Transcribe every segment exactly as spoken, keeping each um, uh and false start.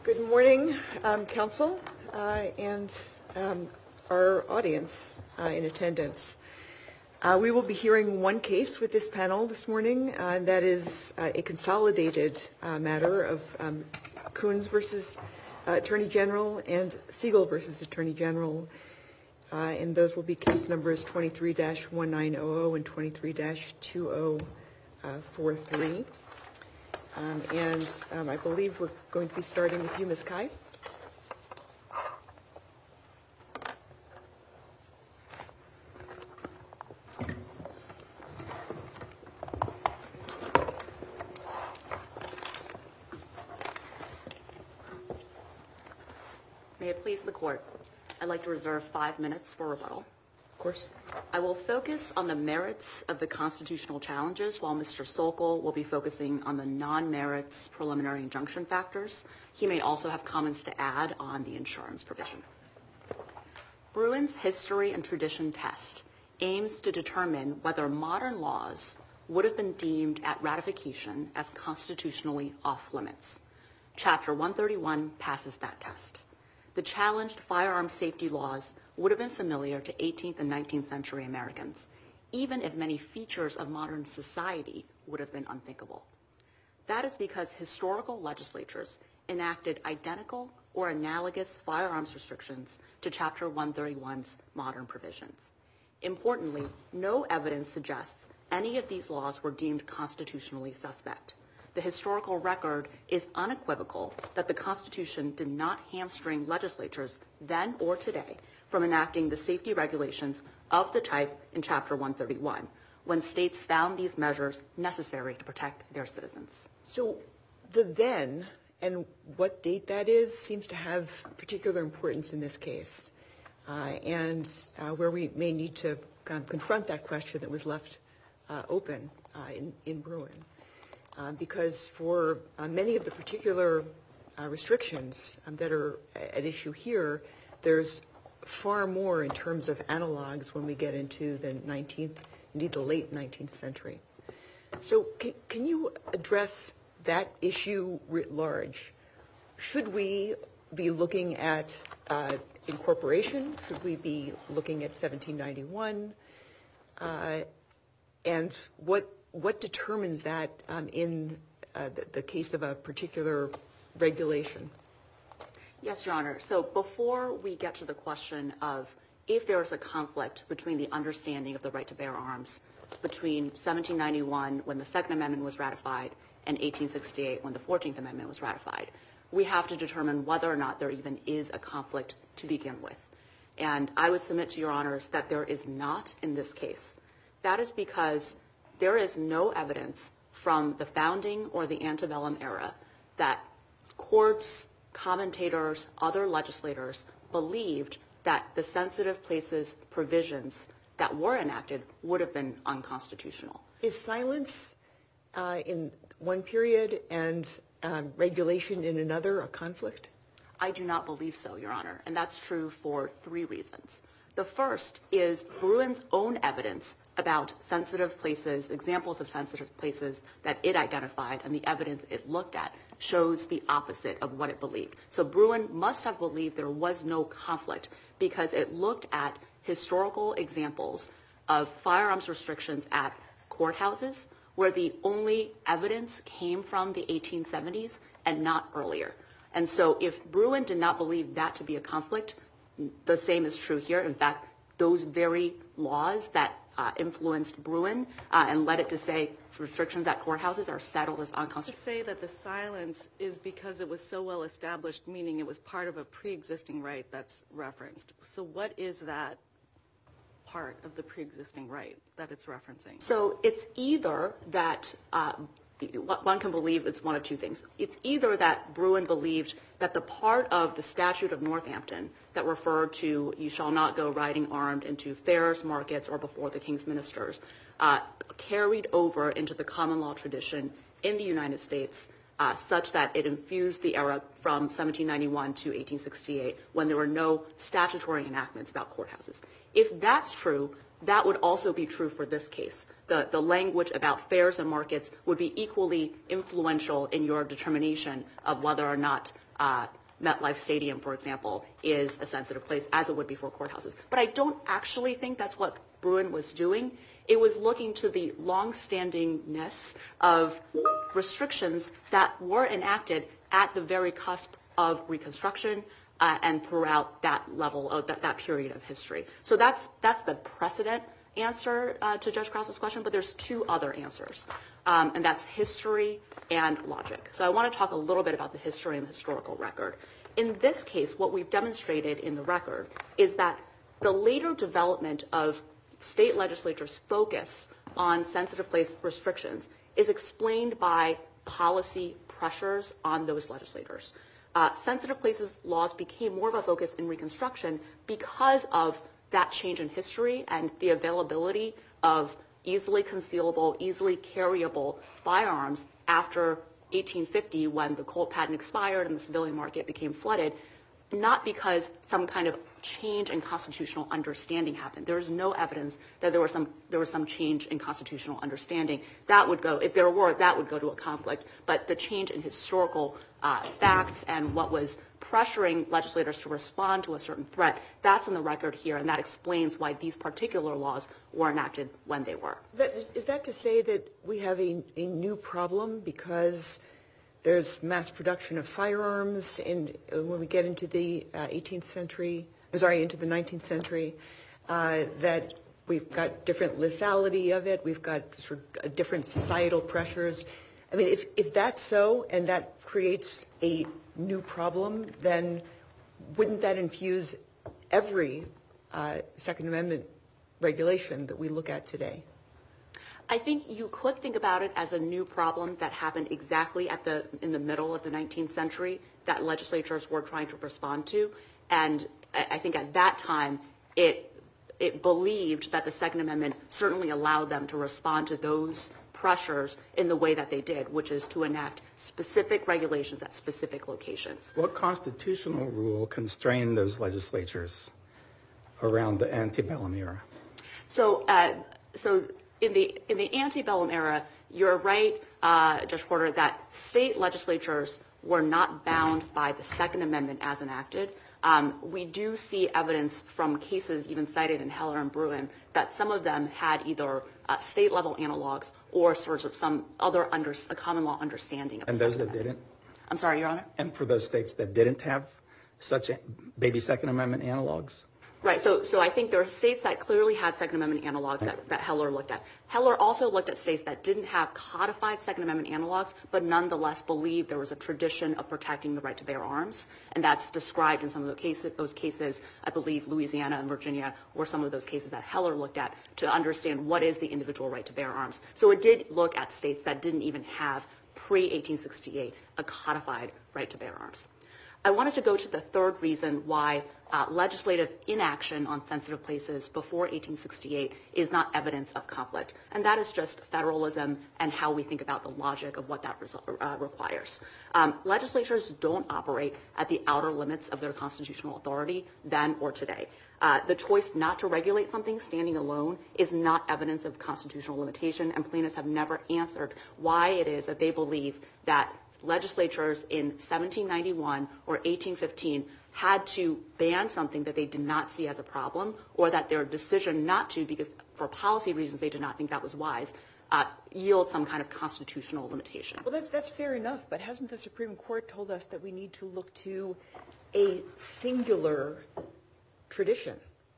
Good morning, um, Council, uh, and um, our audience uh, in attendance. Uh, we will be hearing one case with this panel this morning, uh, and that is uh, a consolidated uh, matter of um, Coons versus uh, Attorney General and Siegel versus Attorney General. Uh, and those will be case numbers twenty-three dash nineteen hundred and twenty-three dash two thousand forty-three. Um, and um, I believe we're going to be starting with you, Miz Kai. May it please the Court, I'd like to reserve five minutes for rebuttal. Of course. I will focus on the merits of the constitutional challenges, while Mister Sokol will be focusing on the non-merits preliminary injunction factors. He may also have comments to add on the insurance provision. Bruin's history and tradition test aims to determine whether modern laws would have been deemed at ratification as constitutionally off-limits. Chapter one thirty-one passes that test. The challenged firearm safety laws would have been familiar to eighteenth and nineteenth century Americans, even if many features of modern society would have been unthinkable. That is because historical legislatures enacted identical or analogous firearms restrictions to Chapter one thirty-one's modern provisions. Importantly, no evidence suggests any of these laws were deemed constitutionally suspect. The historical record is unequivocal that the Constitution did not hamstring legislatures then or today from enacting the safety regulations of the type in Chapter one thirty-one when states found these measures necessary to protect their citizens. So the then and what date that is seems to have particular importance in this case, uh, and uh, where we may need to kind of confront that question that was left uh, open uh, in, in Bruin. Uh, because for uh, many of the particular uh, restrictions um, that are at issue here, there's far more in terms of analogs when we get into the nineteenth, indeed the late nineteenth century. So can, can you address that issue writ large? Should we be looking at uh, incorporation? Should we be looking at seventeen ninety-one? Uh, and what What determines that um, in uh, the, the case of a particular regulation? Yes, Your Honor. So before we get to the question of if there is a conflict between the understanding of the right to bear arms between seventeen ninety-one, when the Second Amendment was ratified, and eighteen sixty-eight, when the fourteenth Amendment was ratified, we have to determine whether or not there even is a conflict to begin with. And I would submit to Your Honors that there is not in this case. That is because there is no evidence from the founding or the antebellum era that courts, commentators, other legislators believed that the sensitive places provisions that were enacted would have been unconstitutional. Is silence uh, in one period and um, regulation in another a conflict? I do not believe so, Your Honor, and that's true for three reasons. The first is Bruin's own evidence about sensitive places, examples of sensitive places that it identified, and the evidence it looked at shows the opposite of what it believed. So Bruin must have believed there was no conflict because it looked at historical examples of firearms restrictions at courthouses where the only evidence came from the eighteen seventies and not earlier. And so if Bruin did not believe that to be a conflict, the same is true here. In fact, those very laws that uh, influenced Bruin uh, and led it to say restrictions at courthouses are settled as unconstitutional. To say that the silence is because it was so well established, meaning it was part of a pre-existing right that's referenced. So what is that part of the pre-existing right that it's referencing? So it's either that uh, one can believe it's one of two things. It's either that Bruin believed that the part of the Statute of Northampton that referred to you shall not go riding armed into fairs, markets, or before the king's ministers uh, carried over into the common law tradition in the United States uh, such that it infused the era from seventeen ninety-one to eighteen sixty-eight when there were no statutory enactments about courthouses. If that's true, that would also be true for this case. The, the language about fairs and markets would be equally influential in your determination of whether or not uh, MetLife Stadium, for example, is a sensitive place, as it would be for courthouses. But I don't actually think that's what Bruen was doing. It was looking to the long-standingness of restrictions that were enacted at the very cusp of Reconstruction uh, and throughout that level of that, that period of history. So that's that's the precedent answer uh, to Judge Krause's question, but there's two other answers, um, and that's history and logic. So I want to talk a little bit about the history and the historical record. In this case, what we've demonstrated in the record is that the later development of state legislatures' focus on sensitive place restrictions is explained by policy pressures on those legislators. Uh, sensitive places laws became more of a focus in Reconstruction because of that change in history and the availability of easily concealable, easily carryable firearms after eighteen fifty, when the Colt patent expired and the civilian market became flooded, not because some kind of change in constitutional understanding happened. There is no evidence that there was some there was some change in constitutional understanding. That would go, if there were, that would go to a conflict. But the change in historical uh, facts and what was pressuring legislators to respond to a certain threat, that's in the record here, and that explains why these particular laws were enacted when they were. That is, is that to say that we have a, a new problem because there's mass production of firearms in, uh, when we get into the uh, eighteenth century, sorry, into the nineteenth century, uh, that we've got different lethality of it, we've got sort of different societal pressures. I mean, if, if that's so and that creates a new problem, then wouldn't that infuse every uh, Second Amendment regulation that we look at today? I think you could think about it as a new problem that happened exactly at the in the middle of the nineteenth century that legislatures were trying to respond to, and I think at that time it it believed that the Second Amendment certainly allowed them to respond to those pressures in the way that they did, which is to enact specific regulations at specific locations. What constitutional rule constrained those legislatures around the antebellum era? So, uh, so. In the in the antebellum era, you're right, uh, Judge Porter, that state legislatures were not bound by the Second Amendment as enacted. Um, we do see evidence from cases even cited in Heller and Bruen that some of them had either uh, state-level analogs or sorts of some other under, a common law understanding of and the those Second that Amendment. didn't? I'm sorry, Your Honor? And for those states that didn't have such a, baby Second Amendment analogs? Right, so so I think there are states that clearly had Second Amendment analogs that, that Heller looked at. Heller also looked at states that didn't have codified Second Amendment analogs, but nonetheless believed there was a tradition of protecting the right to bear arms, and that's described in some of the cases, those cases. I believe Louisiana and Virginia were some of those cases that Heller looked at to understand what is the individual right to bear arms. So it did look at states that didn't even have, pre eighteen sixty-eight, a codified right to bear arms. I wanted to go to the third reason why uh, legislative inaction on sensitive places before eighteen sixty-eight is not evidence of conflict, and that is just federalism and how we think about the logic of what that result, uh, requires. Um, legislatures don't operate at the outer limits of their constitutional authority then or today. Uh, the choice not to regulate something standing alone is not evidence of constitutional limitation, and plaintiffs have never answered why it is that they believe that legislatures in seventeen ninety-one or eighteen fifteen had to ban something that they did not see as a problem, or that their decision not to, because for policy reasons they did not think that was wise, uh, yield some kind of constitutional limitation. Well, that's, that's fair enough, but hasn't the Supreme Court told us that we need to look to a singular tradition?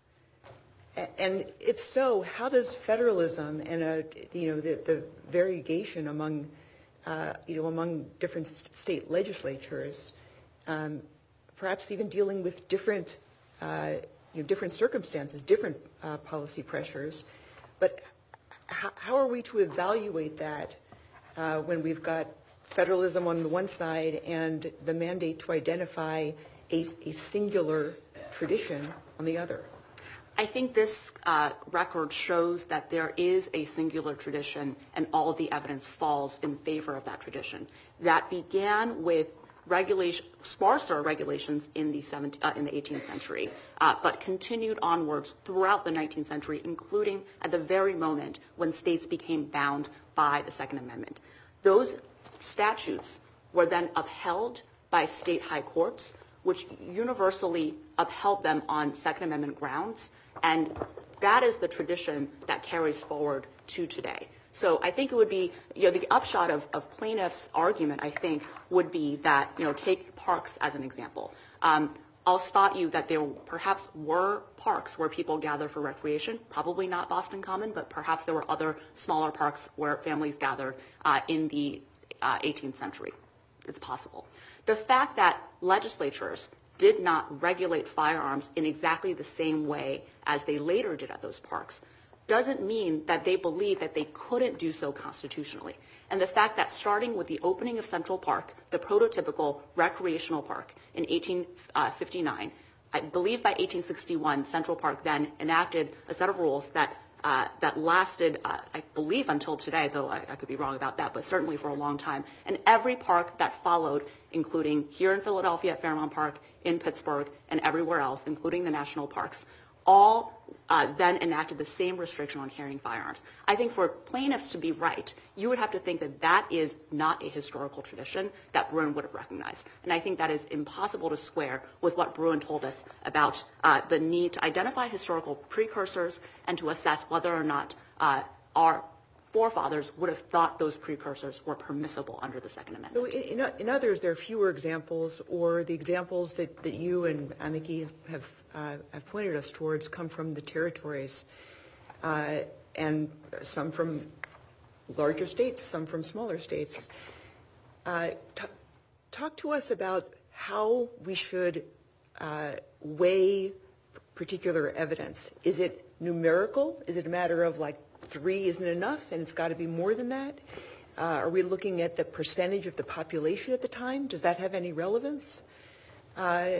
And if so, how does federalism and a, you know the, the variegation among uh, you know among different state legislatures, um, perhaps even dealing with different uh, you know different circumstances, different uh, policy pressures, but how, how are we to evaluate that uh, when we've got federalism on the one side and the mandate to identify a, a singular tradition on the other? I think this uh, record shows that there is a singular tradition, and all of the evidence falls in favor of that tradition. That began with regulation, sparser regulations in the seventeenth, uh, in the eighteenth century, uh, but continued onwards throughout the nineteenth century, including at the very moment when states became bound by the Second Amendment. Those statutes were then upheld by state high courts, which universally upheld them on Second Amendment grounds, and that is the tradition that carries forward to today. So I think it would be, you know, the upshot of, of plaintiff's argument, I think, would be that, you know, take parks as an example. Um, I'll spot you that there perhaps were parks where people gather for recreation, probably not Boston Common, but perhaps there were other smaller parks where families gathered uh, in the uh, eighteenth century. It's possible. The fact that legislatures did not regulate firearms in exactly the same way as they later did at those parks doesn't mean that they believe that they couldn't do so constitutionally. And the fact that starting with the opening of Central Park, the prototypical recreational park in eighteen fifty-nine, I believe by eighteen sixty-one, Central Park then enacted a set of rules that uh, that lasted, uh, I believe, until today, though I, I could be wrong about that, but certainly for a long time. And every park that followed, including here in Philadelphia at Fairmount Park, in Pittsburgh, and everywhere else, including the national parks, all uh, then enacted the same restriction on carrying firearms. I think for plaintiffs to be right, you would have to think that that is not a historical tradition that Bruen would have recognized. And I think that is impossible to square with what Bruen told us about uh, the need to identify historical precursors and to assess whether or not uh, our forefathers would have thought those precursors were permissible under the Second Amendment. So in, in others, there are fewer examples, or the examples that, that you and Amici have, uh, have pointed us towards come from the territories, uh, and some from larger states, some from smaller states. Uh, t- talk to us about how we should uh, weigh particular evidence. Is it numerical? Is it a matter of like three isn't enough and it's got to be more than that? Uh, are we looking at the percentage of the population at the time? Does that have any relevance? Uh,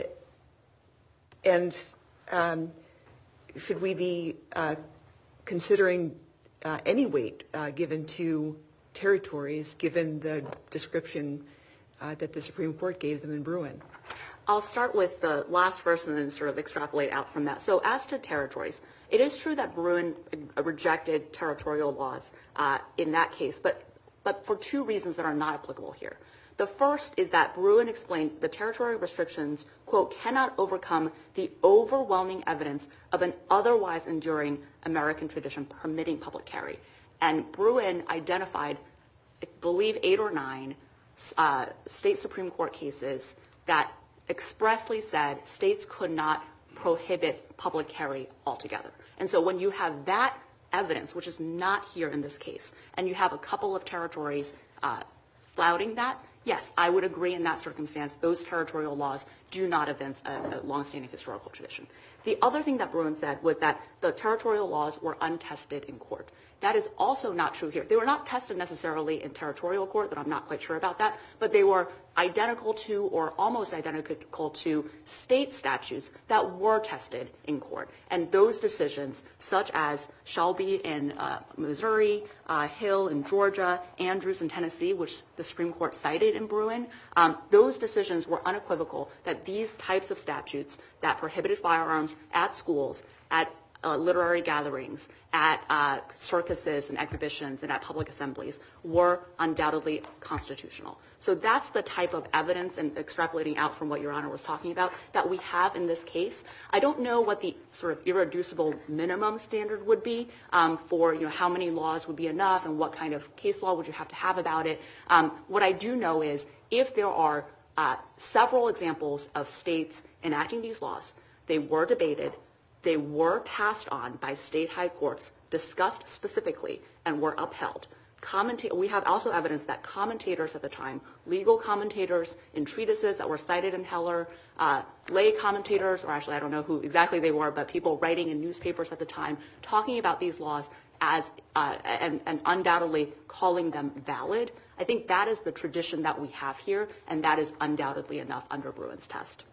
and um, should we be uh, considering uh, any weight uh, given to territories given the description uh, that the Supreme Court gave them in Bruen? I'll start with the last verse and then sort of extrapolate out from that. So as to territories, it is true that Bruen rejected territorial laws uh, in that case, but, but for two reasons that are not applicable here. The first is that Bruen explained the territorial restrictions, quote, cannot overcome the overwhelming evidence of an otherwise enduring American tradition permitting public carry. And Bruen identified, I believe, eight or nine uh, state Supreme Court cases that expressly said states could not prohibit public carry altogether. And so when you have that evidence, which is not here in this case, and you have a couple of territories uh, flouting that, yes, I would agree in that circumstance, those territorial laws do not evince a, a longstanding historical tradition. The other thing that Bruen said was that the territorial laws were untested in court. That is also not true here. They were not tested necessarily in territorial court, but I'm not quite sure about that, but they were identical to or almost identical to state statutes that were tested in court. And those decisions, such as Shelby in uh, Missouri, uh, Hill in Georgia, Andrews in Tennessee, which the Supreme Court cited in Bruen, um, those decisions were unequivocal that these types of statutes that prohibited firearms at schools, at Uh, literary gatherings, at uh, circuses and exhibitions, and at public assemblies were undoubtedly constitutional. So that's the type of evidence, and extrapolating out from what Your Honor was talking about, that we have in this case. I don't know what the sort of irreducible minimum standard would be um, for, you know, how many laws would be enough and what kind of case law would you have to have about it. Um, what I do know is if there are uh, several examples of states enacting these laws, they were debated, they were passed on by state high courts, discussed specifically, and were upheld. Commenta- we have also evidence that commentators at the time, legal commentators in treatises that were cited in Heller, uh, lay commentators, or actually I don't know who exactly they were, but people writing in newspapers at the time, talking about these laws as uh, and, and undoubtedly calling them valid. I think that is the tradition that we have here, and that is undoubtedly enough under Bruen's test.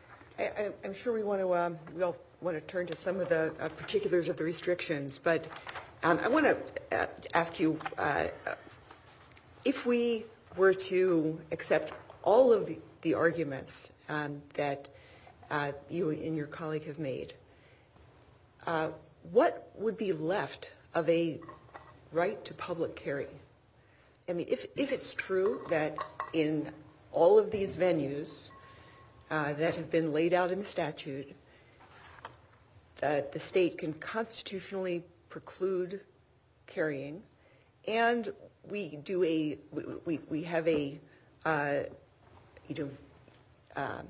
I, I'm sure we want to um, we all want to turn to some of the uh, particulars of the restrictions, but um, I want to uh, ask you uh, if we were to accept all of the, the arguments um, that uh, you and your colleague have made, uh, what would be left of a right to public carry? I mean, if, if it's true that in all of these venues uh, that have been laid out in the statute, that the state can constitutionally preclude carrying, and we do a, we, we have a, uh, you know, um,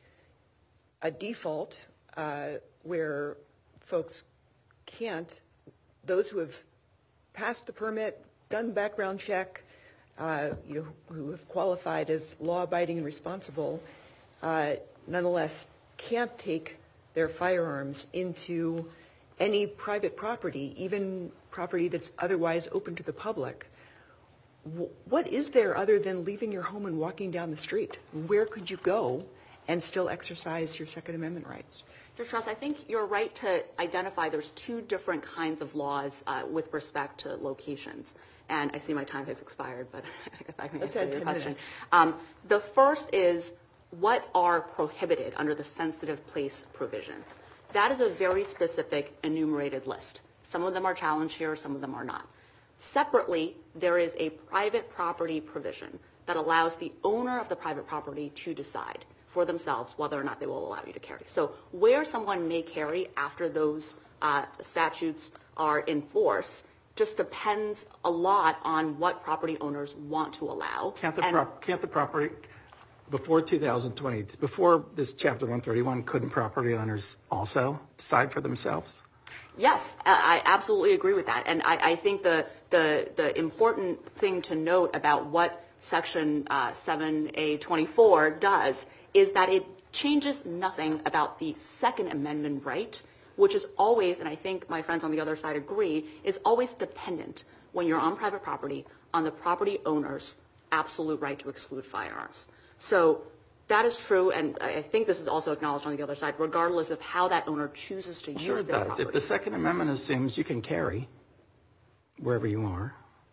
a default uh, where folks can't, those who have passed the permit, done background check, uh, you know, who have qualified as law-abiding and responsible, uh, nonetheless can't take their firearms into any private property, even property that's otherwise open to the public. What is there other than leaving your home and walking down the street? Where could you go and still exercise your Second Amendment rights? Judge Ross, I think you're right to identify there's two different kinds of laws uh, with respect to locations. And I see my time has expired, but if I can answer your question. Um, the first is what are prohibited under the sensitive place provisions. That is a very specific enumerated list. Some of them are challenged here, some of them are not. Separately, there is a private property provision that allows the owner of the private property to decide for themselves whether or not they will allow you to carry. So where someone may carry after those uh, statutes are in force just depends a lot on what property owners want to allow. Can't the, prop, can't the property, before two thousand twenty, before this Chapter one thirty-one, couldn't property owners also decide for themselves? Yes, I absolutely agree with that. And I, I think the, the, the important thing to note about what Section uh, seven A twenty-four does is that it changes nothing about the Second Amendment right, which is always, and I think my friends on the other side agree, is always dependent when you're on private property on the property owner's absolute right to exclude firearms. So that is true, and I think this is also acknowledged on the other side, regardless of how that owner chooses to use sure it their does. property. If the Second Amendment assumes you can carry wherever you are,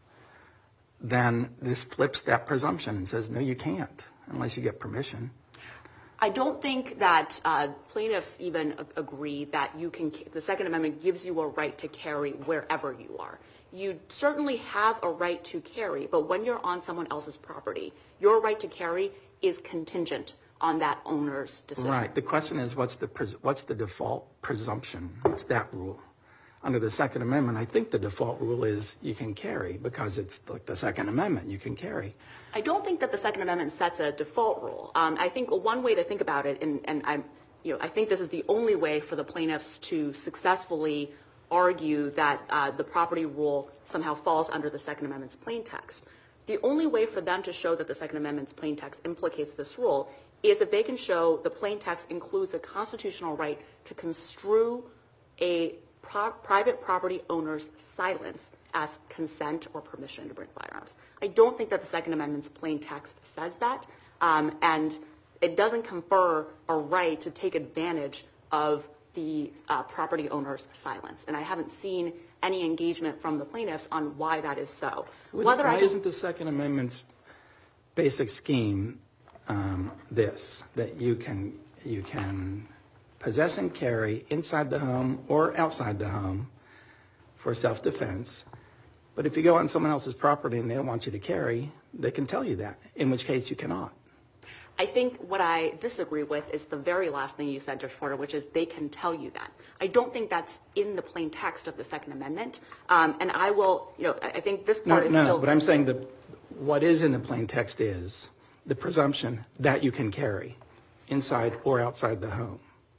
then this flips that presumption and says, no, you can't, unless you get permission. I don't think that uh, plaintiffs even ag- agree that you can. The Second Amendment gives you a right to carry wherever you are. You certainly have a right to carry, but when you're on someone else's property, your right to carry is contingent on that owner's decision. Right. The question is, what's the pres- what's the default presumption? What's that rule? Under the Second Amendment, I think the default rule is you can carry because it's like the Second Amendment. You can carry. I don't think that the Second Amendment sets a default rule. Um, I think one way to think about it, and, and I'm, you know, I think this is the only way for the plaintiffs to successfully argue that uh, the property rule somehow falls under the Second Amendment's plain text. The only way for them to show that the Second Amendment's plain text implicates this rule is if they can show the plain text includes a constitutional right to construe a pro- private property owner's silence as consent or permission to bring firearms. I don't think that the Second Amendment's plain text says that, um, and it doesn't confer a right to take advantage of the uh, property owner's silence. And I haven't seen any engagement from the plaintiffs on why that is so. Whether why I isn't the Second Amendment's basic scheme um, this, that you can you can possess and carry inside the home or outside the home for self-defense, but if you go on someone else's property and they don't want you to carry, they can tell you that, in which case you cannot. I think what I disagree with is the very last thing you said, Judge Porter, which is they can tell you that. I don't think that's in the plain text of the Second Amendment. Um, and I will, you know, I think this part no, is no, still... No, but I'm saying that what is in the plain text is the presumption that you can carry inside or outside the home.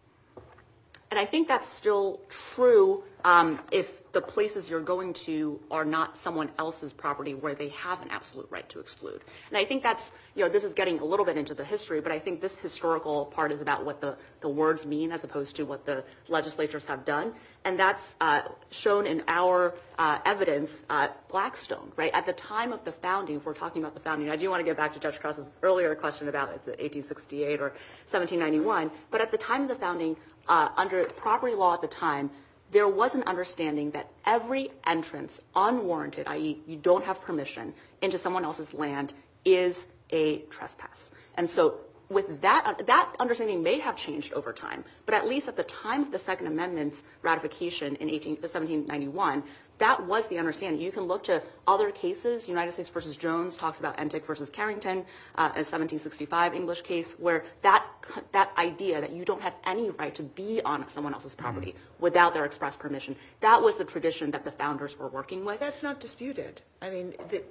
And I think that's still true um, if the places you're going to are not someone else's property where they have an absolute right to exclude. And I think that's, you know, this is getting a little bit into the history, but I think this historical part is about what the, the words mean as opposed to what the legislatures have done. And that's uh, shown in our uh, evidence, uh, Blackstone, right? At the time of the founding, if we're talking about the founding, I do want to get back to Judge Cross's earlier question about it's eighteen sixty-eight or seventeen ninety-one, but at the time of the founding, uh, under property law at the time, there was an understanding that every entrance, unwarranted, that is you don't have permission, into someone else's land is a trespass. And so with that, that understanding may have changed over time, but at least at the time of the Second Amendment's ratification in seventeen ninety-one, that was the understanding. You can look to other cases. United States versus Jones talks about Entick versus Carrington, uh, a seventeen sixty-five English case, where that that idea that you don't have any right to be on someone else's property mm-hmm. without their express permission, that was the tradition that the founders were working with. That's not disputed. I mean, the,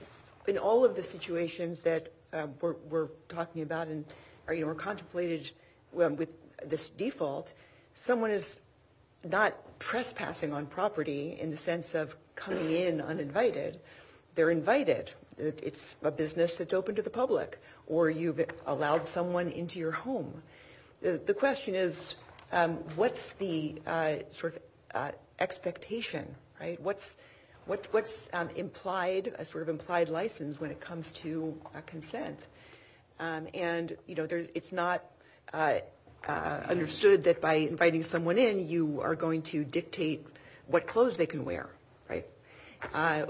in all of the situations that uh, we're, we're talking about and are, you know, are contemplated well, with this default, someone is not trespassing on property in the sense of coming in uninvited. They're invited. It's a business that's open to the public, or you've allowed someone into your home. The, the question is, um, what's the uh, sort of uh, expectation, right? What's what, what's um, implied, a sort of implied license when it comes to uh, consent? Um, and you know, there, it's not. Uh, Uh, understood that by inviting someone in, you are going to dictate what clothes they can wear, right? Uh,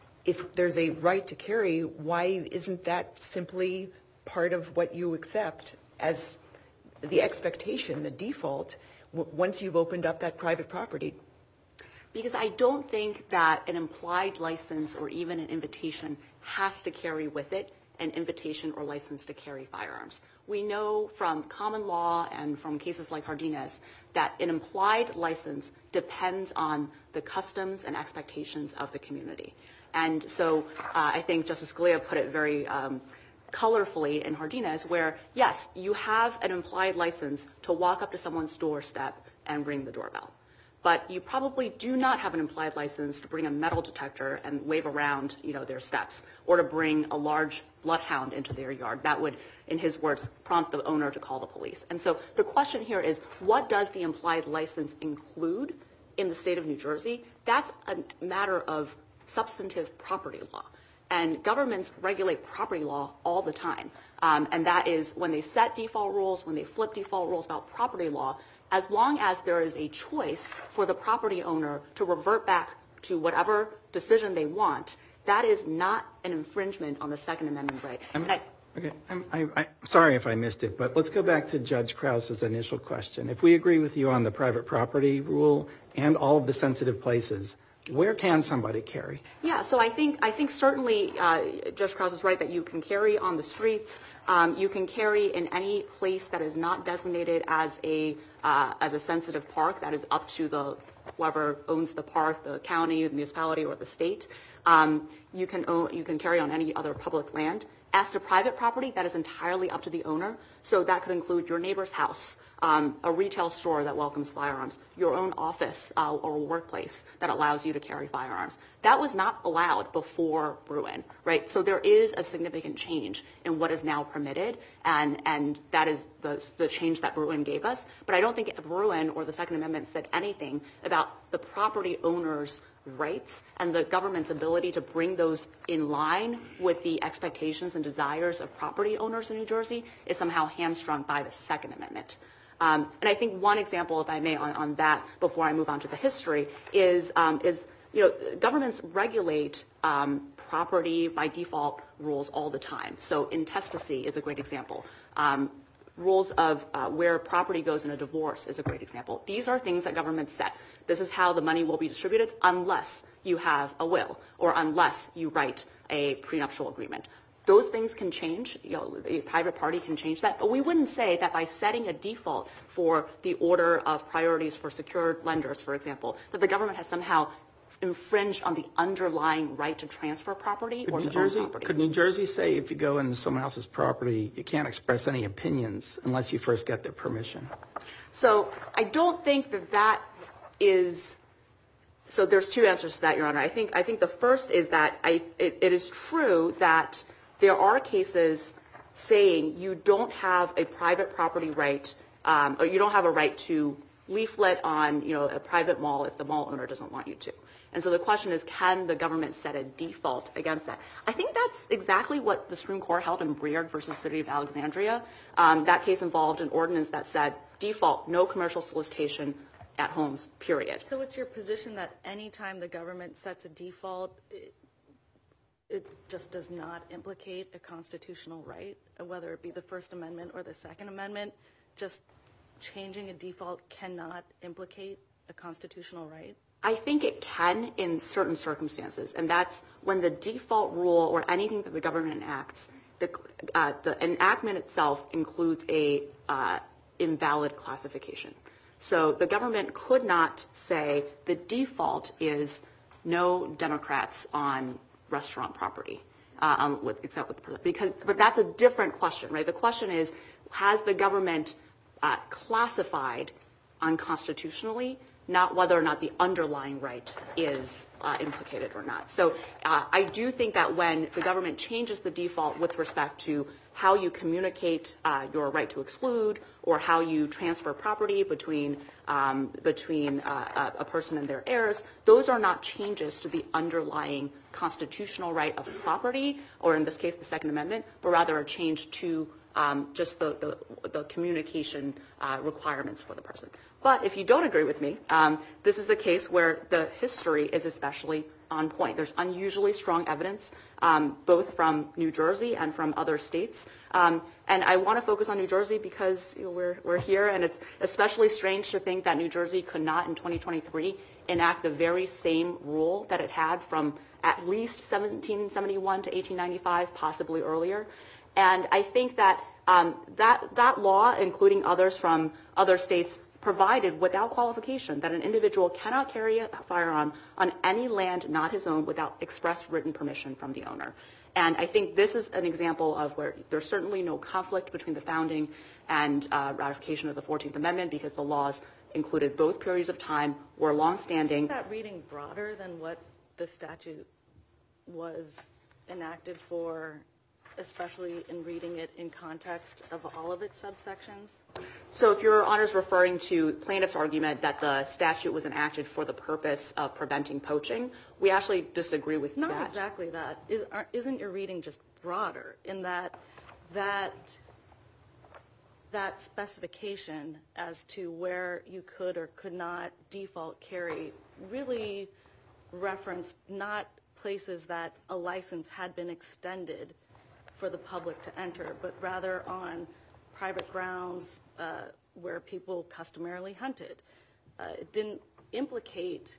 if there's a right to carry, why isn't that simply part of what you accept as the expectation, the default, w- once you've opened up that private property? Because I don't think that an implied license or even an invitation has to carry with it an invitation or license to carry firearms. We know from common law and from cases like Hardinez that an implied license depends on the customs and expectations of the community. And so uh, I think Justice Scalia put it very um, colorfully in Hardinez, where, yes, you have an implied license to walk up to someone's doorstep and ring the doorbell. But you probably do not have an implied license to bring a metal detector and wave around, you know, their steps, or to bring a large bloodhound into their yard. That would, in his words, prompt the owner to call the police. And so the question here is, what does the implied license include in the state of New Jersey? That's a matter of substantive property law. And governments regulate property law all the time. Um, and that is when they set default rules, when they flip default rules about property law, as long as there is a choice for the property owner to revert back to whatever decision they want, that is not an infringement on the Second Amendment right. I'm, I, okay, I'm, I, I'm sorry if I missed it, but let's go back to Judge Krause's initial question. If we agree with you on the private property rule and all of the sensitive places, where can somebody carry? Yeah, so I think I think certainly uh, Judge Krause is right that you can carry on the streets. Um, you can carry in any place that is not designated as a uh, as a sensitive park. That is up to the whoever owns the park, the county, the municipality, or the state. Um, you can own, you can carry on any other public land. As to private property, that is entirely up to the owner. So that could include your neighbor's house, um, a retail store that welcomes firearms, your own office uh, or workplace that allows you to carry firearms. That was not allowed before Bruen, right? So there is a significant change in what is now permitted, and, and that is the, the change that Bruen gave us. But I don't think Bruen or the Second Amendment said anything about the property owner's rights and the government's ability to bring those in line with the expectations and desires of property owners in New Jersey is somehow hamstrung by the Second Amendment. Um, and I think one example, if I may, on, on that before I move on to the history is, um, is you know, governments regulate um, property by default rules all the time. So intestacy is a great example. Um, rules of uh, where property goes in a divorce is a great example. These are things that governments set. This is how the money will be distributed unless you have a will or unless you write a prenuptial agreement. Those things can change. You know, a private party can change that. But we wouldn't say that by setting a default for the order of priorities for secured lenders, for example, that the government has somehow infringed on the underlying right to transfer property could or New to Jersey, own property. Could New Jersey say if you go into someone else's property, you can't express any opinions unless you first get their permission? So I don't think that that is – so there's two answers to that, Your Honor. I think I think the first is that I it, it is true that there are cases saying you don't have a private property right um, or you don't have a right to leaflet on, you know, a private mall if the mall owner doesn't want you to. And so the question is, can the government set a default against that? I think that's exactly what the Supreme Court held in Breard versus City of Alexandria. Um, that case involved an ordinance that said default, no commercial solicitation at homes, period. So it's your position that any time the government sets a default, it just does not implicate a constitutional right, whether it be the First Amendment or the Second Amendment. Just changing a default cannot implicate a constitutional right? I think it can in certain circumstances, and that's when the default rule or anything that the government enacts, the, uh, the enactment itself includes a uh, invalid classification. So the government could not say the default is no Democrats on restaurant property, uh, um, with, except with because, but that's a different question, right? The question is, has the government uh, classified unconstitutionally, not whether or not the underlying right is uh, implicated or not. So uh, I do think that when the government changes the default with respect to how you communicate uh, your right to exclude or how you transfer property between um, between uh, a person and their heirs, those are not changes to the underlying constitutional right of property, or in this case, the Second Amendment, but rather a change to um, just the, the, the communication uh, requirements for the person. But if you don't agree with me, um, this is a case where the history is especially on point. There's unusually strong evidence, um, both from New Jersey and from other states. Um, and I want to focus on New Jersey because you know, we're, we're here, and it's especially strange to think that New Jersey could not in twenty twenty-three enact the very same rule that it had from at least seventeen seventy-one to eighteen ninety-five, possibly earlier. And I think that um, that, that law, including others from other states, provided without qualification that an individual cannot carry a firearm on any land not his own without express written permission from the owner. And I think this is an example of where there's certainly no conflict between the founding and uh, ratification of the fourteenth Amendment, because the laws included both periods of time, were longstanding. Is that reading broader than what the statute was enacted for, especially in reading it in context of all of its subsections? So if Your Honor is referring to plaintiff's argument that the statute was enacted for the purpose of preventing poaching, we actually disagree with Not that. Not exactly that. Is, aren't- isn't your reading just broader in that that that specification as to where you could or could not default carry really referenced not places that a license had been extended for the public to enter, but rather on private grounds uh, where people customarily hunted. Uh, it didn't implicate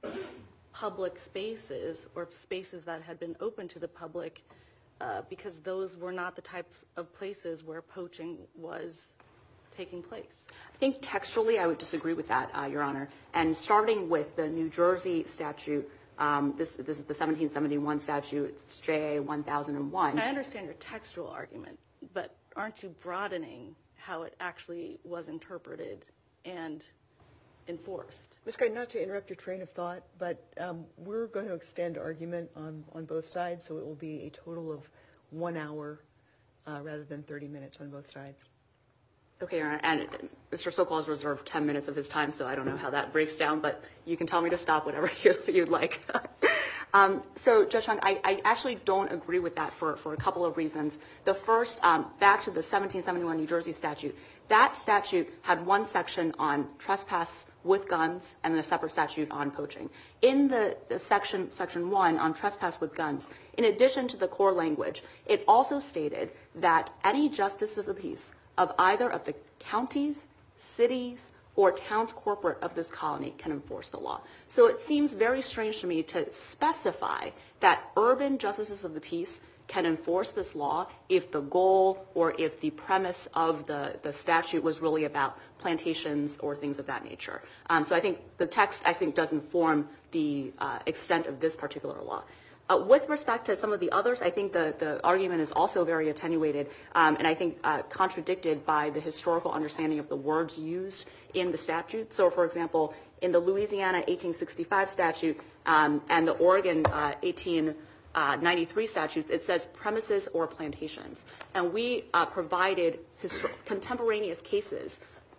public spaces or spaces that had been open to the public uh, because those were not the types of places where poaching was taking place. I think textually I would disagree with that, uh, Your Honor. And starting with the New Jersey statute, Um, this, this is the seventeen seventy-one statute, it's J A one thousand one. I understand your textual argument, but aren't you broadening how it actually was interpreted and enforced? Miz Gray, not to interrupt your train of thought, but um, we're going to extend argument on, on both sides, so it will be a total of one hour uh, rather than thirty minutes on both sides. Okay, Your Honor, and Mister Sokol has reserved ten minutes of his time, so I don't know how that breaks down, but you can tell me to stop whatever you, you'd like. um, so, Judge Chung, I, I actually don't agree with that for, for a couple of reasons. The first, um, back to the seventeen seventy-one New Jersey statute, that statute had one section on trespass with guns and then a separate statute on poaching. In the, the section, section one on trespass with guns, in addition to the core language, it also stated that any justice of the peace of either of the counties, cities, or towns corporate of this colony can enforce the law. So it seems very strange to me to specify that urban justices of the peace can enforce this law if the goal or if the premise of the, the statute was really about plantations or things of that nature. Um, so I think the text, I think, does inform the uh, extent of this particular law. Uh, with respect to some of the others, I think the, the argument is also very attenuated um, and I think uh, contradicted by the historical understanding of the words used in the statute. So, for example, in the Louisiana eighteen sixty-five statute um, and the Oregon uh, eighteen ninety-three statutes, it says premises or plantations. And we uh, provided histor- contemporaneous cases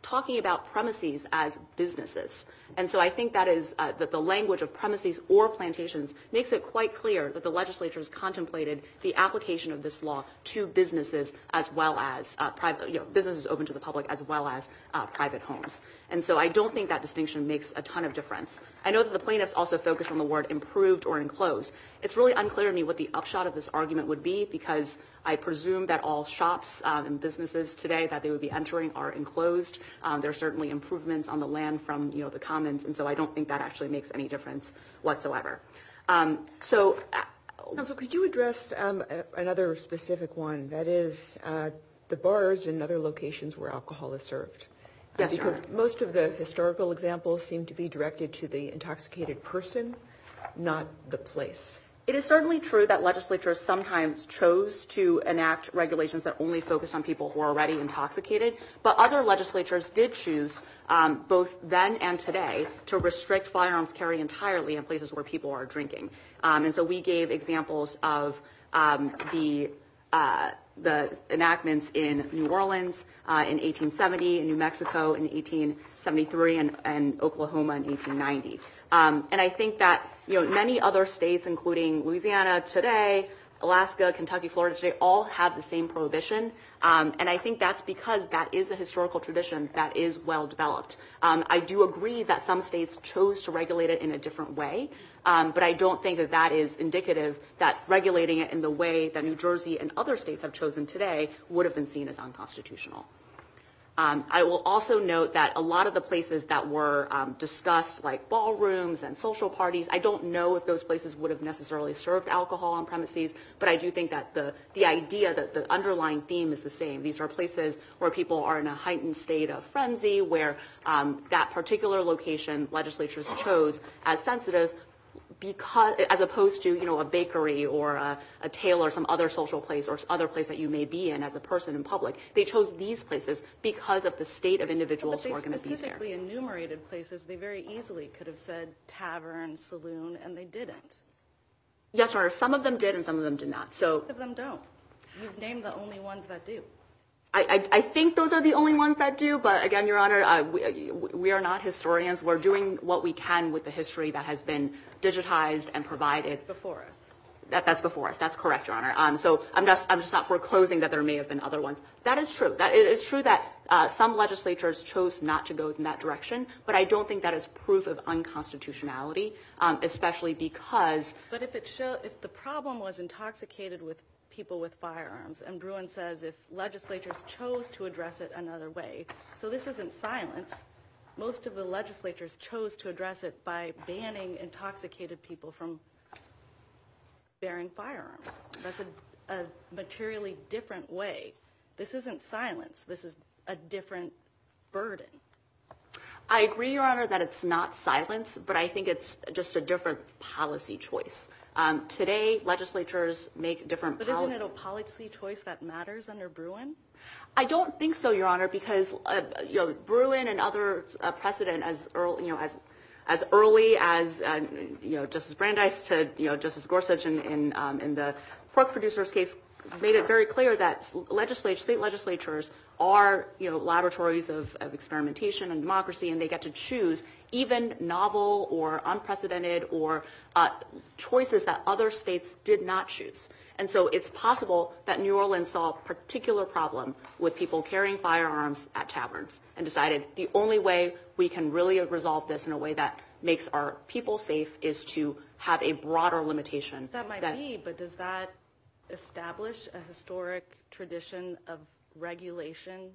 talking about premises as businesses. And so I think that is uh, that the language of premises or plantations makes it quite clear that the legislature has contemplated the application of this law to businesses as well as uh, private, you know, businesses open to the public as well as uh, private homes. And so I don't think that distinction makes a ton of difference. I know that the plaintiffs also focus on the word improved or enclosed. It's really unclear to me what the upshot of this argument would be, because I presume that all shops um, and businesses today that they would be entering are enclosed. Um, there are certainly improvements on the land from, you know, the commons, and so I don't think that actually makes any difference whatsoever. Um, so, uh, Counsel, could you address um, a, another specific one, that is uh, the bars and other locations where alcohol is served? Uh, Yes, Your because Honor. most of the historical examples seem to be directed to the intoxicated person, not the place. It is certainly true that legislatures sometimes chose to enact regulations that only focus on people who are already intoxicated, but other legislatures did choose, um, both then and today, to restrict firearms carry entirely in places where people are drinking. Um, and so we gave examples of um, the uh, the enactments in New Orleans uh, in eighteen seventy, in New Mexico in eighteen seventy-three, and, and Oklahoma in eighteen ninety. Um, and I think that, you know, many other states, including Louisiana today, Alaska, Kentucky, Florida today, all have the same prohibition. Um, and I think that's because that is a historical tradition that is well developed. Um, I do agree that some states chose to regulate it in a different way, um, but I don't think that that is indicative that regulating it in the way that New Jersey and other states have chosen today would have been seen as unconstitutional. Um, I will also note that a lot of the places that were um, discussed, like ballrooms and social parties, I don't know if those places would have necessarily served alcohol on premises, but I do think that the, the idea, that the underlying theme is the same. These are places where people are in a heightened state of frenzy, where um, that particular location legislatures chose as sensitive, because, as opposed to, you know, a bakery or a, a tailor, some other social place or other place that you may be in as a person in public. They chose these places because of the state of individuals who are going to be there. But they specifically enumerated places. They very easily could have said tavern, saloon, and they didn't. Yes, Your Honor. Some of them did and some of them did not. So Most of them don't. You've named the only ones that do. I, I, I think those are the only ones that do, but again, Your Honor, uh, we, we are not historians. We're doing what we can with the history that has been digitized and provided. Before us. That, that's before us. That's correct, Your Honor. Um, so I'm just, I'm just not foreclosing that there may have been other ones. That is true. That it is true that uh, some legislatures chose not to go in that direction, but I don't think that is proof of unconstitutionality, um, especially because. But if it show, if the problem was intoxicated with people with firearms, and Bruen says if legislatures chose to address it another way, so this isn't silence. Most of the legislatures chose to address it by banning intoxicated people from bearing firearms. That's a, a materially different way. This isn't silence. This is a different burden. I agree, Your Honor, that it's not silence, but I think it's just a different policy choice. Um, today, legislatures make different But policies. isn't it a policy choice that matters under Bruen? I don't think so, Your Honor, because uh, you know, Bruen and other uh, precedent as early, you know, as as early as uh, you know, Justice Brandeis to you know Justice Gorsuch in in, um, in the pork producers case made it very clear that legislature, state legislatures are, you know, laboratories of, of experimentation and democracy, and they get to choose even novel or unprecedented or uh, choices that other states did not choose. And so it's possible that New Orleans saw a particular problem with people carrying firearms at taverns and decided the only way we can really resolve this in a way that makes our people safe is to have a broader limitation. That might be, but does that establish a historic tradition of regulation?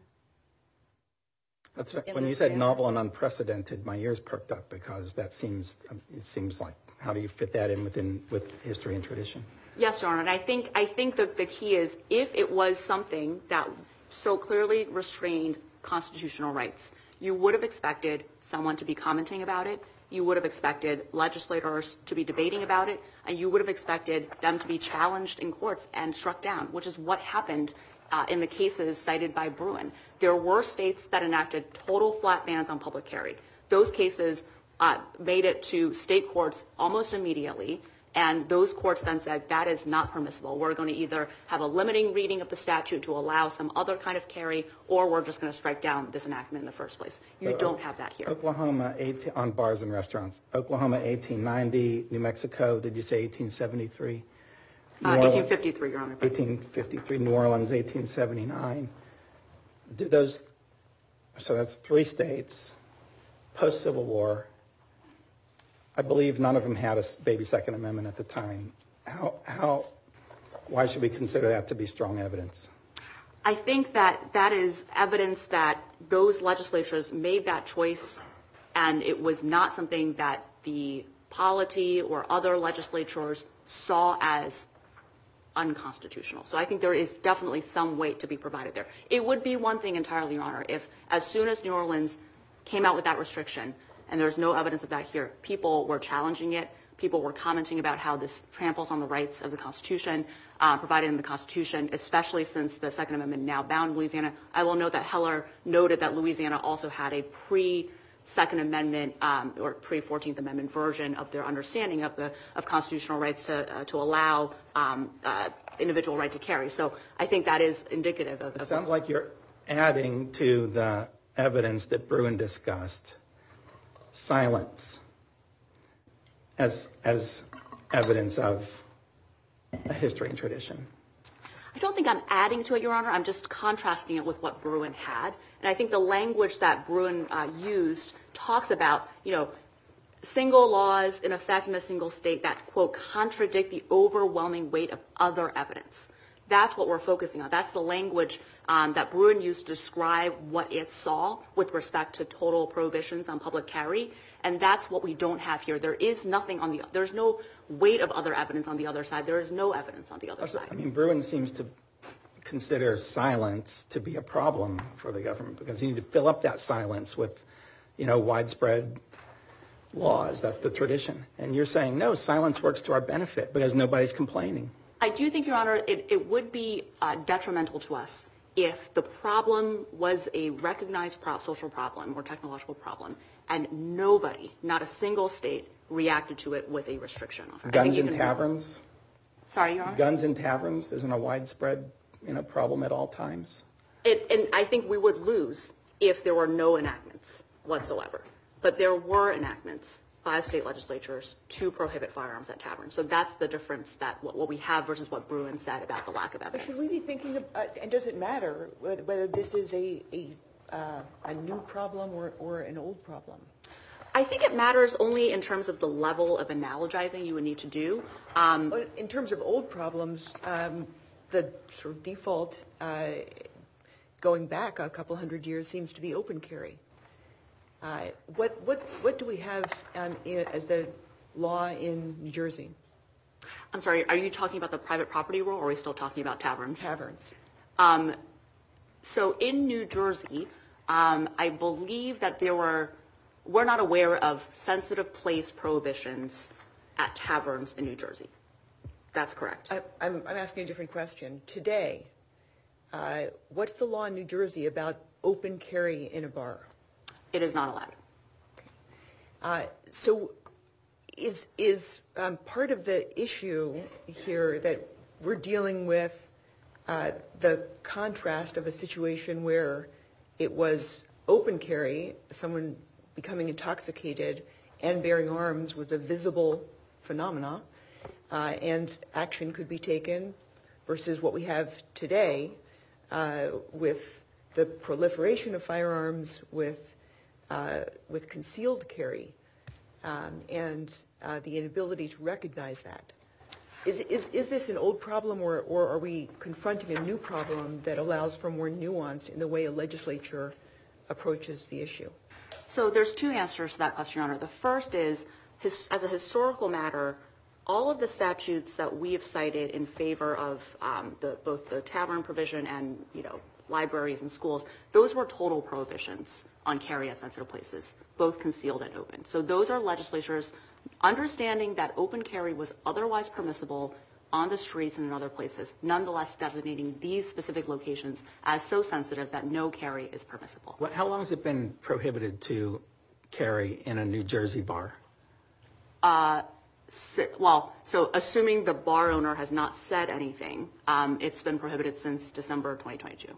That's right. In When this you said manner? novel and unprecedented, my ears perked up, because that seems, it seems like, how do you fit that in within with history and tradition? Yes, Your Honor, and I think I think that the key is if it was something that so clearly restrained constitutional rights, you would have expected someone to be commenting about it, you would have expected legislators to be debating about it, and you would have expected them to be challenged in courts and struck down, which is what happened uh, in the cases cited by Bruen. There were states that enacted total flat bans on public carry. Those cases uh, made it to state courts almost immediately, And those courts then said that is not permissible. We're going to either have a limiting reading of the statute to allow some other kind of carry, or we're just going to strike down this enactment in the first place. You So, don't have that here. Oklahoma eighteen, on bars and restaurants. Oklahoma eighteen ninety, New Mexico, did you say eighteen seventy-three? Uh, eighteen fifty-three, Your Honor. eighteen fifty-three, New Orleans, eighteen seventy-nine. Do those, so that's three states, post-Civil War. I believe none of them had a baby Second Amendment at the time. How, how, why should we consider that to be strong evidence? I think that that is evidence that those legislatures made that choice, and it was not something that the polity or other legislatures saw as unconstitutional. So I think there is definitely some weight to be provided there. It would be one thing entirely, Your Honor, if as soon as New Orleans came out with that restriction, and there's no evidence of that here, people were challenging it, people were commenting about how this tramples on the rights of the Constitution, uh, provided in the Constitution, especially since the Second Amendment now bound Louisiana. I will note that Heller noted that Louisiana also had a pre-Second Amendment um, or pre-fourteenth Amendment version of their understanding of the of constitutional rights to uh, to allow um, uh, individual right to carry. So I think that is indicative of. It of sounds like you're adding to the evidence that Bruin discussed silence as as evidence of a history and tradition. I don't think I'm adding to it, Your Honor. I'm just contrasting it with what Bruin had. And I think the language that Bruin uh, used talks about, you know, single laws in effect in a single state that, quote, contradict the overwhelming weight of other evidence. That's what we're focusing on. That's the language um, that Bruin used to describe what it saw with respect to total prohibitions on public carry. And that's what we don't have here. There is nothing on the, there's no weight of other evidence on the other side. There is no evidence on the other side. I mean, Bruin seems to consider silence to be a problem for the government because you need to fill up that silence with, you know, widespread laws. That's the tradition. And you're saying, no, silence works to our benefit because nobody's complaining. I do think, Your Honor, it, it would be uh, detrimental to us if the problem was a recognized pro- social problem or technological problem and nobody, not a single state, reacted to it with a restriction. Guns in taverns? Sorry, Your Honor? Guns in taverns isn't a widespread, you know, problem at all times? It, and I think we would lose if there were no enactments whatsoever. But there were enactments by state legislatures to prohibit firearms at taverns. So that's the difference that what, what we have versus what Bruin said about the lack of evidence. But should we be thinking, of, uh, and does it matter whether, whether this is a a, uh, a new problem or, or an old problem? I think it matters only in terms of the level of analogizing you would need to do. Um, In terms of old problems, um, the sort of default uh, going back a couple hundred years seems to be open carry. Uh, what what what do we have um, in, as the law in New Jersey? I'm sorry, are you talking about the private property rule or are we still talking about taverns? Taverns. Um, so in New Jersey, um, I believe that there were, we're not aware of sensitive place prohibitions at taverns in New Jersey. That's correct. I, I'm, I'm asking a different question. Today, uh, what's the law in New Jersey about open carry in a bar? It is not allowed. Uh, so is, is um, part of the issue here that we're dealing with uh, the contrast of a situation where it was open carry, someone becoming intoxicated and bearing arms was a visible phenomena, uh, and action could be taken, versus what we have today uh, with the proliferation of firearms, with uh, with concealed carry, um, and uh, the inability to recognize that. Is, is, is this an old problem, or, or are we confronting a new problem that allows for more nuance in the way a legislature approaches the issue? So there's two answers to that question, Your Honor. The first is, his, as a historical matter, all of the statutes that we have cited in favor of um, the, both the tavern provision and, you know, libraries and schools, those were total prohibitions on carry at sensitive places, both concealed and open. So those are legislatures understanding that open carry was otherwise permissible on the streets and in other places, nonetheless designating these specific locations as so sensitive that no carry is permissible. What, how long has it been prohibited to carry in a New Jersey bar? Uh, Well, so assuming the bar owner has not said anything, um, it's been prohibited since December twenty twenty-two.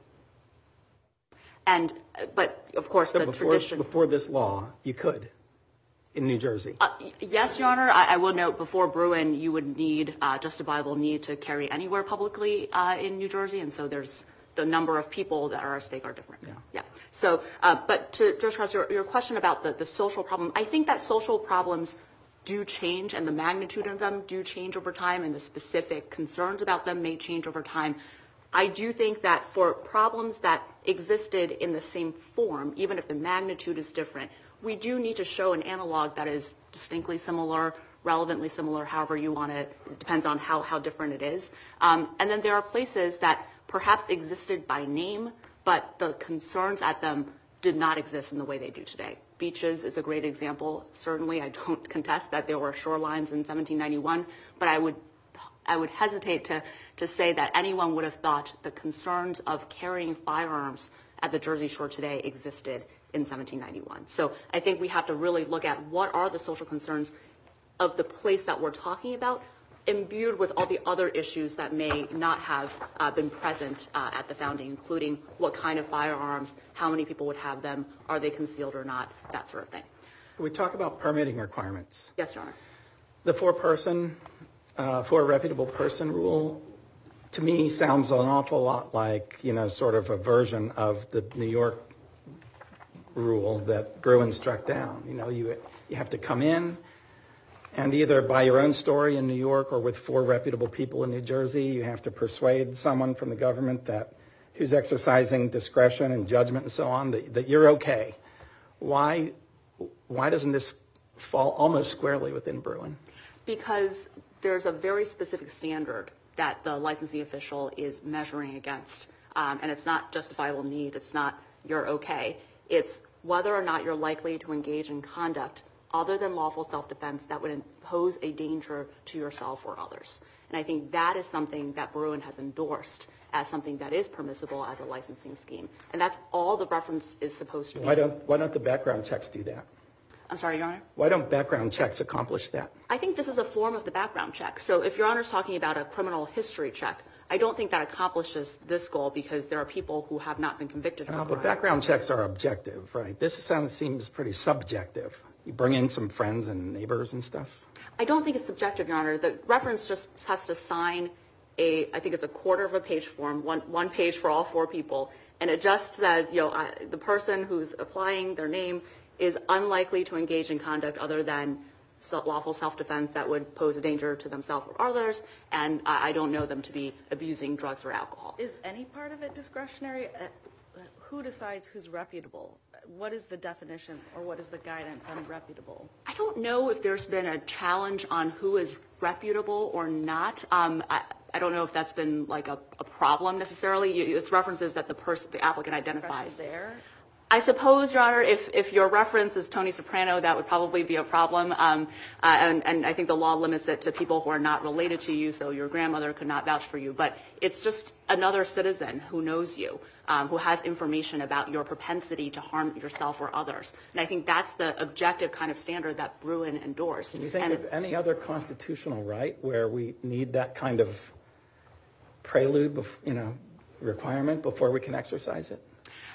And, but of course, So the before, tradition. before this law, you could in New Jersey. Uh, yes, Your Honor. I, I will note before Bruin, you would need, uh, justifiable need to carry anywhere publicly uh, in New Jersey. And so there's the number of people that are at stake are different. Yeah. Yeah. So, uh, but to Judge Krause, your, your question about the, the social problem, I think that social problems do change and the magnitude of them do change over time and the specific concerns about them may change over time. I do think that for problems that existed in the same form, even if the magnitude is different, we do need to show an analog that is distinctly similar, relevantly similar, however you want it. It depends on how, how different it is. Um, and then there are places that perhaps existed by name, but the concerns at them did not exist in the way they do today. Beaches is a great example. Certainly, I don't contest that there were shorelines in seventeen ninety-one, but I would I would hesitate to, to say that anyone would have thought the concerns of carrying firearms at the Jersey Shore today existed in seventeen ninety-one. So I think we have to really look at what are the social concerns of the place that we're talking about, imbued with all the other issues that may not have uh, been present uh, at the founding, including what kind of firearms, how many people would have them, are they concealed or not, that sort of thing. We talk about permitting requirements. Yes, Your Honor. The four-person, uh, four-reputable person rule, to me, sounds an awful lot like, you know, sort of a version of the New York rule that Bruin struck down. You know, you you have to come in and either by your own story in New York or with four reputable people in New Jersey, you have to persuade someone from the government that who's exercising discretion and judgment and so on that, that you're okay. Why why doesn't this fall almost squarely within Bruin? Because there's a very specific standard that the licensing official is measuring against. Um, and it's not justifiable need. It's not you're okay. It's whether or not you're likely to engage in conduct other than lawful self-defense that would impose a danger to yourself or others. And I think that is something that Bruin has endorsed as something that is permissible as a licensing scheme. And that's all the reference is supposed to be. Why don't why don't the background checks do that? I'm sorry, Your Honor? Why don't background checks accomplish that? I think this is a form of the background check. So if Your Honor's talking about a criminal history check, I don't think that accomplishes this goal because there are people who have not been convicted of a Uh, crime. but background checks are objective, right? This sounds seems pretty subjective. You bring in some friends and neighbors and stuff. I don't think it's subjective, Your Honor. The reference just has to sign a, I think it's a quarter of a page form, one one page for all four people, and it just says, you know, I, the person who's applying their name is unlikely to engage in conduct other than lawful self-defense that would pose a danger to themselves or others, and I, I don't know them to be abusing drugs or alcohol. Is any part of it discretionary? Uh, who decides who's reputable? What is the definition or what is the guidance on reputable? I don't know if there's been a challenge on who is reputable or not. Um, I, I don't know if that's been like a, a problem necessarily. You, it's references that the person, the applicant identifies. There? I suppose, Your Honor, if, if your reference is Tony Soprano, that would probably be a problem. Um, uh, and, and I think the law limits it to people who are not related to you, so your grandmother could not vouch for you. But it's just another citizen who knows you, um, who has information about your propensity to harm yourself or others. And I think that's the objective kind of standard that Bruin endorsed. Can you think and of any other constitutional right where we need that kind of prelude, bef- you know, requirement before we can exercise it?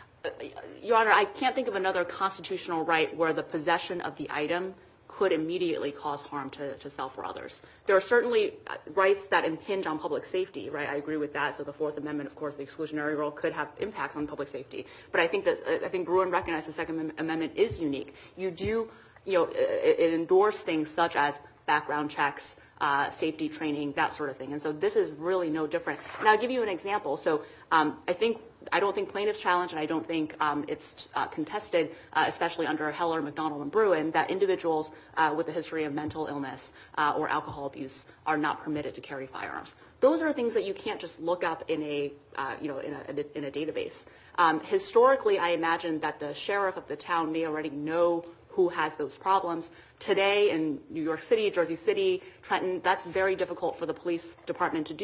Your Honor, I can't think of another constitutional right where the possession of the item could immediately cause harm to, to self or others. There are certainly rights that impinge on public safety, right? I agree with that. So the Fourth Amendment, of course, the exclusionary rule could have impacts on public safety. But I think that I think Bruin recognized the Second Amendment is unique. You do, you know, it, it endorse things such as background checks, uh, safety training, that sort of thing. And so this is really no different. And I'll give you an example. So um, I think. I don't think plaintiffs challenge, and I don't think um, it's uh, contested, uh, especially under Heller, McDonald, and Bruin, that individuals uh, with a history of mental illness uh, or alcohol abuse are not permitted to carry firearms. Those are things that you can't just look up in a, uh, you know, in a, in a database. Um, historically, I imagine that the sheriff of the town may already know who has those problems. Today in New York City, Jersey City, Trenton, that's very difficult for the police department to do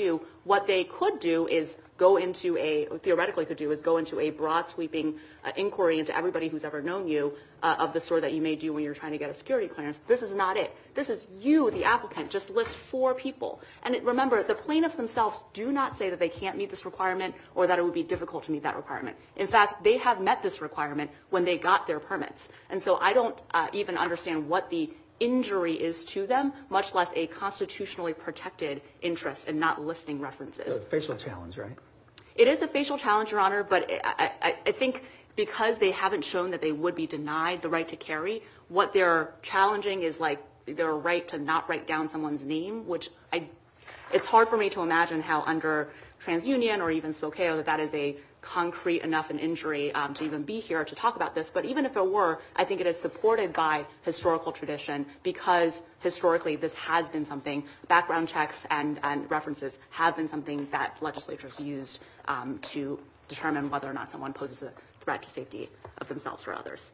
What they could do is go into a, theoretically could do, is go into a broad sweeping uh, inquiry into everybody who's ever known you uh, of the sort that you may do when you're trying to get a security clearance. This is not it. This is you, the applicant, just list four people. And it, remember, the plaintiffs themselves do not say that they can't meet this requirement or that it would be difficult to meet that requirement. In fact, they have met this requirement when they got their permits. And so I don't uh, even understand what the injury is to them, much less a constitutionally protected interest in not listing references. A facial challenge, right? It is a facial challenge, Your Honor, but I, I, I think because they haven't shown that they would be denied the right to carry, what they're challenging is like their right to not write down someone's name, which I, it's hard for me to imagine how under TransUnion or even SOCAO that that is a concrete enough an injury um, to even be here to talk about this. But even if it were, I think it is supported by historical tradition because historically this has been something, background checks and, and references have been something that legislatures used um, to determine whether or not someone poses a threat to safety of themselves or others.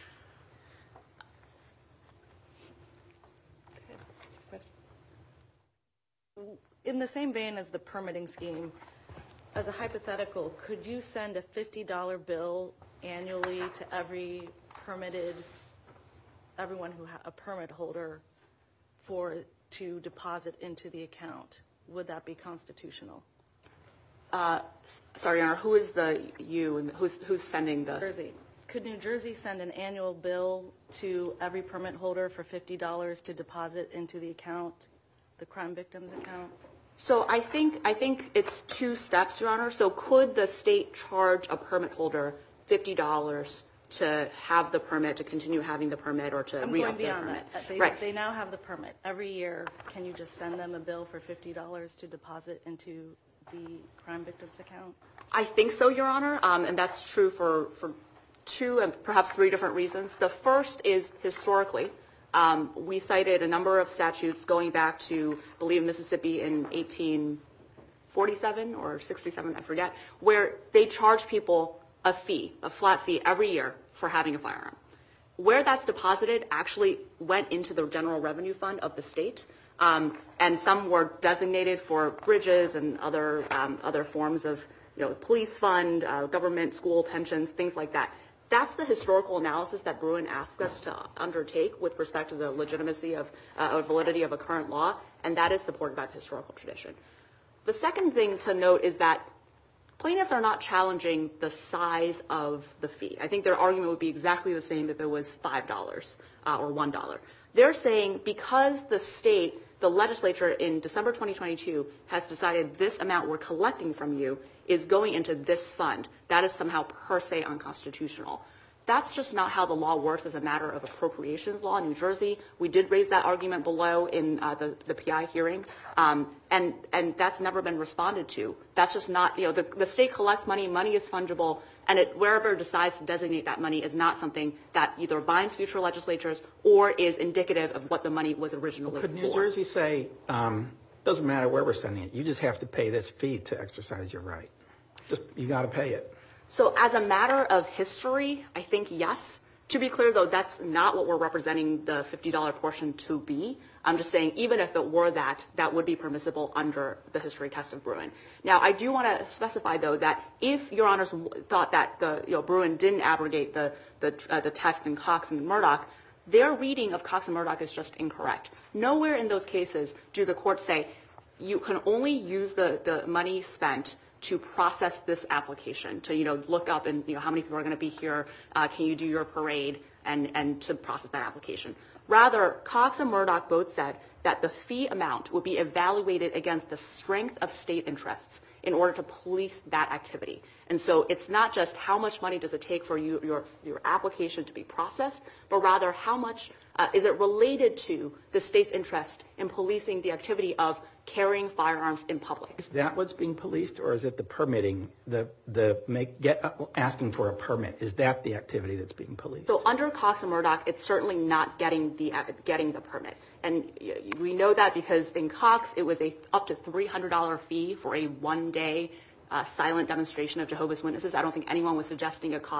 In the same vein as the permitting scheme, as a hypothetical, could you send a fifty dollar bill annually to every permitted, everyone who ha a permit holder for to deposit into the account? Would that be constitutional? Uh, sorry, Your Honor, who is the you and who's, who's sending the? Jersey. Could New Jersey send an annual bill to every permit holder for fifty dollars to deposit into the account, the crime victims account? So I think I think it's two steps, Your Honor. So could the state charge a permit holder fifty dollars to have the permit, to continue having the permit, or to I'm re-up going the beyond permit? that. They, right. they now have the permit. Every year, can you just send them a bill for fifty dollars to deposit into the crime victims account? I think so, Your Honor, um, and that's true for, for two and perhaps three different reasons. The first is historically. Um, we cited a number of statutes going back to, I believe, Mississippi in eighteen forty-seven or sixty-seven, I forget, where they charge people a fee, a flat fee every year for having a firearm. Where that's deposited actually went into the general revenue fund of the state, um, and some were designated for bridges and other um, other forms of, you know, police fund, uh, government, school pensions, things like that. That's the historical analysis that Bruen asked us to undertake with respect to the legitimacy of uh, or validity of a current law, and that is supported by the historical tradition. The second thing to note is that plaintiffs are not challenging the size of the fee. I think their argument would be exactly the same if it was five dollars uh, or one dollar. They're saying because the state, the legislature in December twenty twenty-two has decided this amount we're collecting from you is going into this fund, that is somehow per se unconstitutional. That's just not how the law works as a matter of appropriations law in New Jersey. We did raise that argument below in uh, the, the P I hearing, um, and, and that's never been responded to. That's just not, you know, the, the state collects money, money is fungible, and it, wherever it decides to designate that money is not something that either binds future legislatures or is indicative of what the money was originally well, could for. New Jersey say, um, doesn't matter where we're sending it, you just have to pay this fee to exercise your right? Just, you got to pay it. So as a matter of history, I think yes. To be clear, though, that's not what we're representing the fifty dollar portion to be. I'm just saying even if it were that, that would be permissible under the history test of Bruen. Now, I do want to specify, though, that if Your Honors thought that the, you know, Bruen didn't abrogate the, the, uh, the test in Cox and Murdoch, their reading of Cox and Murdoch is just incorrect. Nowhere in those cases do the courts say you can only use the, the money spent to process this application, to, you know, look up and, you know, how many people are going to be here, uh, can you do your parade, and, and to process that application. Rather, Cox and Murdoch both said that the fee amount would be evaluated against the strength of state interests in order to police that activity. And so it's not just how much money does it take for you, your, your application to be processed, but rather how much uh, is it related to the state's interest in policing the activity of carrying firearms in public. Is that what's being policed, or is it the permitting, the the make get uh, asking for a permit? Is that the activity that's being policed? So under Cox and Murdoch, it's certainly not getting the uh, getting the permit, and we know that because in Cox it was a up to three hundred dollar fee for a one day uh, silent demonstration of Jehovah's Witnesses. I don't think anyone was suggesting it cost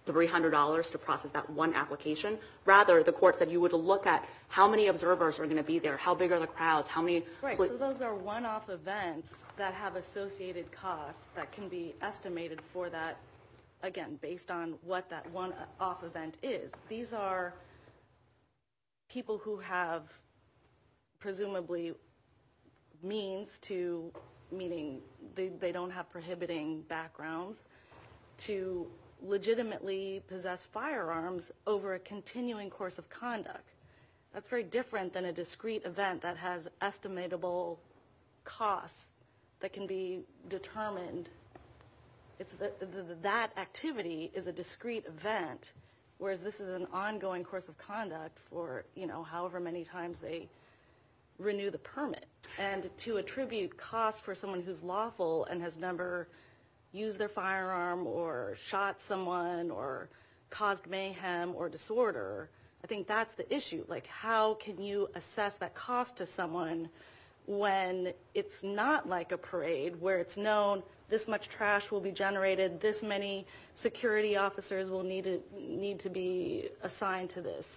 three hundred dollars to process that one application. Rather, the court said you would look at how many observers are going to be there, how big are the crowds, how many... Right, so those are one-off events that have associated costs that can be estimated for that, again, based on what that one-off event is. These are people who have presumably means to, meaning they, they don't have prohibiting backgrounds, to legitimately possess firearms over a continuing course of conduct. That's very different than a discrete event that has estimatable costs that can be determined. It's the, the, the, that activity is a discrete event, whereas this is an ongoing course of conduct for, you know, however many times they renew the permit. And to attribute costs for someone who's lawful and has never used their firearm or shot someone or caused mayhem or disorder, I think that's the issue. Like, how can you assess that cost to someone when it's not like a parade where it's known this much trash will be generated, this many security officers will need to, need to be assigned to this?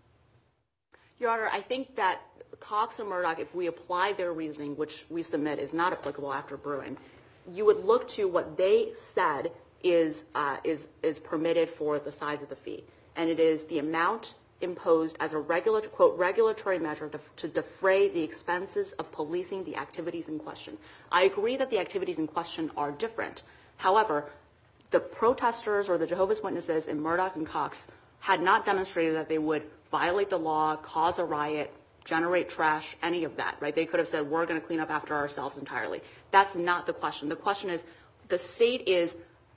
Your Honor, I think that Cox and Murdoch, if we apply their reasoning, which we submit is not applicable after Bruin, you would look to what they said is uh, is is permitted for the size of the fee, and it is the amount imposed as a regular quote regulatory measure to, to defray the expenses of policing the activities in question. I agree that the activities in question are different. However, the protesters or the Jehovah's Witnesses in Murdoch and Cox had not demonstrated that they would violate the law, cause a riot, generate trash, any of that, right? They could have said, we're going to clean up after ourselves entirely. That's not the question. The question is, the state is,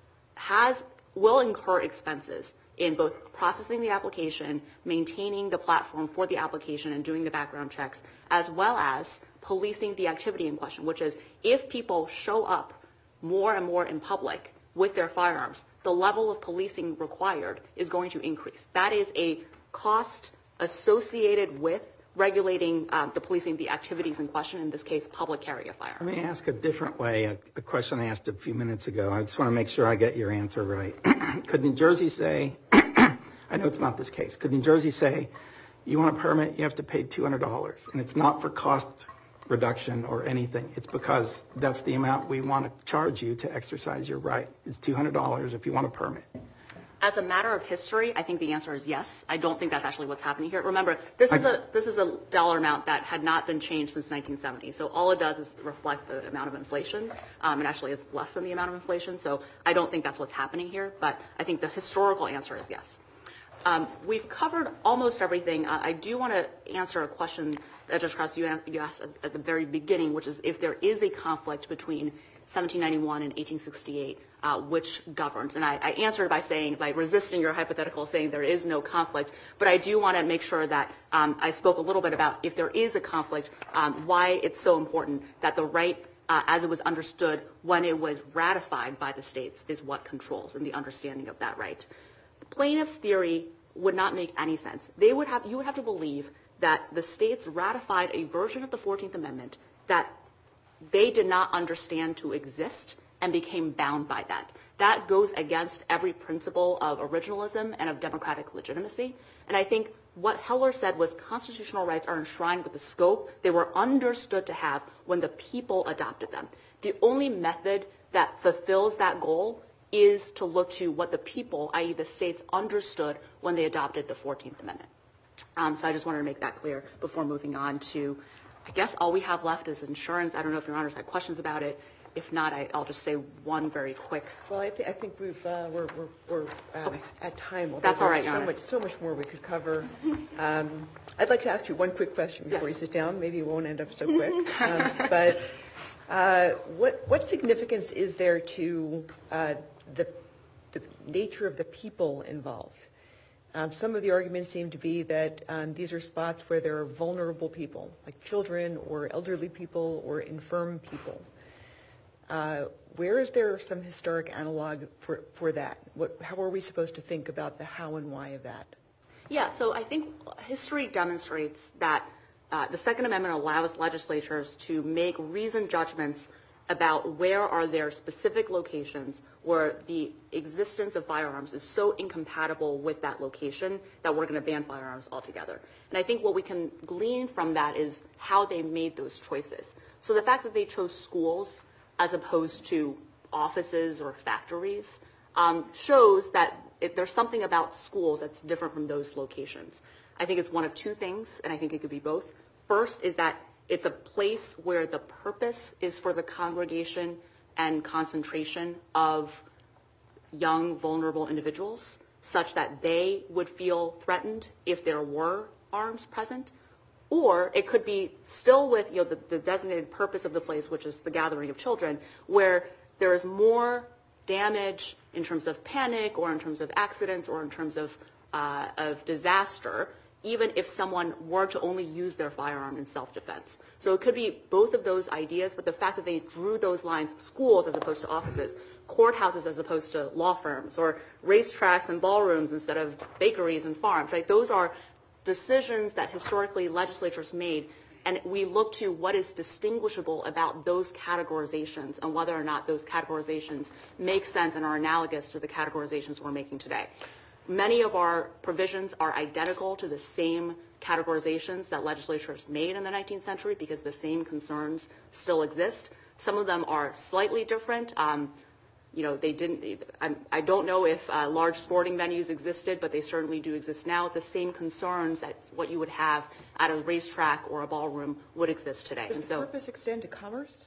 has, will incur expenses in both processing the application, maintaining the platform for the application, and doing the background checks, as well as policing the activity in question, which is if people show up more and more in public with their firearms, the level of policing required is going to increase. That is a cost associated with regulating um, the policing the activities in question, in this case, public carry of firearms. Let me ask a different way, a, a question I asked a few minutes ago. I just want to make sure I get your answer right. Could New Jersey say, I know it's not this case, could New Jersey say, you want a permit, you have to pay two hundred dollars, and it's not for cost reduction or anything, it's because that's the amount we want to charge you to exercise your right. It's two hundred dollars if you want a permit. As a matter of history, I think the answer is yes. I don't think that's actually what's happening here. Remember, this is a this is a dollar amount that had not been changed since nineteen seventy. So all it does is reflect the amount of inflation. Um, it actually is less than the amount of inflation. So I don't think that's what's happening here. But I think the historical answer is yes. Um, we've covered almost everything. Uh, I do want to answer a question that Judge Krause, you, you asked at, at the very beginning, which is if there is a conflict between seventeen ninety-one and eighteen sixty-eight, uh, which governs. And I, I answered by saying, by resisting your hypothetical, saying there is no conflict. But I do want to make sure that um, I spoke a little bit about if there is a conflict, um, why it's so important that the right, uh, as it was understood when it was ratified by the states, is what controls and the understanding of that right. The plaintiff's theory would not make any sense. They would have, you would have to believe that the states ratified a version of the fourteenth Amendment that they did not understand to exist and became bound by that. That goes against every principle of originalism and of democratic legitimacy. And I think what Heller said was constitutional rights are enshrined with the scope they were understood to have when the people adopted them. The only method that fulfills that goal is to look to what the people, that is the states, understood when they adopted the fourteenth Amendment. Um, so I just wanted to make that clear before moving on to, I guess all we have left is insurance. I don't know if Your Honors had questions about it. If not, I, I'll just say one very quick. Well, I, th- I think we've uh, we're we're, we're um, Okay. at time. That's all right, there's Your so Honor. much so much more we could cover. Um, I'd like to ask you one quick question before Yes. you sit down. Maybe you won't end up so quick. um, but uh, what what significance is there to uh, the the nature of the people involved? Um, some of the arguments seem to be that um, these are spots where there are vulnerable people, like children or elderly people or infirm people. Uh, where is there some historic analog for, for that? What, how are we supposed to think about the how and why of that? Yeah, so I think history demonstrates that uh, the Second Amendment allows legislatures to make reasoned judgments about where are there specific locations where the existence of firearms is so incompatible with that location that we're going to ban firearms altogether. And I think what we can glean from that is how they made those choices. So the fact that they chose schools as opposed to offices or factories um, shows that if there's something about schools that's different from those locations. I think it's one of two things, and I think it could be both. First is that it's a place where the purpose is for the congregation and concentration of young, vulnerable individuals, such that they would feel threatened if there were arms present. Or it could be still with you know, the, the designated purpose of the place, which is the gathering of children, where there is more damage in terms of panic or in terms of accidents or in terms of, uh, of disaster, even if someone were to only use their firearm in self-defense. So it could be both of those ideas, but the fact that they drew those lines, schools as opposed to offices, courthouses as opposed to law firms, or racetracks and ballrooms instead of bakeries and farms, right? Those are decisions that historically legislatures made, and we look to what is distinguishable about those categorizations and whether or not those categorizations make sense and are analogous to the categorizations we're making today. Many of our provisions are identical to the same categorizations that legislatures made in the nineteenth century because the same concerns still exist. Some of them are slightly different. Um, you know, they didn't, I, I don't know if uh, large sporting venues existed, but they certainly do exist now. The same concerns that what you would have at a racetrack or a ballroom would exist today. Does and the so, purpose extend to commerce?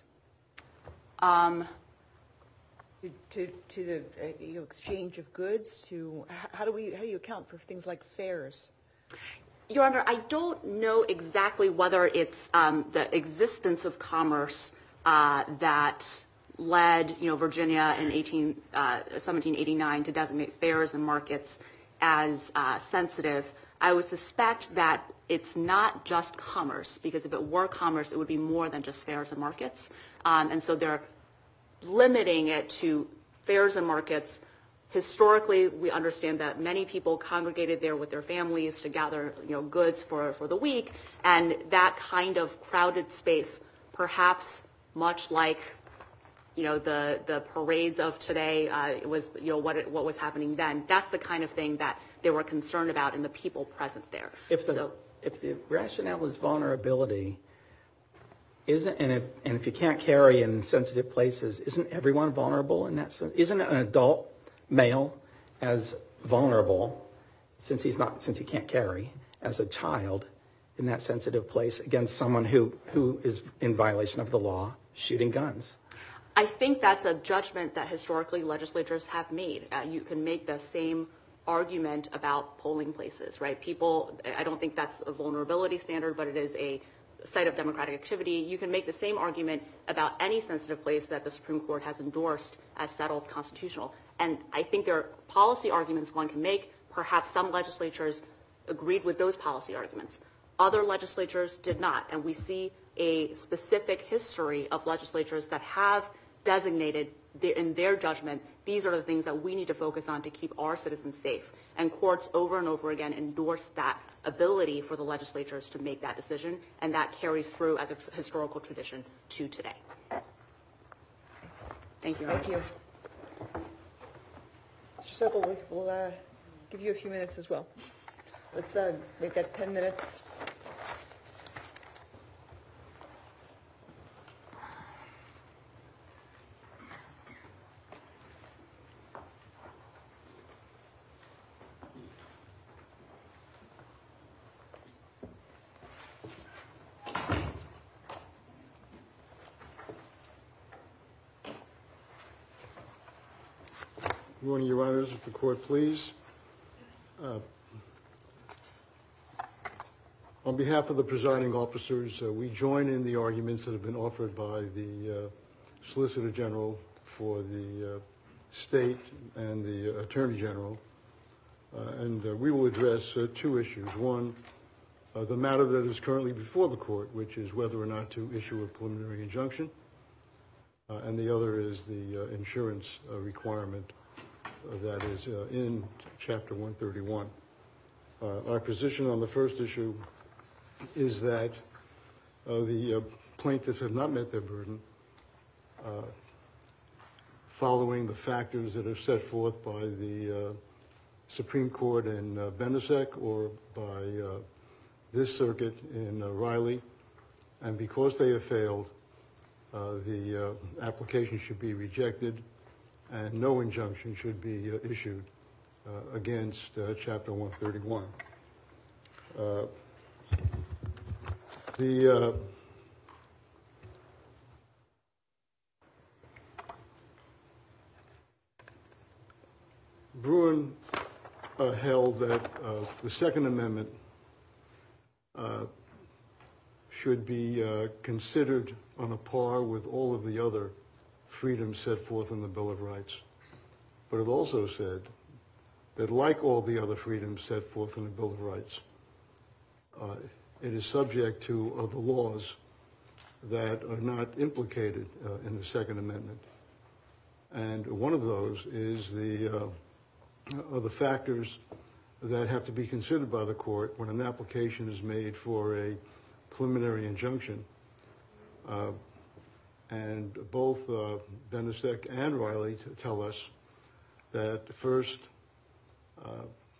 Um, To, to, to the uh, you know, exchange of goods? To h- how do we how do you account for things like fairs? Your Honor, I don't know exactly whether it's um, the existence of commerce uh, that led, you know, Virginia in eighteen, uh, seventeen eighty-nine to designate fairs and markets as uh, sensitive. I would suspect that it's not just commerce, because if it were commerce, it would be more than just fairs and markets. Um, and so they're limiting it to fairs and markets. Historically, we understand that many people congregated there with their families to gather, you know, goods for, for the week, and that kind of crowded space, perhaps much like, you know, the, the parades of today, uh, it was, you know, what it, what was happening then. That's the kind of thing that they were concerned about in the people present there. If the, so, if the rationale is vulnerability, isn't, and if, and if you can't carry in sensitive places, isn't everyone vulnerable in that sense? Isn't an adult male as vulnerable, since he's not, since he can't carry, as a child in that sensitive place against someone who, who is in violation of the law, shooting guns? I think that's a judgment that historically legislatures have made. Uh, you can make the same argument about polling places, right? People, I don't think that's a vulnerability standard, but it is a site of democratic activity. You can make the same argument about any sensitive place that the Supreme Court has endorsed as settled constitutional. And I think there are policy arguments one can make. Perhaps some legislatures agreed with those policy arguments. Other legislatures did not. And we see a specific history of legislatures that have designated the, in their judgment, these are the things that we need to focus on to keep our citizens safe. And courts over and over again endorse that ability for the legislatures to make that decision, and that carries through as a tr- historical tradition to today. Thank you. Thank you. Mister Sokol, we'll, we'll uh, give you a few minutes as well. Let's uh, make that ten minutes. Good morning, Your Honors. If the Court please. Uh, on behalf of the presiding officers, uh, we join in the arguments that have been offered by the uh, Solicitor General for the uh, State and the uh, Attorney General. Uh, and uh, we will address uh, two issues. One, uh, the matter that is currently before the Court, which is whether or not to issue a preliminary injunction. Uh, and the other is the uh, insurance uh, requirement that is uh, in Chapter one thirty-one. Uh, our position on the first issue is that uh, the uh, plaintiffs have not met their burden uh, following the factors that are set forth by the uh, Supreme Court in uh, Benasek or by uh, this circuit in uh, Riley. And because they have failed, uh, the uh, application should be rejected and no injunction should be uh, issued uh, against uh, Chapter one thirty-one. Uh, the uh, Bruin uh, held that uh, the Second Amendment uh, should be uh, considered on a par with all of the other freedoms set forth in the Bill of Rights. But it also said that like all the other freedoms set forth in the Bill of Rights, uh, it is subject to uh, the laws that are not implicated uh, in the Second Amendment. And one of those is the, uh, are the factors that have to be considered by the court when an application is made for a preliminary injunction. Uh, and both uh, Benasek and Riley t- tell us that first, uh,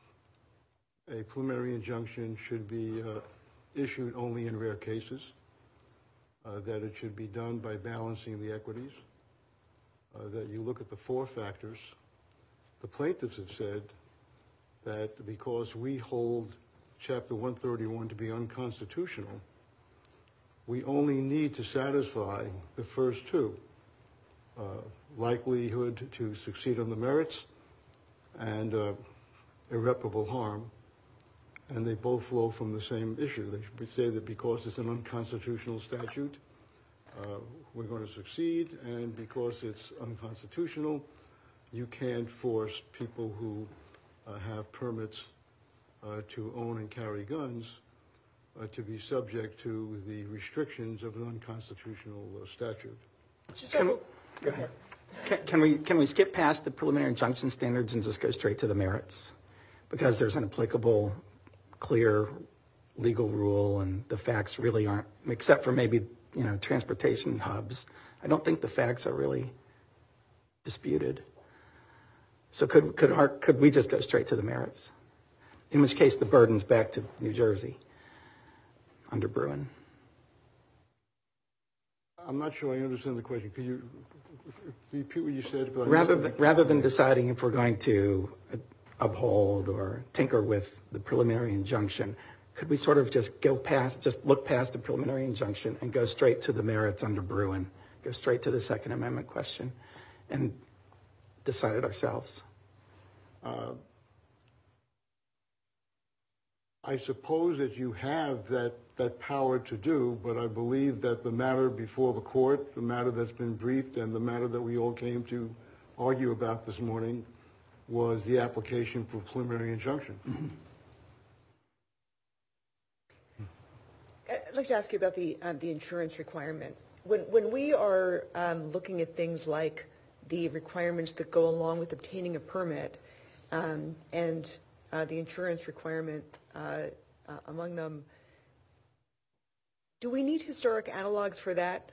a preliminary injunction should be uh, issued only in rare cases, uh, that it should be done by balancing the equities, uh, that you look at the four factors. The plaintiffs have said that because we hold Chapter one thirty-one to be unconstitutional, we only need to satisfy the first two, uh, likelihood to succeed on the merits and uh, irreparable harm, and they both flow from the same issue. They should say that because it's an unconstitutional statute, uh, we're going to succeed, and because it's unconstitutional, you can't force people who uh, have permits uh, to own and carry guns Uh, to be subject to the restrictions of an unconstitutional uh, statute. Can, go ahead. Can, can we can we skip past the preliminary injunction standards and just go straight to the merits? Because there's an applicable, clear legal rule, and the facts really aren't, except for maybe you know transportation hubs. I don't think the facts are really disputed. So could could our, could we just go straight to the merits? In which case, the burden's back to New Jersey under Bruin. I'm not sure I understand the question. Could you repeat what you said? Rather than, rather than deciding if we're going to uphold or tinker with the preliminary injunction, could we sort of just go past, just look past the preliminary injunction and go straight to the merits under Bruin, go straight to the Second Amendment question and decide it ourselves? Uh, I suppose that you have that, that power to do, but I believe that the matter before the court, the matter that's been briefed, and the matter that we all came to argue about this morning was the application for preliminary injunction. Mm-hmm. I'd like to ask you about the uh, the insurance requirement. When when we are um, looking at things like the requirements that go along with obtaining a permit, um, and uh, the insurance requirement uh, uh, among them, do we need historic analogs for that?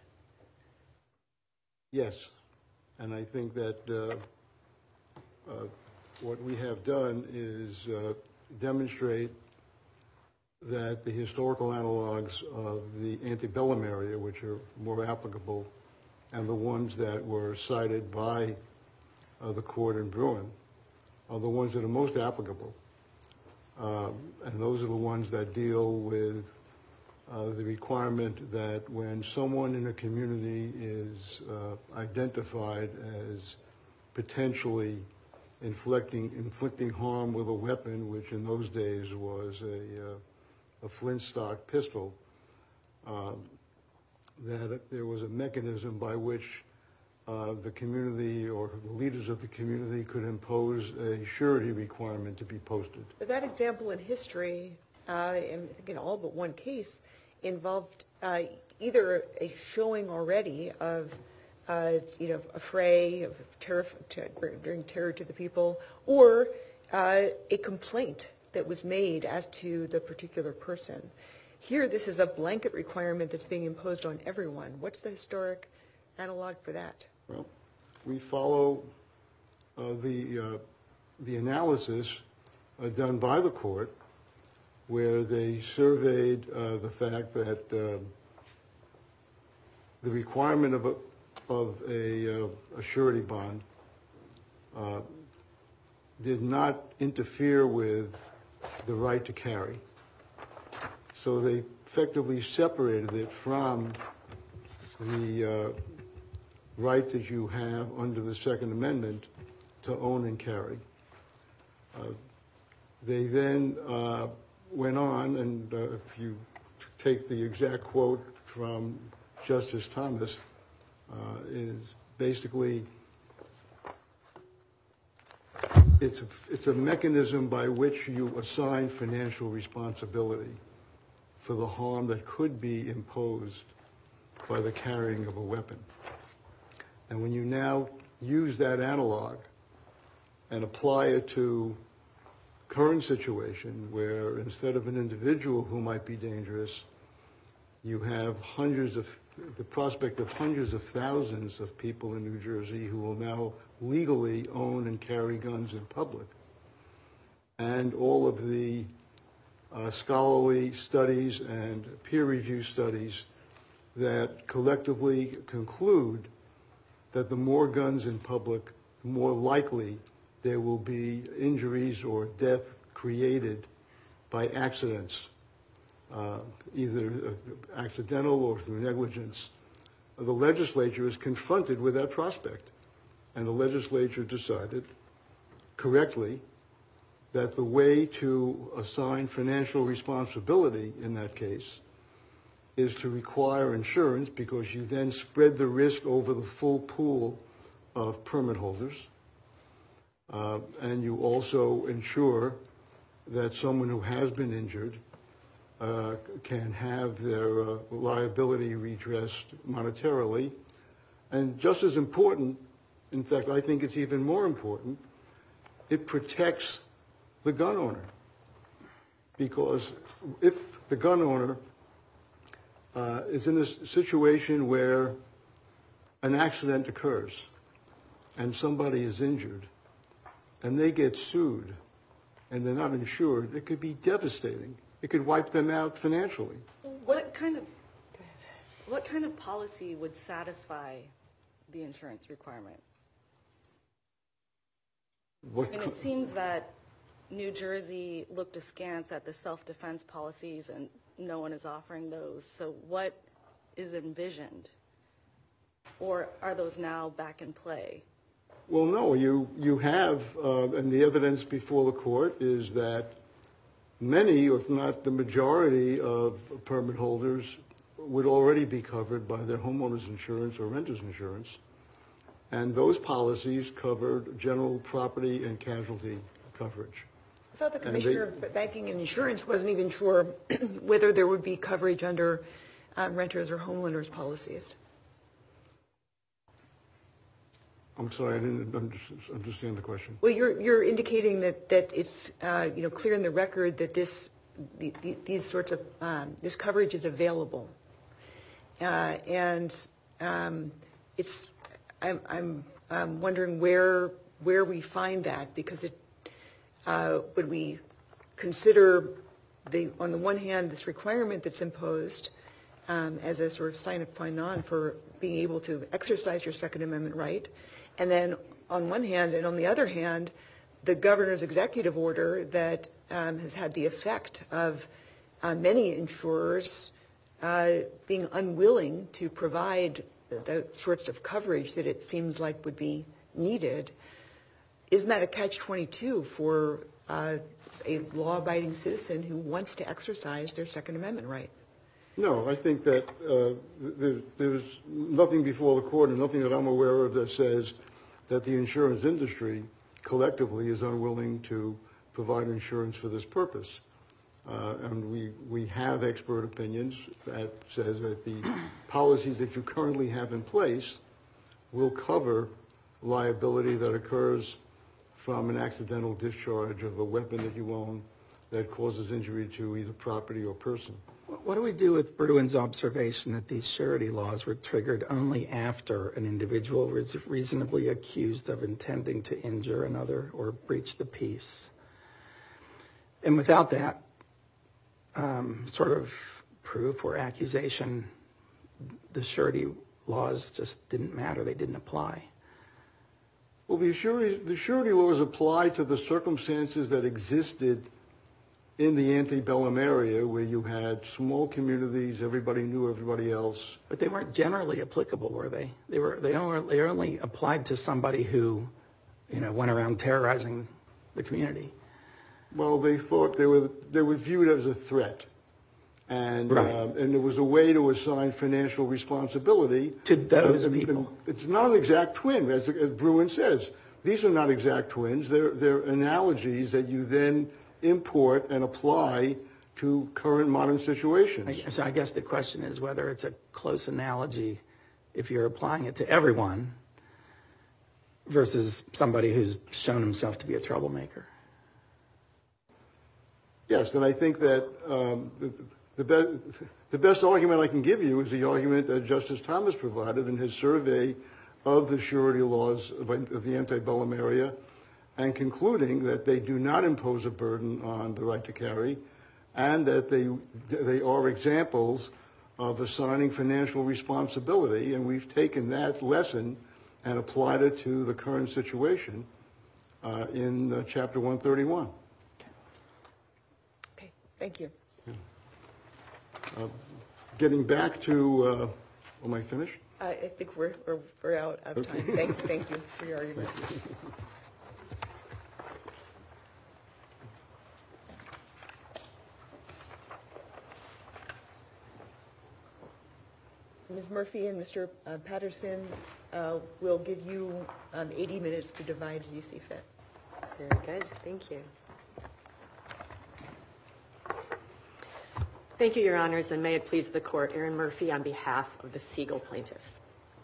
Yes, and I think that uh, uh, what we have done is uh, demonstrate that the historical analogs of the antebellum area, which are more applicable, and the ones that were cited by uh, the court in Bruin, are the ones that are most applicable. Um, and those are the ones that deal with uh, the requirement that when someone in a community is uh, identified as potentially inflicting inflicting harm with a weapon, which in those days was a, uh, a flintstock pistol, um, that there was a mechanism by which uh, the community or the leaders of the community could impose a surety requirement to be posted. But that example in history, uh, in, in all but one case, involved uh, either a showing already of, uh, you know, a fray of terror, ter- bringing terror to the people, or uh, a complaint that was made as to the particular person. Here, this is a blanket requirement that's being imposed on everyone. What's the historic analog for that? Well, we follow uh, the, uh, the analysis uh, done by the court where they surveyed uh, the fact that uh, the requirement of a, of a, uh, a surety bond uh, did not interfere with the right to carry. So they effectively separated it from the uh, right that you have under the Second Amendment to own and carry. Uh, they then uh, went on, and uh, if you take the exact quote from Justice Thomas, uh, is basically it's a, it's a mechanism by which you assign financial responsibility for the harm that could be imposed by the carrying of a weapon. And when you now use that analog and apply it to current situation where instead of an individual who might be dangerous, you have hundreds of, the prospect of hundreds of thousands of people in New Jersey who will now legally own and carry guns in public. And all of the uh, scholarly studies and peer review studies that collectively conclude that the more guns in public, the more likely there will be injuries or death created by accidents, uh, either accidental or through negligence. The legislature is confronted with that prospect, and the legislature decided correctly that the way to assign financial responsibility in that case is to require insurance, because you then spread the risk over the full pool of permit holders. Uh, and you also ensure that someone who has been injured uh, can have their uh, liability redressed monetarily. And just as important, in fact, I think it's even more important, it protects the gun owner. Because if the gun owner uh, is in a situation where an accident occurs and somebody is injured and they get sued and they're not insured, it could be devastating. It could wipe them out financially. What kind of what kind of policy would satisfy the insurance requirement? What I mean, it seems that New Jersey looked askance at the self-defense policies and no one is offering those. So what is envisioned? Or are those now back in play? Well, no, you, you have, uh, and the evidence before the court is that many, if not the majority of permit holders would already be covered by their homeowner's insurance or renter's insurance. And those policies covered general property and casualty coverage. I thought the And Commissioner they- of Banking and Insurance wasn't even sure whether there would be coverage under um, renters or homeowners policies. I'm sorry, I didn't under- understand the question. Well, you're you're indicating that that it's uh, you know clear in the record that this the, the, these sorts of um, this coverage is available, uh, and um, it's I'm I'm um, wondering where where we find that, because it uh, when we consider the on the one hand this requirement that's imposed um, as a sort of sine qua non for being able to exercise your Second Amendment right. And then on one hand, and on the other hand, the governor's executive order that um, has had the effect of uh, many insurers uh, being unwilling to provide the, the sorts of coverage that it seems like would be needed. Isn't that a catch twenty-two for uh, a law-abiding citizen who wants to exercise their Second Amendment right? No, I think that uh, there, there's nothing before the court and nothing that I'm aware of that says that the insurance industry collectively is unwilling to provide insurance for this purpose. Uh, and we, we have expert opinions that says that the policies that you currently have in place will cover liability that occurs from an accidental discharge of a weapon that you own that causes injury to either property or person. What do we do with Bruin's observation that these surety laws were triggered only after an individual was reasonably accused of intending to injure another or breach the peace? And without that um, sort of proof or accusation, the surety laws just didn't matter. They didn't apply. Well, the surety, the surety laws apply to the circumstances that existed in the antebellum area where you had small communities, everybody knew everybody else. But they weren't generally applicable, were they? They were. They only, they only applied to somebody who, you know, went around terrorizing the community. Well, they thought they were they were viewed as a threat, and right. um, and there was a way to assign financial responsibility to those uh, and, people. And it's not an exact twin, as, as Bruin says. These are not exact twins. They're they're analogies that you then import and apply to current modern situations. I, so I guess the question is whether it's a close analogy if you're applying it to everyone versus somebody who's shown himself to be a troublemaker. Yes, and I think that um, the, the, be- the best argument I can give you is the argument that Justice Thomas provided in his survey of the surety laws of, of the antebellum area, and concluding that they do not impose a burden on the right to carry, and that they they are examples of assigning financial responsibility, and we've taken that lesson and applied it to the current situation uh, in uh, Chapter one thirty-one. Okay, thank you. Yeah. Uh, getting back to, uh, am I finished? Uh, I think we're, we're, we're out of Okay. time. Thank, thank you for your argument. Miz Murphy and Mister Uh, Patterson uh, will give you um, eighty minutes to divide as you see fit. Very good. Thank you. Thank you, Your Honors, and may it please the Court, Erin Murphy on behalf of the Siegel plaintiffs.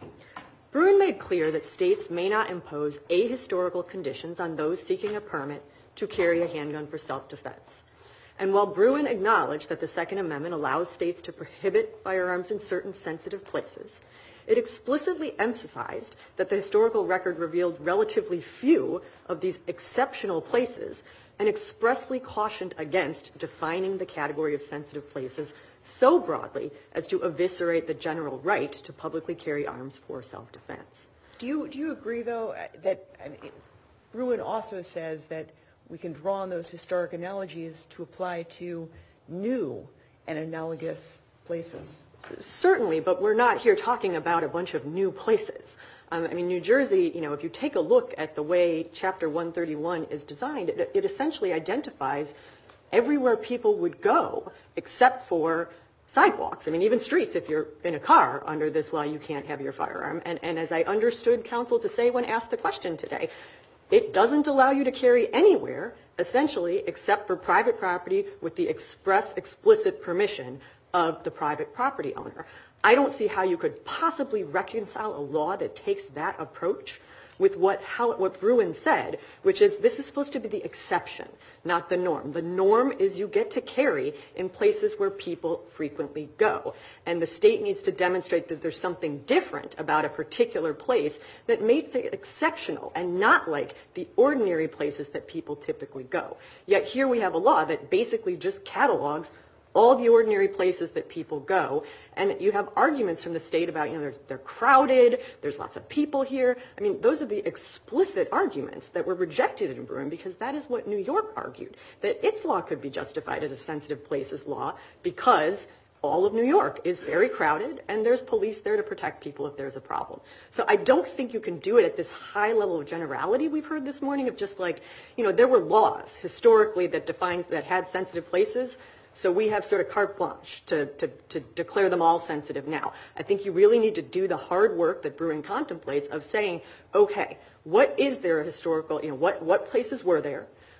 Bruin made clear that states may not impose ahistorical conditions on those seeking a permit to carry a handgun for self-defense. And while Bruin acknowledged that the Second Amendment allows states to prohibit firearms in certain sensitive places, it explicitly emphasized that the historical record revealed relatively few of these exceptional places and expressly cautioned against defining the category of sensitive places so broadly as to eviscerate the general right to publicly carry arms for self-defense. Do you do you agree, though, uh, that I mean, Bruin also says that we can draw on those historic analogies to apply to new and analogous places? Certainly, but we're not here talking about a bunch of new places. Um, I mean, New Jersey, you know, if you take a look at the way Chapter one thirty-one is designed, it, it essentially identifies everywhere people would go except for sidewalks. I mean, even streets. If you're in a car under this law, you can't have your firearm. And, and as I understood counsel to say when asked the question today, it doesn't allow you to carry anywhere, essentially, except for private property with the express, explicit permission of the private property owner. I don't see how you could possibly reconcile a law that takes that approach with what how what Bruin said, which is this is supposed to be the exception, not the norm. The norm is you get to carry in places where people frequently go. And the state needs to demonstrate that there's something different about a particular place that makes it exceptional and not like the ordinary places that people typically go. Yet here we have a law that basically just catalogs all the ordinary places that people go, and you have arguments from the state about, you know, they're, they're crowded, there's lots of people here. I mean, those are the explicit arguments that were rejected in Bruin because that is what New York argued, that its law could be justified as a sensitive places law because all of New York is very crowded and there's police there to protect people if there's a problem. So I don't think you can do it at this high level of generality we've heard this morning of just like, you know, there were laws historically that defined, that had sensitive places. So we have sort of carte blanche to, to, to declare them all sensitive now. I think you really need to do the hard work that Bruin contemplates of saying, okay, what is there historical, you know, what, what places were there?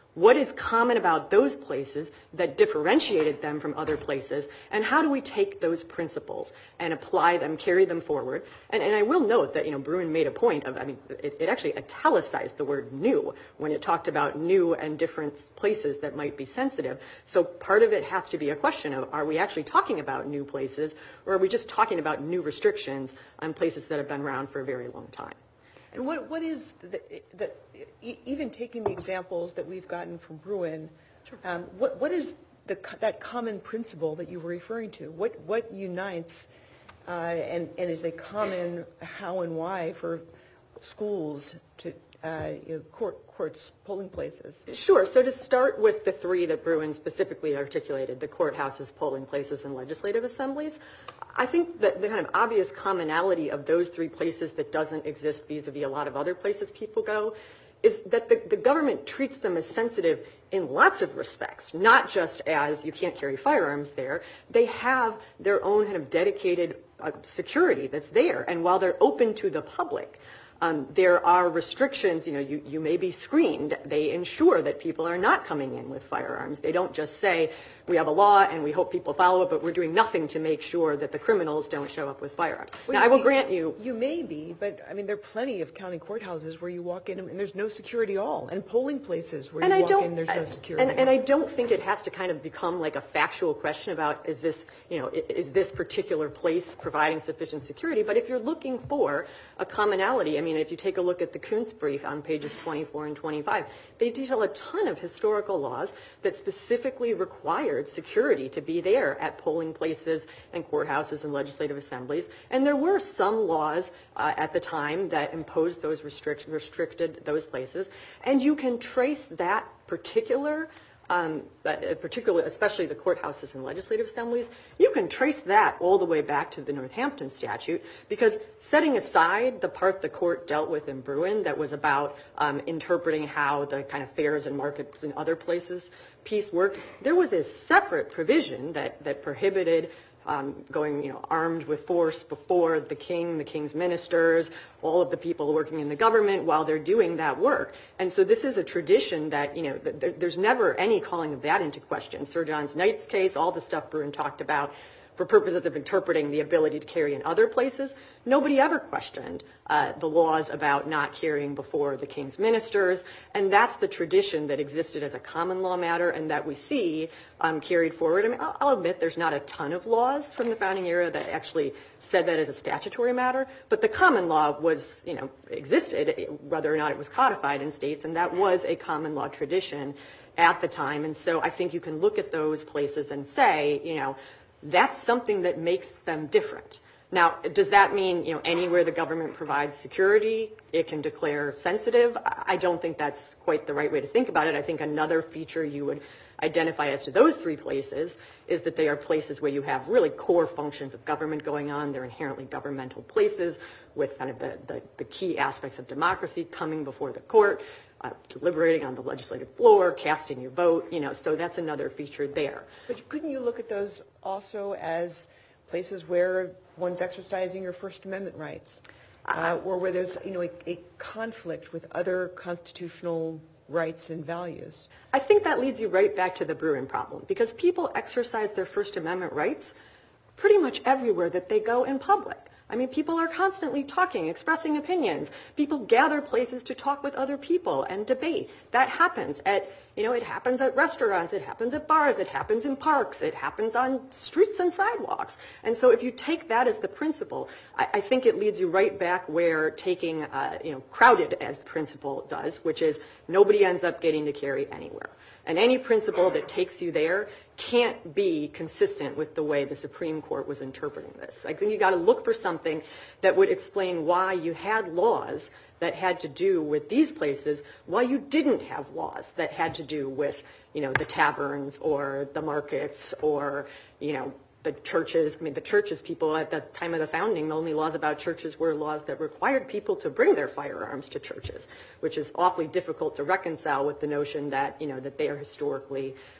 What is common about those places that differentiated them from other places? And how do we take those principles and apply them, carry them forward? And, and I will note that, you know, Bruin made a point of, I mean, it, it actually italicized the word new when it talked about new and different places that might be sensitive. So part of it has to be a question of, are we actually talking about new places, or are we just talking about new restrictions on places that have been around for a very long time? And what what is the, the even taking the examples that we've gotten from Bruin, um, what what is the that common principle that you were referring to? What what unites uh, and and is a common how and why for schools to uh, you know, court courts, polling places? Sure. So to start with the three that Bruin specifically articulated, the courthouses, polling places, and legislative assemblies, I think that the kind of obvious commonality of those three places that doesn't exist vis-a-vis a lot of other places people go is that the, the government treats them as sensitive in lots of respects, not just as you can't carry firearms there. They have their own kind of dedicated uh, security that's there. And while they're open to the public, Um, there are restrictions, you know, you, you may be screened. They ensure that people are not coming in with firearms. They don't just say, we have a law and we hope people follow it, but we're doing nothing to make sure that the criminals don't show up with firearms. Well, now, I will you, grant you... You may be, but, I mean, there are plenty of county courthouses where you walk in and there's no security at all, and polling places where and you I walk don't, in there's no security. And, and I don't think it has to kind of become like a factual question about, is this, you know, is this particular place providing sufficient security? But if you're looking for a commonality, I mean, if you take a look at the Kuntz brief on pages twenty-four and twenty-five, they detail a ton of historical laws that specifically required security to be there at polling places and courthouses and legislative assemblies. And there were some laws uh, at the time that imposed those restrict, restricted those places. And you can trace that particular Um, particularly, especially the courthouses and legislative assemblies, you can trace that all the way back to the Northampton statute, because setting aside the part the court dealt with in Bruin that was about um, interpreting how the kind of fairs and markets and other places piece worked, there was a separate provision that, that prohibited Um, going, you know, armed with force before the king, the king's ministers, all of the people working in the government while they're doing that work. And so this is a tradition that, you know, th- there's never any calling of that into question. Sir John Knight's case, all the stuff Bruin talked about, for purposes of interpreting the ability to carry in other places, nobody ever questioned uh, the laws about not carrying before the king's ministers, and that's the tradition that existed as a common law matter and that we see um, carried forward. I mean, I'll, I'll admit there's not a ton of laws from the founding era that actually said that as a statutory matter, but the common law was, you know, existed, whether or not it was codified in states, and that was a common law tradition at the time. And so I think you can look at those places and say, you know, that's something that makes them different. Now, does that mean, you know, anywhere the government provides security, it can declare sensitive? I don't think that's quite the right way to think about it. I think another feature you would identify as to those three places is that they are places where you have really core functions of government going on. They're inherently governmental places with kind of the, the, the key aspects of democracy coming before the court, Uh, deliberating on the legislative floor, casting your vote, you know, so that's another feature there. But couldn't you look at those also as places where one's exercising your First Amendment rights, uh, or where there's, you know, a, a conflict with other constitutional rights and values? I think that leads you right back to the Bruin problem, because people exercise their First Amendment rights pretty much everywhere that they go in public. I mean, people are constantly talking, expressing opinions. People gather places to talk with other people and debate. That happens at, you know, it happens at restaurants, it happens at bars, it happens in parks, it happens on streets and sidewalks. And so if you take that as the principle, I, I think it leads you right back where taking, uh, you know, crowded as the principle does, which is nobody ends up getting to carry anywhere. And any principle that takes you there can't be consistent with the way the Supreme Court was interpreting this. I think you got to look for something that would explain why you had laws that had to do with these places, why you didn't have laws that had to do with, you know, the taverns or the markets or, you know, the churches. I mean, the churches, people at the time of the founding, the only laws about churches were laws that required people to bring their firearms to churches, which is awfully difficult to reconcile with the notion that, you know, that they are historically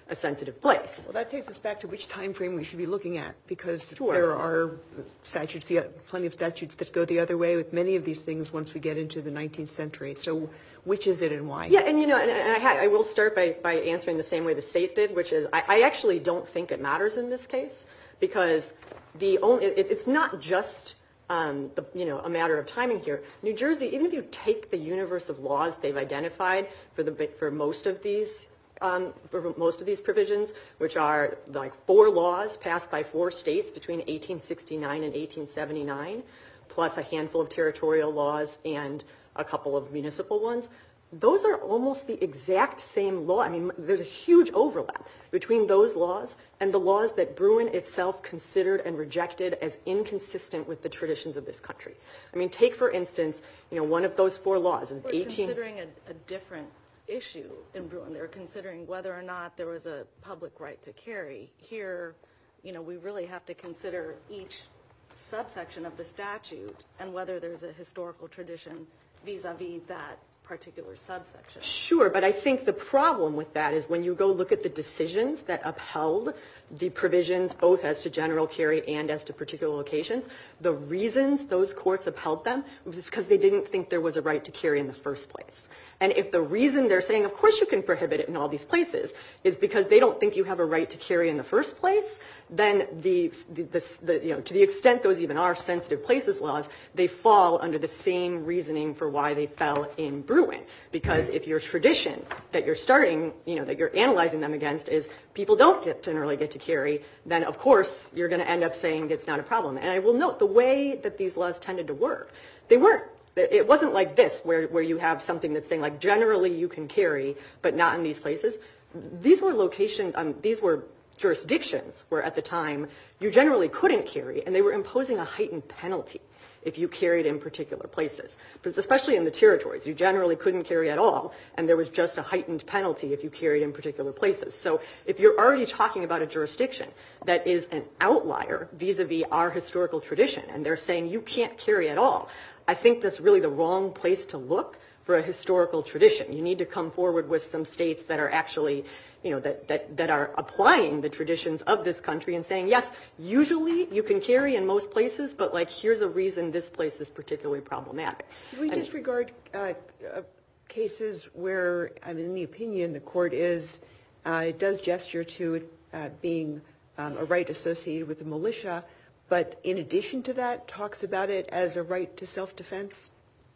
a sensitive place. Well, that takes us back to which time frame we should be looking at, because Sure. there are statutes, the- plenty of statutes that go the other way with many of these things once we get into the nineteenth century. So which is it and why? Yeah, and you know, and, and I, ha- I will start by, by answering the same way the state did, which is I, I actually don't think it matters in this case, because the only it, it's not just um, the, you know a matter of timing here. New Jersey, even if you take the universe of laws they've identified for the for most of these um, for most of these provisions, which are like four laws passed by four states between eighteen sixty-nine and eighteen seventy-nine, plus a handful of territorial laws and a couple of municipal ones, those are almost the exact same law. I mean, there's a huge overlap between those laws and the laws that Bruin itself considered and rejected as inconsistent with the traditions of this country. I mean, take, for instance, you know, one of those four laws is We're eighteen... considering a, a different issue in Bruin. They're considering whether or not there was a public right to carry. Here, you know, we really have to consider each subsection of the statute and whether there's a historical tradition vis-a-vis that particular subsection. Sure, but I think the problem with that is when you go look at the decisions that upheld the provisions both as to general carry and as to particular locations, the reasons those courts upheld them was because they didn't think there was a right to carry in the first place. And if the reason they're saying, of course you can prohibit it in all these places, is because they don't think you have a right to carry in the first place, then the, the, the, the you know, to the extent those even are sensitive places laws, they fall under the same reasoning for why they fell in Bruin. Because if your tradition that you're starting, you know, that you're analyzing them against is people don't get, generally get to carry, then of course you're going to end up saying it's not a problem. And I will note the way that these laws tended to work, they weren't. It wasn't like this, where, where you have something that's saying, like, generally you can carry, but not in these places. These were locations, um, these were jurisdictions where at the time you generally couldn't carry, and they were imposing a heightened penalty if you carried in particular places. But especially in the territories, you generally couldn't carry at all, and there was just a heightened penalty if you carried in particular places. So if you're already talking about a jurisdiction that is an outlier vis-a-vis our historical tradition, and they're saying you can't carry at all, I think that's really the wrong place to look for a historical tradition. You need to come forward with some states that are actually, you know, that, that, that are applying the traditions of this country and saying, yes, usually you can carry in most places, but like here's a reason this place is particularly problematic. Do we And- disregard uh, uh, cases where, I mean, in the opinion, the court is, uh, it does gesture to it uh, being um, a right associated with the militia, but in addition to that, talks about it as a right to self-defense?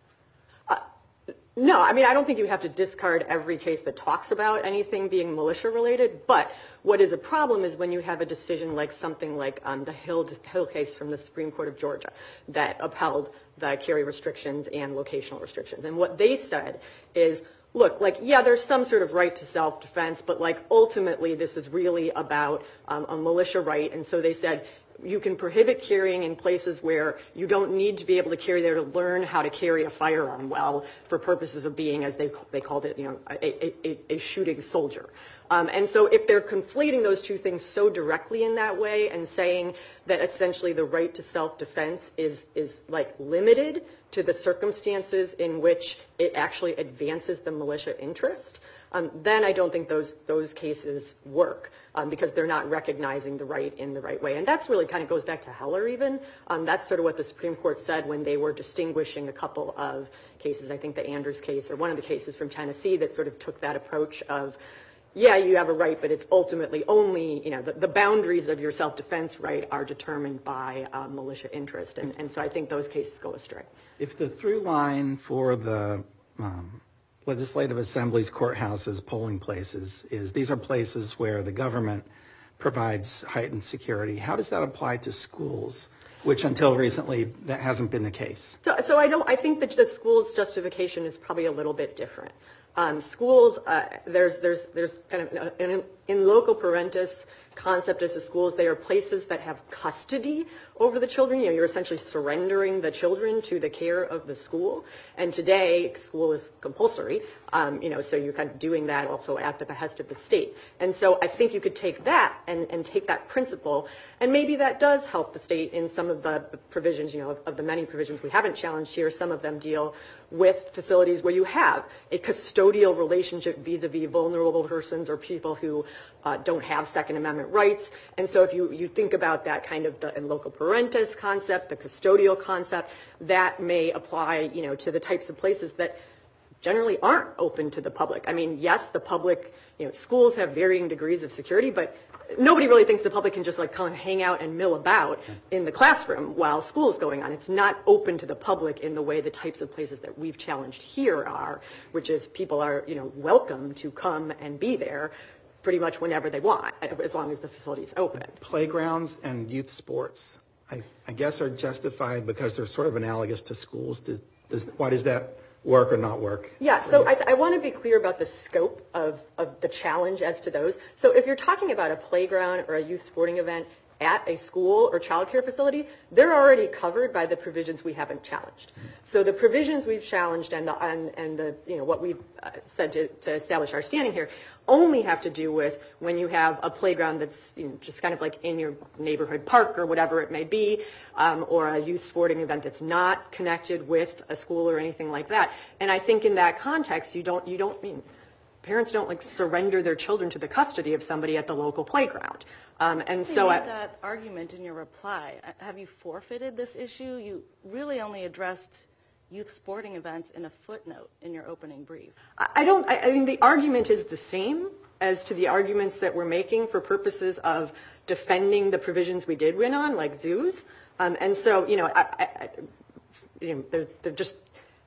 No, I mean, I don't think you have to discard every case that talks about anything being militia-related, but what is a problem is when you have a decision like something like um, the Hill, Hill case from the Supreme Court of Georgia that upheld the carry restrictions and locational restrictions. And what they said is, look, like, yeah, there's some sort of right to self-defense, but like ultimately this is really about um, a militia right. And so they said, you can prohibit carrying in places where you don't need to be able to carry there to learn how to carry a firearm well for purposes of being, as they they called it, you know, a, a, a shooting soldier. Um, and so if they're conflating those two things so directly in that way and saying that essentially the right to self-defense is is like limited to the circumstances in which it actually advances the militia interest, um, then I don't think those those cases work. Um, because they're not recognizing the right in the right way. And that's really kind of goes back to Heller even. Um, that's sort of what the Supreme Court said when they were distinguishing a couple of cases, I think the Anders case or one of the cases from Tennessee that sort of took that approach of, yeah, you have a right, but it's ultimately only, you know, the, the boundaries of your self-defense right are determined by uh, militia interest. And, and so I think those cases go astray. If the through line for the um, Legislative Assembly's courthouses, polling places, is these are places where the government provides heightened security, how does that apply to schools, which until recently that hasn't been the case? So, so I don't. I think that the school's justification is probably a little bit different. Um, schools, uh, there's there's there's kind of an in loco parentis concept as to schools. They are places that have custody over the children. You know, you're essentially surrendering the children to the care of the school. And today, school is compulsory. Um, you know, so you're kind of doing that also at the behest of the state. And so I think you could take that and, and take that principle, and maybe that does help the state in some of the provisions, you know, of, of the many provisions we haven't challenged here. Some of them deal with facilities where you have a custodial relationship vis-a-vis vulnerable persons or people who uh, don't have Second Amendment rights. And so if you, you think about that kind of the in loco parentis concept, the custodial concept, that may apply, you know, to the types of places that generally aren't open to the public. I mean, yes, the public, you know, schools have varying degrees of security, but nobody really thinks the public can just like come and hang out and mill about in the classroom while school is going on. It's not open to the public in the way the types of places that we've challenged here are, which is people are, you know, welcome to come and be there pretty much whenever they want, as long as the facility is open. Playgrounds and youth sports, I, I guess, are justified because they're sort of analogous to schools. Does, does, why does that work or not work? Yeah, so I, I want to be clear about the scope of, of the challenge as to those. So if you're talking about a playground or a youth sporting event at a school or child care facility, they're already covered by the provisions we haven't challenged. So the provisions we've challenged and the, and, and the, you know, what we've uh, said to, to establish our standing here only have to do with when you have a playground that's, you know, just kind of like in your neighborhood park or whatever it may be, um, or a youth sporting event that's not connected with a school or anything like that. And I think in that context, you don't, you don't mean, parents don't like surrender their children to the custody of somebody at the local playground. Um, and so you I, made that argument in your reply. Have you forfeited this issue? You really only addressed youth sporting events in a footnote in your opening brief. I don't, I, I mean, the argument is the same as to the arguments that we're making for purposes of defending the provisions we did win on, like zoos. Um, and so, you know, I, I, I, you know, they're, they're just,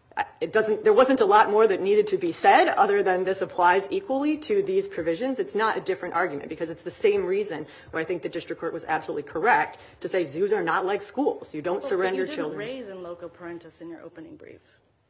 it doesn't, there wasn't a lot more that needed to be said other than this applies equally to these provisions. It's not a different argument because it's the same reason where I think the district court was absolutely correct to say zoos are not like schools. You don't well, surrender but you children. didn't raise in loco parentis in your opening brief.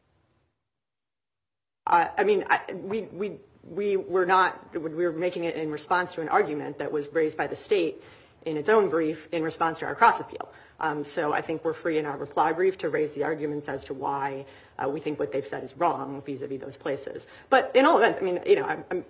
Uh, I mean, I, we, we, we were not, we were making it in response to an argument that was raised by the state in its own brief in response to our cross appeal. Um, so I think we're free in our reply brief to raise the arguments as to why uh, we think what they've said is wrong vis-a-vis those places. But in all events, I mean, you know, I'm, I'm,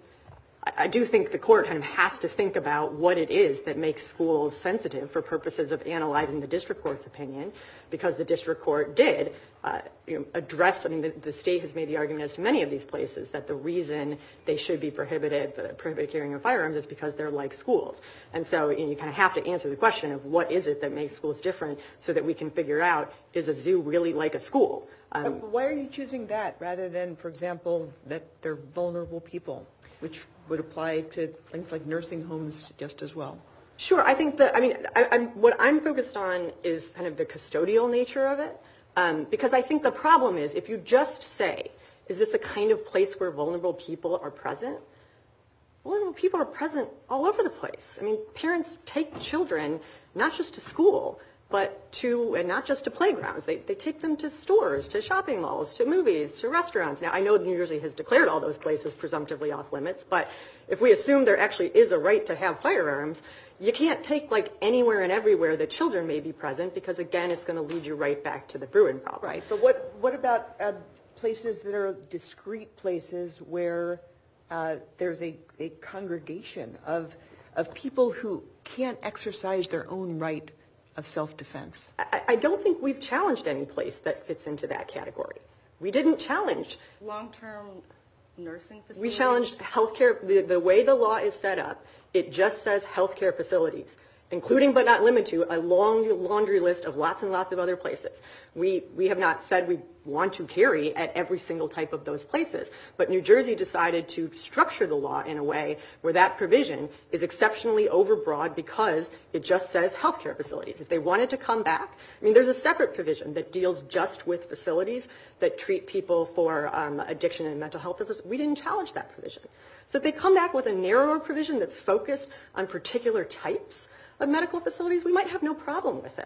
I do think the court kind of has to think about what it is that makes schools sensitive for purposes of analyzing the district court's opinion, because the district court did uh, you know, address, I mean, the, the state has made the argument as to many of these places that the reason they should be prohibited, uh, prohibited carrying of firearms is because they're like schools. And so you know, you kind of have to answer the question of what is it that makes schools different so that we can figure out, is a zoo really like a school? Um, Why are you choosing that rather than, for example, that they're vulnerable people, which would apply to things like nursing homes just as well? Sure. I think that, I mean, I, I'm, what I'm focused on is kind of the custodial nature of it, um, because I think the problem is if you just say, is this the kind of place where vulnerable people are present? Vulnerable people are present all over the place. I mean, parents take children not just to school, but to, and not just to playgrounds. They, they take them to stores, to shopping malls, to movies, to restaurants. Now, I know New Jersey has declared all those places presumptively off limits, but if we assume there actually is a right to have firearms, you can't take like anywhere and everywhere that children may be present, because again, it's going to lead you right back to the Bruin problem. Right, but what, what about uh, places that are discrete places where uh, there's a, a congregation of, of people who can't exercise their own right of self-defense? I, I don't think we've challenged any place that fits into that category. We didn't challenge. Long-term nursing facilities? We challenged healthcare. The, the way the law is set up, it just says healthcare facilities, including but not limited to a long laundry list of lots and lots of other places. We, we have not said we want to carry at every single type of those places, but New Jersey decided to structure the law in a way where that provision is exceptionally overbroad because it just says healthcare facilities. If they wanted to come back, I mean, there's a separate provision that deals just with facilities that treat people for um, addiction and mental health disorders. We didn't challenge that provision. So if they come back with a narrower provision that's focused on particular types of medical facilities, we might have no problem with it.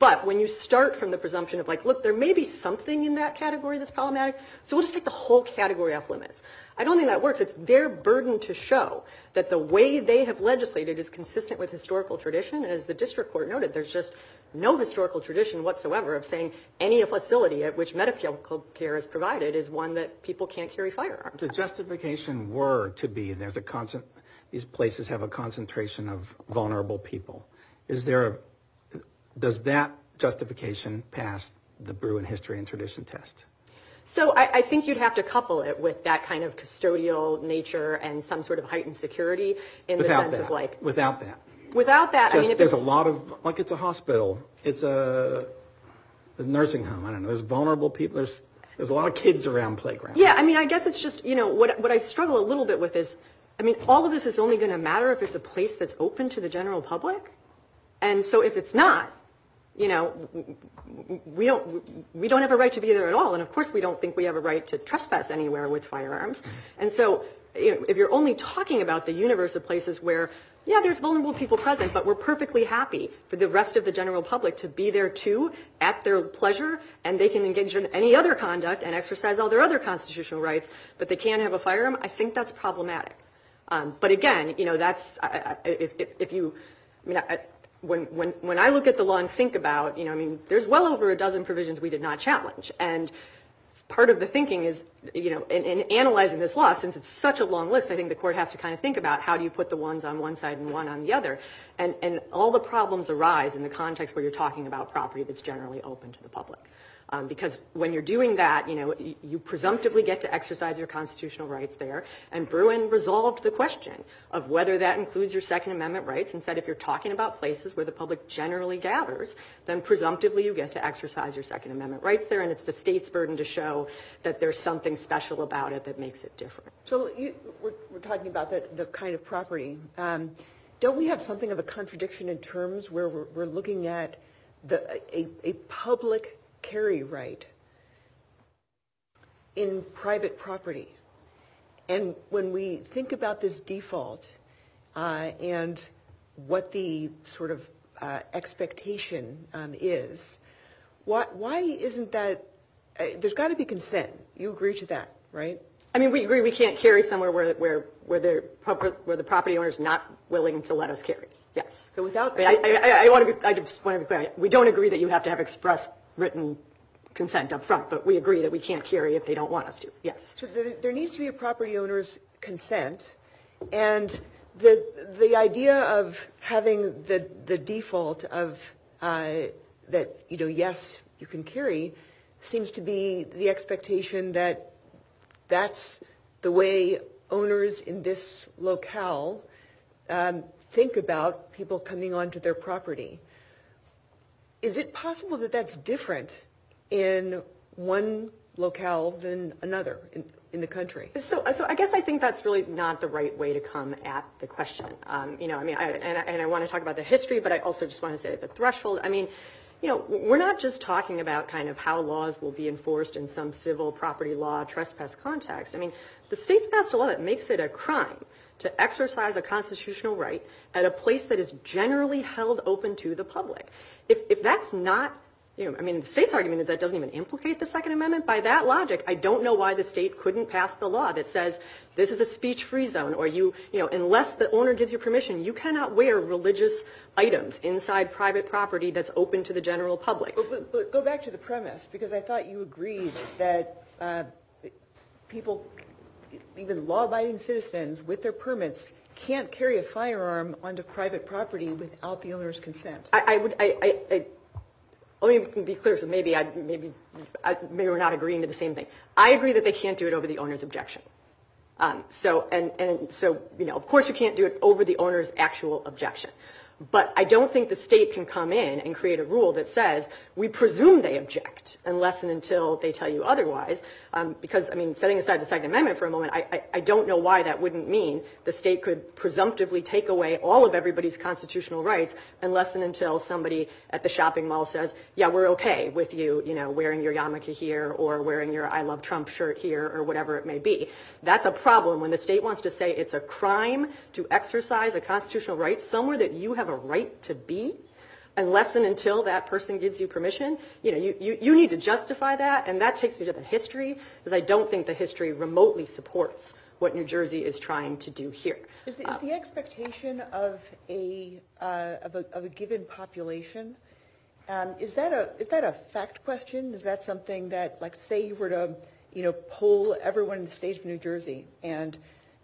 But when you start from the presumption of like, look, there may be something in that category that's problematic, so we'll just take the whole category off limits. I don't think that works. It's their burden to show that the way they have legislated is consistent with historical tradition. And as the district court noted, there's just no historical tradition whatsoever of saying any facility at which medical care is provided is one that people can't carry firearms. The justification were to be there's a constant. These places have a concentration of vulnerable people. Is there a does that justification pass the Bruin history and tradition test? So I, I think you'd have to couple it with that kind of custodial nature and some sort of heightened security in without the sense that, of like without that. Without that, Just, I mean, if there's a it's, lot of like it's a hospital, it's a, a nursing home. I don't know. There's vulnerable people. There's there's a lot of kids around playgrounds. Yeah, I mean, I guess it's just you know what what I struggle a little bit with is, I mean, all of this is only going to matter if it's a place that's open to the general public, and so if it's not, you know, we don't we don't have a right to be there at all, and of course we don't think we have a right to trespass anywhere with firearms, and so you know, if you're only talking about the universe of places where yeah, there's vulnerable people present, but we're perfectly happy for the rest of the general public to be there too at their pleasure, and they can engage in any other conduct and exercise all their other constitutional rights, but they can't have a firearm. I think that's problematic. Um, but again, you know, that's I, I, if, if, if you, I mean, I, when when when I look at the law and think about, you know, I mean, there's well over a dozen provisions we did not challenge, and part of the thinking is, you know, in, in analyzing this law, since it's such a long list, I think the court has to kind of think about how do you put the ones on one side and one on the other. And, and all the problems arise in the context where you're talking about property that's generally open to the public. Um, because when you're doing that, you know, you, you presumptively get to exercise your constitutional rights there. And Bruin resolved the question of whether that includes your Second Amendment rights and said if you're talking about places where the public generally gathers, then presumptively you get to exercise your Second Amendment rights there. And it's the state's burden to show that there's something special about it that makes it different. So you, we're, we're talking about the, the kind of property. Um, don't we have something of a contradiction in terms where we're, we're looking at the a, a public carry right in private property? And when we think about this default uh, and what the sort of uh, expectation um, is, why, why isn't that, uh, there's got to be consent. You agree to that, right? I mean, we agree we can't carry somewhere where where where the where the property owner is not willing to let us carry. Yes. So without, I, I, I, I want to be, I just want to be clear. We don't agree that you have to have express written consent up front, but we agree that we can't carry if they don't want us to. Yes. So there, there needs to be a property owner's consent, and the the idea of having the the default of uh, that you know yes you can carry seems to be the expectation that that's the way owners in this locale um, think about people coming onto their property. Is it possible that that's different in one locale than another in, in the country? So, so I guess I think that's really not the right way to come at the question. Um, you know, I mean, I, and, and I want to talk about the history, but I also just want to say at the threshold, I mean, you know, we're not just talking about kind of how laws will be enforced in some civil property law trespass context. I mean, the state's passed a law that makes it a crime to exercise a constitutional right at a place that is generally held open to the public. If, if that's not, you know, I mean, the state's argument is that doesn't even implicate the Second Amendment. By that logic, I don't know why the state couldn't pass the law that says this is a speech-free zone, or you, you know, unless the owner gives you permission, you cannot wear religious items inside private property that's open to the general public. But, but, but go back to the premise, because I thought you agreed that uh, people, even law-abiding citizens with their permits, can't carry a firearm onto private property without the owner's consent. I, I would, I, I, I let me be clear, so maybe I, maybe, I, maybe we're not agreeing to the same thing. I agree that they can't do it over the owner's objection. Um, so, and, and so, you know, of course you can't do it over the owner's actual objection. But I don't think the state can come in and create a rule that says we presume they object unless and until they tell you otherwise. Um, because, I mean, setting aside the Second Amendment for a moment, I, I, I don't know why that wouldn't mean the state could presumptively take away all of everybody's constitutional rights unless and until somebody at the shopping mall says, yeah, we're okay with you, you know, wearing your yarmulke here or wearing your I Love Trump shirt here or whatever it may be. That's a problem when the state wants to say it's a crime to exercise a constitutional right somewhere that you have a right to be. unless and until that person gives you permission, you know, you, you, you need to justify that. And that takes me to the history, because I don't think the history remotely supports what New Jersey is trying to do here. Is the, is the expectation of a, uh, of a of a given population, um, is that a is that a fact question? Is that something that, like, say you were to, you know, poll everyone in the state of New Jersey, and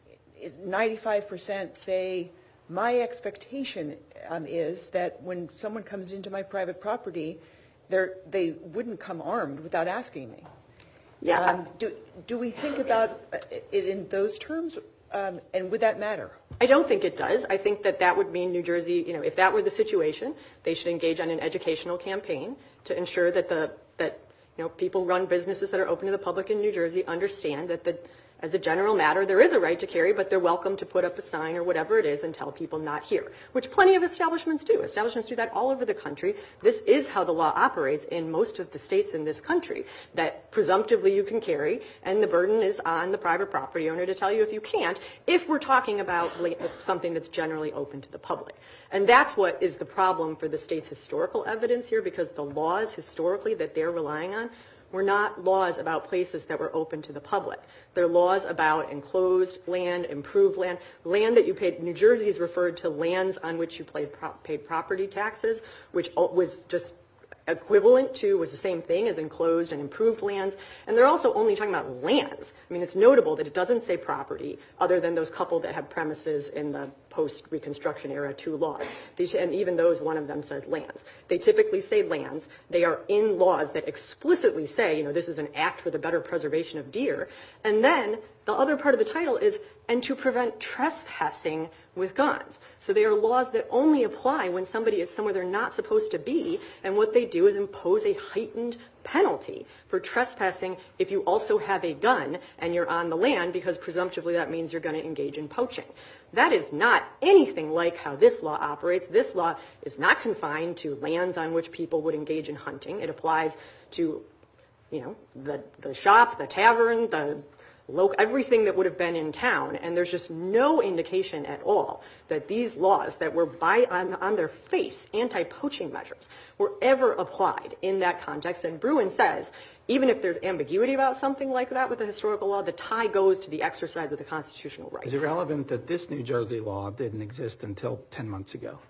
ninety-five percent say, my expectation um, is that when someone comes into my private property, they they wouldn't come armed without asking me. Yeah. Um, do do we think about it in those terms, um, and would that matter? I don't think it does. I think that that would mean New Jersey, you know, if that were the situation, they should engage on an educational campaign to ensure that the that you know people run businesses that are open to the public in New Jersey understand that the as a general matter, there is a right to carry, but they're welcome to put up a sign or whatever it is and tell people not here, which plenty of establishments do. Establishments do that all over the country. This is how the law operates in most of the states in this country, that presumptively you can carry, and the burden is on the private property owner to tell you if you can't, if we're talking about something that's generally open to the public. And that's what is the problem for the state's historical evidence here, because the laws historically that they're relying on were not laws about places that were open to the public. They're laws about enclosed land, improved land, land that you paid. New Jersey is referred to lands on which you paid, pro- paid property taxes, which was just equivalent to, was the same thing as enclosed and improved lands. And they're also only talking about lands. I mean, it's notable that it doesn't say property, other than those couple that have premises in the post-Reconstruction era, two laws. These, and even those, one of them says lands. They typically say lands. They are in laws that explicitly say, you know, this is an act for the better preservation of deer. And then the other part of the title is, and to prevent trespassing with guns. So they are laws that only apply when somebody is somewhere they're not supposed to be, and what they do is impose a heightened penalty for trespassing if you also have a gun and you're on the land, because presumptively that means you're going to engage in poaching. That is not anything like how this law operates. This law is not confined to lands on which people would engage in hunting. It applies to, you know, the, the shop, the tavern, the local, everything that would have been in town. And there's just no indication at all that these laws that were by on, on their face anti-poaching measures were ever applied in that context. And Bruen says, even if there's ambiguity about something like that with the historical law, the tie goes to the exercise of the constitutional right. Is it relevant that this New Jersey law didn't exist until ten months ago?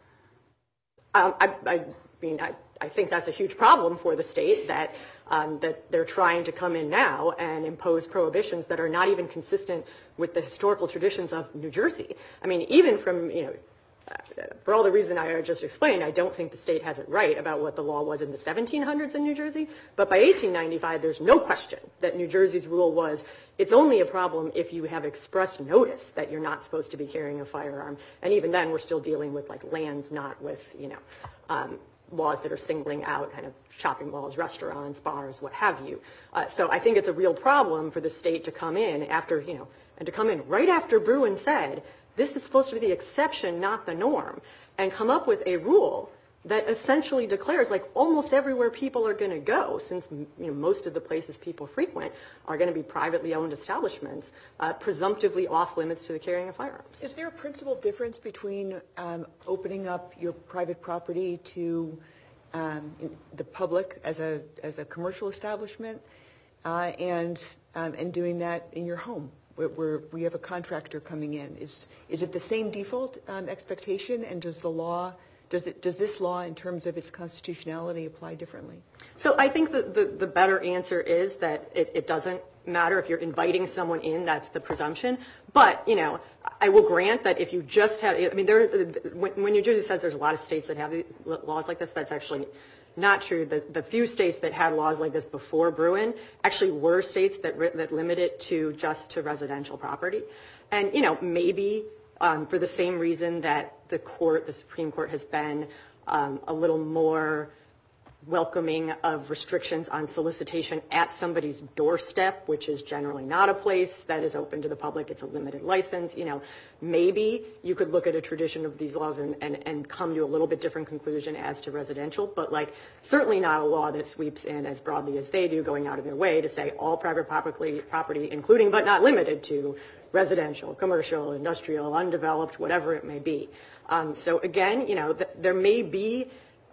Um, I, I mean, I, I think that's a huge problem for the state, that um, that they're trying to come in now and impose prohibitions that are not even consistent with the historical traditions of New Jersey. I mean, even from, you know, uh, for all the reason I just explained, I don't think the state has it right about what the law was in the seventeen hundreds in New Jersey. But by eighteen ninety-five, there's no question that New Jersey's rule was, it's only a problem if you have expressed notice that you're not supposed to be carrying a firearm. And even then, we're still dealing with like lands, not with, you know, um, laws that are singling out kind of shopping malls, restaurants, bars, what have you. Uh, so I think it's a real problem for the state to come in after, you know, and to come in right after Bruen said, this is supposed to be the exception, not the norm, and come up with a rule that essentially declares, like, almost everywhere people are going to go, since, you know, most of the places people frequent are going to be privately owned establishments, uh, presumptively off limits to the carrying of firearms. Is there a principal difference between um, opening up your private property to um, the public as a as a commercial establishment uh, and um, and doing that in your home, where, where we have a contractor coming in? Is is it the same default um, expectation, and does the law Does it, does this law, in terms of its constitutionality, apply differently? So I think that the, the better answer is that it, it doesn't matter if you're inviting someone in, that's the presumption. But, you know, I will grant that if you just have, I mean, there, when, when New Jersey says there's a lot of states that have laws like this, that's actually not true. The, the few states that had laws like this before Bruen actually were states that, that limit it to just to residential property. And, you know, maybe Um, for the same reason that the court, the Supreme Court, has been um, a little more welcoming of restrictions on solicitation at somebody's doorstep, which is generally not a place that is open to the public. It's a limited license. You know, maybe you could look at a tradition of these laws and, and, and come to a little bit different conclusion as to residential, but like certainly not a law that sweeps in as broadly as they do, going out of their way to say all private property, property, including but not limited to residential, commercial, industrial, undeveloped, whatever it may be. Um, so again, you know, th- there may be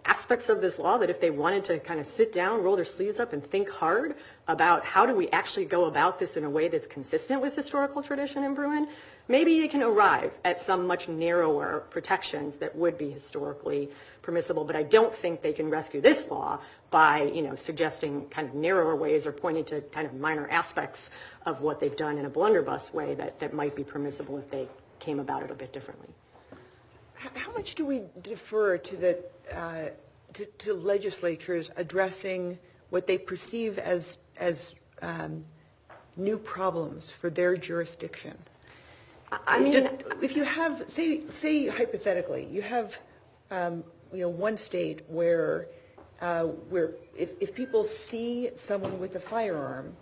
aspects of this law that if they wanted to kind of sit down, roll their sleeves up, and think hard about how do we actually go about this in a way that's consistent with historical tradition in Bruin, maybe they can arrive at some much narrower protections that would be historically permissible. But I don't think they can rescue this law by, you know, suggesting kind of narrower ways or pointing to kind of minor aspects of what they've done in a blunderbuss way that, that might be permissible if they came about it a bit differently. How much do we defer to the uh, to, to legislatures addressing what they perceive as as um, new problems for their jurisdiction? I mean, Just, if you have, say, say hypothetically, you have, um, you know, one state where uh, where if, if people see someone with a firearm,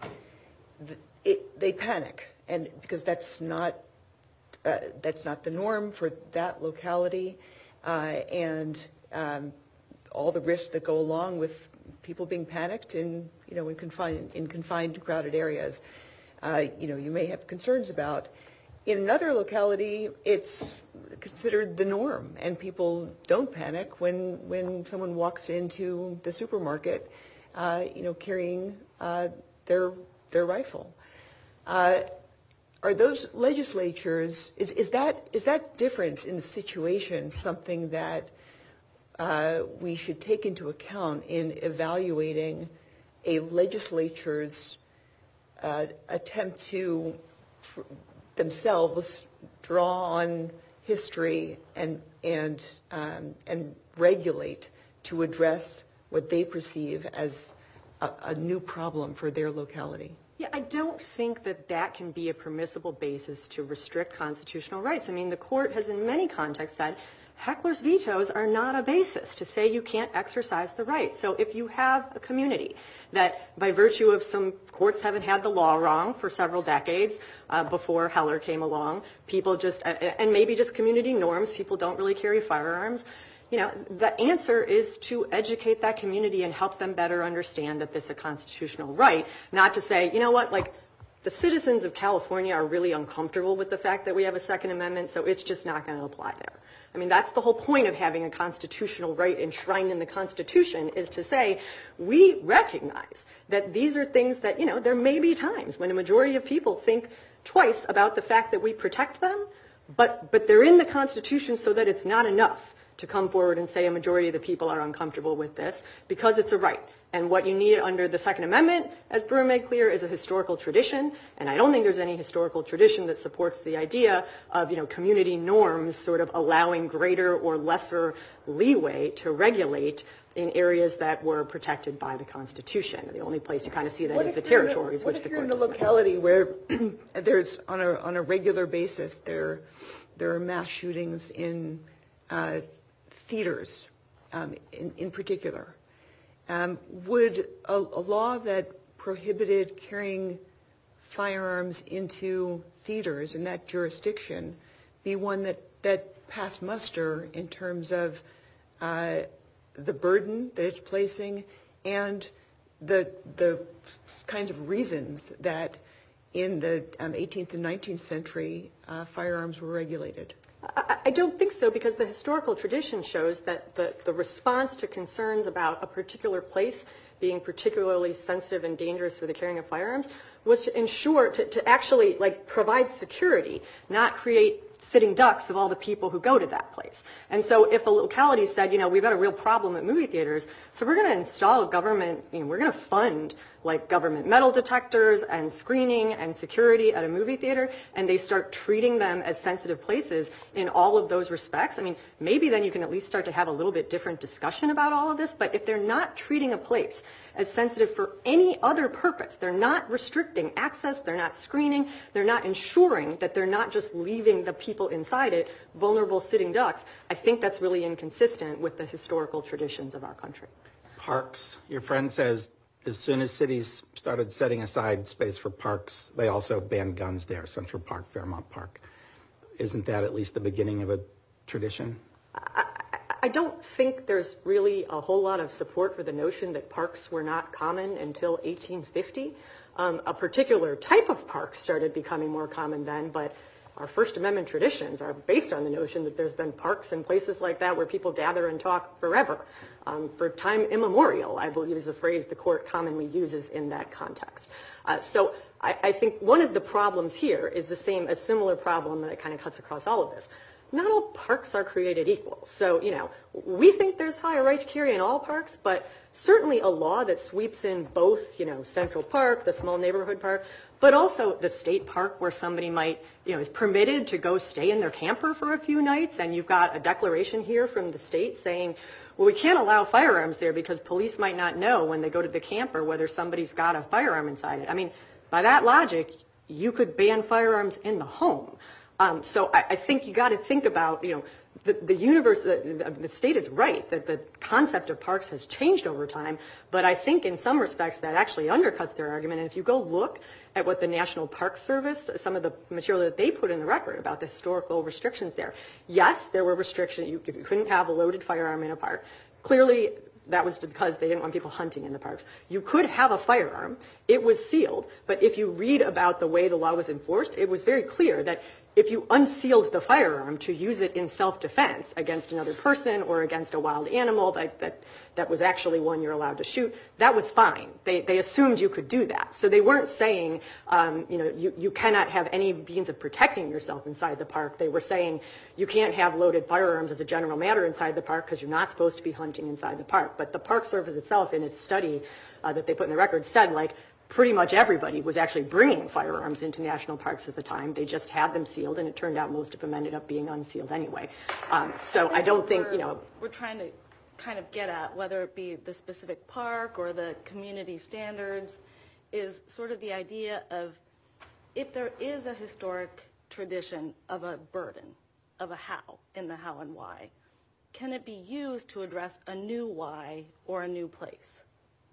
it, they panic, and because that's not. Uh, that's not the norm for that locality, uh, and um, all the risks that go along with people being panicked in, you know, in confined, in confined, crowded areas. Uh, you know, you may have concerns about. In another locality, it's considered the norm, and people don't panic when when someone walks into the supermarket, uh, you know, carrying uh, their their rifle. Uh, Are those legislatures, is, is that is that difference in the situation something that uh, we should take into account in evaluating a legislature's uh, attempt to f- themselves draw on history and and um, and regulate to address what they perceive as a, a new problem for their locality? Yeah, I don't think that that can be a permissible basis to restrict constitutional rights. I mean, the court has in many contexts said heckler's vetoes are not a basis to say you can't exercise the right. So if you have a community that by virtue of some courts haven't had the law wrong for several decades uh, before Heller came along, people just, uh, and maybe just community norms, people don't really carry firearms. You know, the answer is to educate that community and help them better understand that this is a constitutional right, not to say, you know what, like the citizens of California are really uncomfortable with the fact that we have a Second Amendment, so it's just not going to apply there. I mean, that's the whole point of having a constitutional right enshrined in the Constitution, is to say we recognize that these are things that, you know, there may be times when a majority of people think twice about the fact that we protect them, but but they're in the Constitution so that it's not enough to come forward and say a majority of the people are uncomfortable with this, because it's a right. And what you need under the Second Amendment, as Bruin made clear, is a historical tradition. And I don't think there's any historical tradition that supports the idea of, you know, community norms sort of allowing greater or lesser leeway to regulate in areas that were protected by the Constitution. The only place you kind of see that is the territories, which the court doesn't. What if you're in a locality where there's, on a on a regular basis, there there are mass shootings in uh, theaters, um, in, in particular? Um, would a, a law that prohibited carrying firearms into theaters in that jurisdiction be one that, that passed muster in terms of uh, the burden that it's placing and the the kinds of reasons that in the um, eighteenth and nineteenth century uh, firearms were regulated? I, I don't think so, because the historical tradition shows that the, the response to concerns about a particular place being particularly sensitive and dangerous for the carrying of firearms was to ensure, to, to actually like provide security, not create sitting ducks of all the people who go to that place. And so if a locality said, you know, we've got a real problem at movie theaters, so we're going to install government, you know, we're going to fund like government metal detectors and screening and security at a movie theater, and they start treating them as sensitive places in all of those respects. I mean, maybe then you can at least start to have a little bit different discussion about all of this, but if they're not treating a place as sensitive for any other purpose, they're not restricting access, they're not screening, they're not ensuring that they're not just leaving the people inside it vulnerable sitting ducks, I think that's really inconsistent with the historical traditions of our country. Parks. Your friend says as soon as cities started setting aside space for parks, they also banned guns there, Central Park, Fairmount Park. Isn't that at least the beginning of a tradition? I, I don't think there's really a whole lot of support for the notion that parks were not common until eighteen fifty. Um, a particular type of park started becoming more common then, but our First Amendment traditions are based on the notion that there's been parks and places like that where people gather and talk forever. Um, for time immemorial, I believe is a phrase the court commonly uses in that context. Uh, so I, I think one of the problems here is the same, a similar problem that kind of cuts across all of this. Not all parks are created equal. So, you know, we think there's higher right to carry in all parks, but certainly a law that sweeps in both, you know, Central Park, the small neighborhood park, but also the state park where somebody might, you know, is permitted to go stay in their camper for a few nights, and you've got a declaration here from the state saying, well, we can't allow firearms there because police might not know when they go to the camper whether somebody's got a firearm inside it. I mean, by that logic, you could ban firearms in the home. Um, so I, I think you got to think about, you know, the, the universe, the, the state is right that the concept of parks has changed over time, but I think in some respects that actually undercuts their argument. And if you go look at what the National Park Service, some of the material that they put in the record about the historical restrictions there, yes, there were restrictions. You, you couldn't have a loaded firearm in a park. Clearly, that was because they didn't want people hunting in the parks. You could have a firearm. It was sealed. But if you read about the way the law was enforced, it was very clear that if you unsealed the firearm to use it in self-defense against another person or against a wild animal that, that, that was actually one you're allowed to shoot, that was fine. They, they assumed you could do that. So they weren't saying, um, you know, you, you cannot have any means of protecting yourself inside the park. They were saying you can't have loaded firearms as a general matter inside the park because you're not supposed to be hunting inside the park. But the Park Service itself, in its study uh, that they put in the record, said, like, pretty much everybody was actually bringing firearms into national parks at the time. They just had them sealed, and it turned out most of them ended up being unsealed anyway. Um, so I, I don't think, you know... We're trying to kind of get at, whether it be the specific park or the community standards, is sort of the idea of if there is a historic tradition of a burden, of a how, in the how and why, can it be used to address a new why or a new place?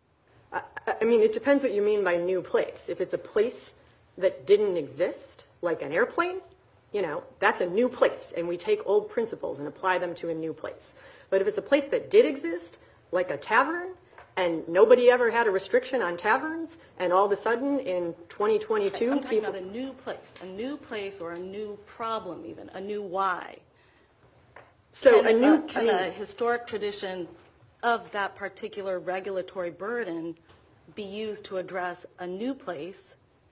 I, I mean, it depends what you mean by new place. If it's a place that didn't exist, like an airplane, you know, that's a new place, and we take old principles and apply them to a new place. But if it's a place that did exist, like a tavern, and nobody ever had a restriction on taverns, and all of a sudden in twenty twenty-two... I'm talking people... about a new place, a new place or a new problem even, a new why. So can a new... A, can a historic tradition of that particular regulatory burden be used to address a new place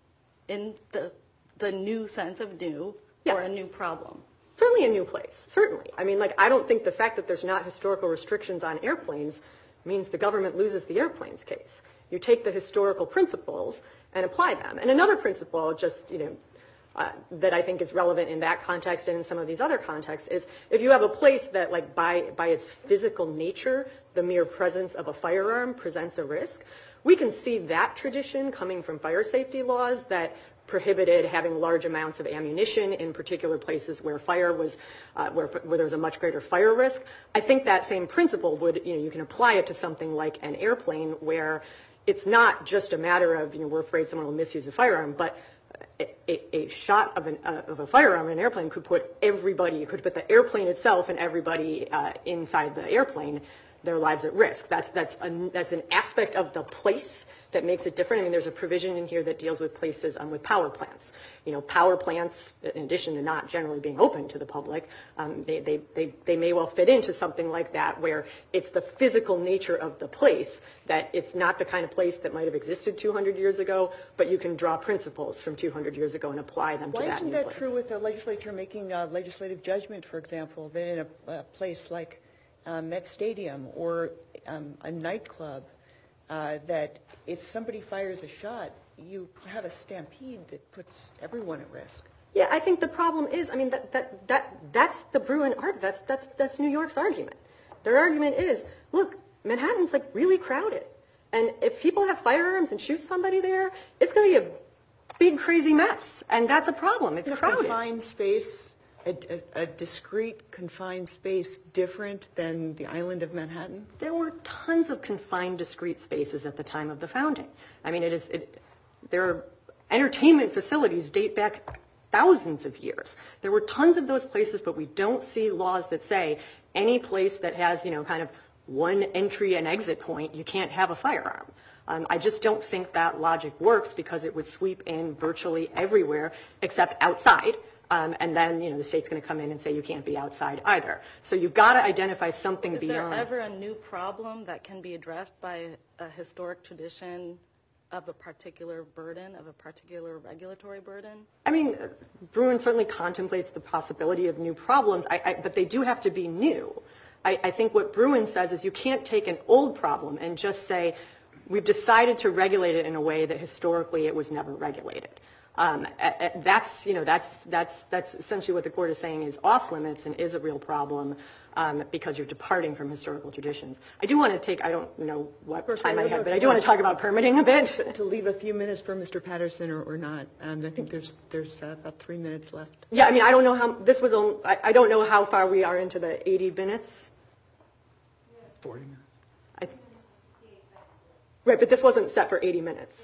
in the the new sense of new yeah. or a new problem? Certainly a new place, certainly. I mean, like, I don't think the fact that there's not historical restrictions on airplanes means the government loses the airplanes case. You take the historical principles and apply them. And another principle, just, you know, uh, that I think is relevant in that context and in some of these other contexts is if you have a place that, like, by, by its physical nature, the mere presence of a firearm presents a risk, we can see that tradition coming from fire safety laws that prohibited having large amounts of ammunition in particular places where fire was, uh, where, where there was a much greater fire risk. I think that same principle would, you know, you can apply it to something like an airplane where it's not just a matter of, you know, we're afraid someone will misuse a firearm, but a, a, a shot of, an, uh, of a firearm in an airplane could put everybody, could put the airplane itself and everybody uh, inside the airplane, their lives at risk. That's, that's, a, that's an aspect of the place that makes it different. I mean, there's a provision in here that deals with places um, with power plants. You know, power plants, in addition to not generally being open to the public, um, they, they, they, they may well fit into something like that where it's the physical nature of the place, that it's not the kind of place that might have existed two hundred years ago, but you can draw principles from two hundred years ago and apply them to that new place. Why isn't that true with the legislature making a legislative judgment, for example, that in a, a place like um, Met Stadium or um, a nightclub, uh, that if somebody fires a shot, you have a stampede that puts everyone at risk? Yeah, I think the problem is, I mean, that that, that that's the Bruin art. That's that's that's New York's argument. Their argument is, look, Manhattan's like really crowded, and if people have firearms and shoot somebody there, it's going to be a big crazy mess, and that's a problem. It's in a crowded. Confined space, a, a, a discrete confined space, different than the island of Manhattan. There were tons of confined, discrete spaces at the time of the founding. I mean, it is. It, there are entertainment facilities date back thousands of years. There were tons of those places, but we don't see laws that say any place that has, you know, kind of one entry and exit point, you can't have a firearm. Um, I just don't think that logic works because it would sweep in virtually everywhere except outside. Um, and then, you know, the state's going to come in and say you can't be outside either. So you've got to identify something Is beyond. there ever a new problem that can be addressed by a historic tradition of a particular burden, of a particular regulatory burden? I mean, Bruin certainly contemplates the possibility of new problems, I, I, but they do have to be new. I, I think what Bruin says is you can't take an old problem and just say, we've decided to regulate it in a way that historically it was never regulated. Um, that's, you know, that's, that's, that's essentially what the court is saying is off limits and is a real problem um, because you're departing from historical traditions. I do want to take, I don't know what time I have, but I do want to talk about permitting a bit. To leave a few minutes for Mister Patterson or, or not. Um, I think there's there's uh, about three minutes left. Yeah, I mean, I don't know how, this was, on, I, I don't know how far we are into the eighty minutes. forty minutes. I th- right, but this wasn't set for eighty minutes.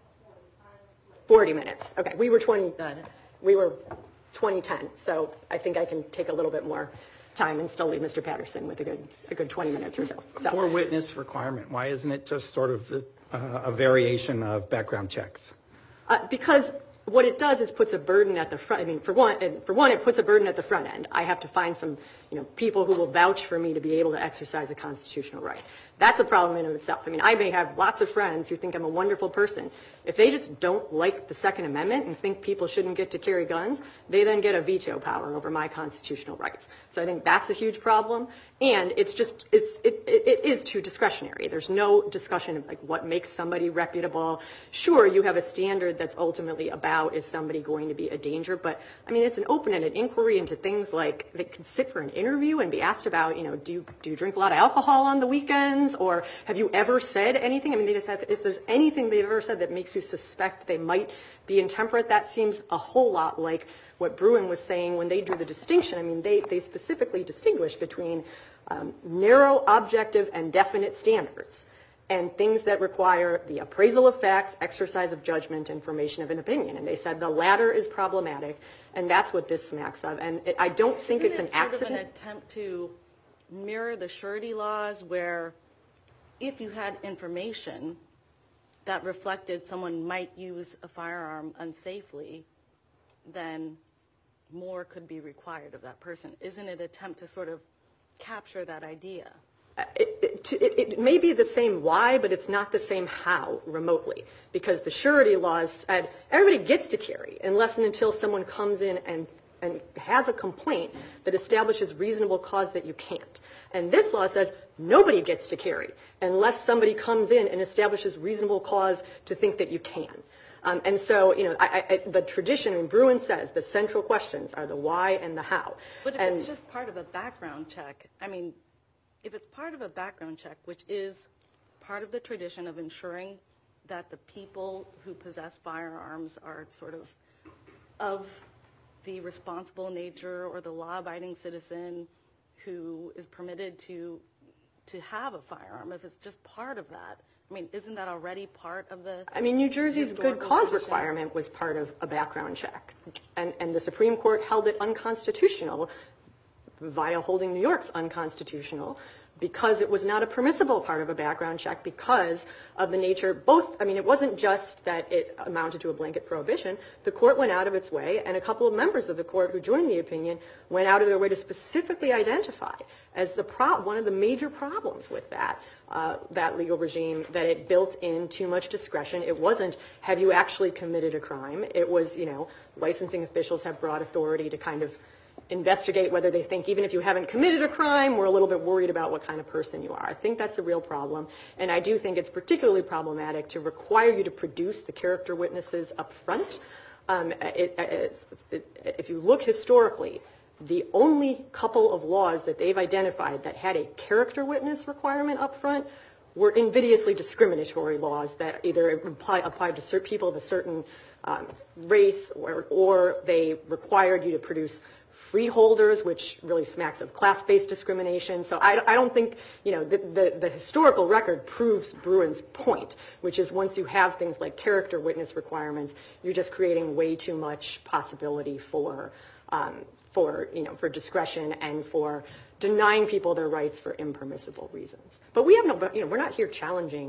forty minutes. Okay, we were twenty. Got it. We were twenty ten, so I think I can take a little bit more time and still leave Mister Patterson with a good a good twenty minutes or so. so. For witness requirement, why isn't it just sort of the, uh, a variation of background checks? Uh, because what it does is puts a burden at the front. I mean, for one, for one, it puts a burden at the front end. I have to find some, you know, people who will vouch for me to be able to exercise a constitutional right. That's a problem in and of itself. I mean, I may have lots of friends who think I'm a wonderful person. If they just don't like the Second Amendment and think people shouldn't get to carry guns, they then get a veto power over my constitutional rights. So I think that's a huge problem. And it's just, it's, it, it, it is too discretionary. There's no discussion of like what makes somebody reputable. Sure, you have a standard that's ultimately about is somebody going to be a danger, but I mean, it's an open-ended inquiry into things like they could sit for an interview and be asked about, you know, do you, do you drink a lot of alcohol on the weekends? Or have you ever said anything? I mean, they just have, if there's anything they've ever said that makes you suspect they might be intemperate, that seems a whole lot like what Bruin was saying when they drew the distinction. I mean, they, they specifically distinguish between um, narrow, objective, and definite standards and things that require the appraisal of facts, exercise of judgment, and formation of an opinion. And they said the latter is problematic, and that's what this smacks of. And it, I don't think Isn't it's it an sort accident. of an attempt to mirror the surety laws where if you had information that reflected someone might use a firearm unsafely, then more could be required of that person? Isn't it an attempt to sort of capture that idea? It, it, it, it may be the same why, but it's not the same how remotely, because the surety laws said everybody gets to carry unless and until someone comes in and, and has a complaint that establishes reasonable cause that you can't. And this law says nobody gets to carry unless somebody comes in and establishes reasonable cause to think that you can. Um, and so, you know, I, I, the tradition, and Bruin says the central questions are the why and the how. But if and, it's just part of a background check, I mean, if it's part of a background check, which is part of the tradition of ensuring that the people who possess firearms are sort of of the responsible nature or the law-abiding citizen who is permitted to to have a firearm, if it's just part of that, I mean, isn't that already part of the I mean, New Jersey's good historical cause tradition? requirement was part of a background check. And, and the Supreme Court held it unconstitutional via holding New York's unconstitutional because it was not a permissible part of a background check because of the nature, both, I mean, it wasn't just that it amounted to a blanket prohibition. The court went out of its way, and a couple of members of the court who joined the opinion went out of their way to specifically identify as the pro- one of the major problems with that, uh, that legal regime, that it built in too much discretion. It wasn't, have you actually committed a crime? It was, you know, licensing officials have broad authority to kind of investigate whether they think even if you haven't committed a crime, we're a little bit worried about what kind of person you are. I think that's a real problem. And I do think it's particularly problematic to require you to produce the character witnesses up front. Um, it, it, it, if you look historically, the only couple of laws that they've identified that had a character witness requirement up front were invidiously discriminatory laws that either apply, applied to certain people of a certain um, race or, or they required you to produce freeholders, which really smacks of class-based discrimination. So I, I don't think, you know, the, the, the historical record proves Bruin's point, which is once you have things like character witness requirements, you're just creating way too much possibility for, um, for, you know, for discretion and for denying people their rights for impermissible reasons. But we have no, you know, we're not here challenging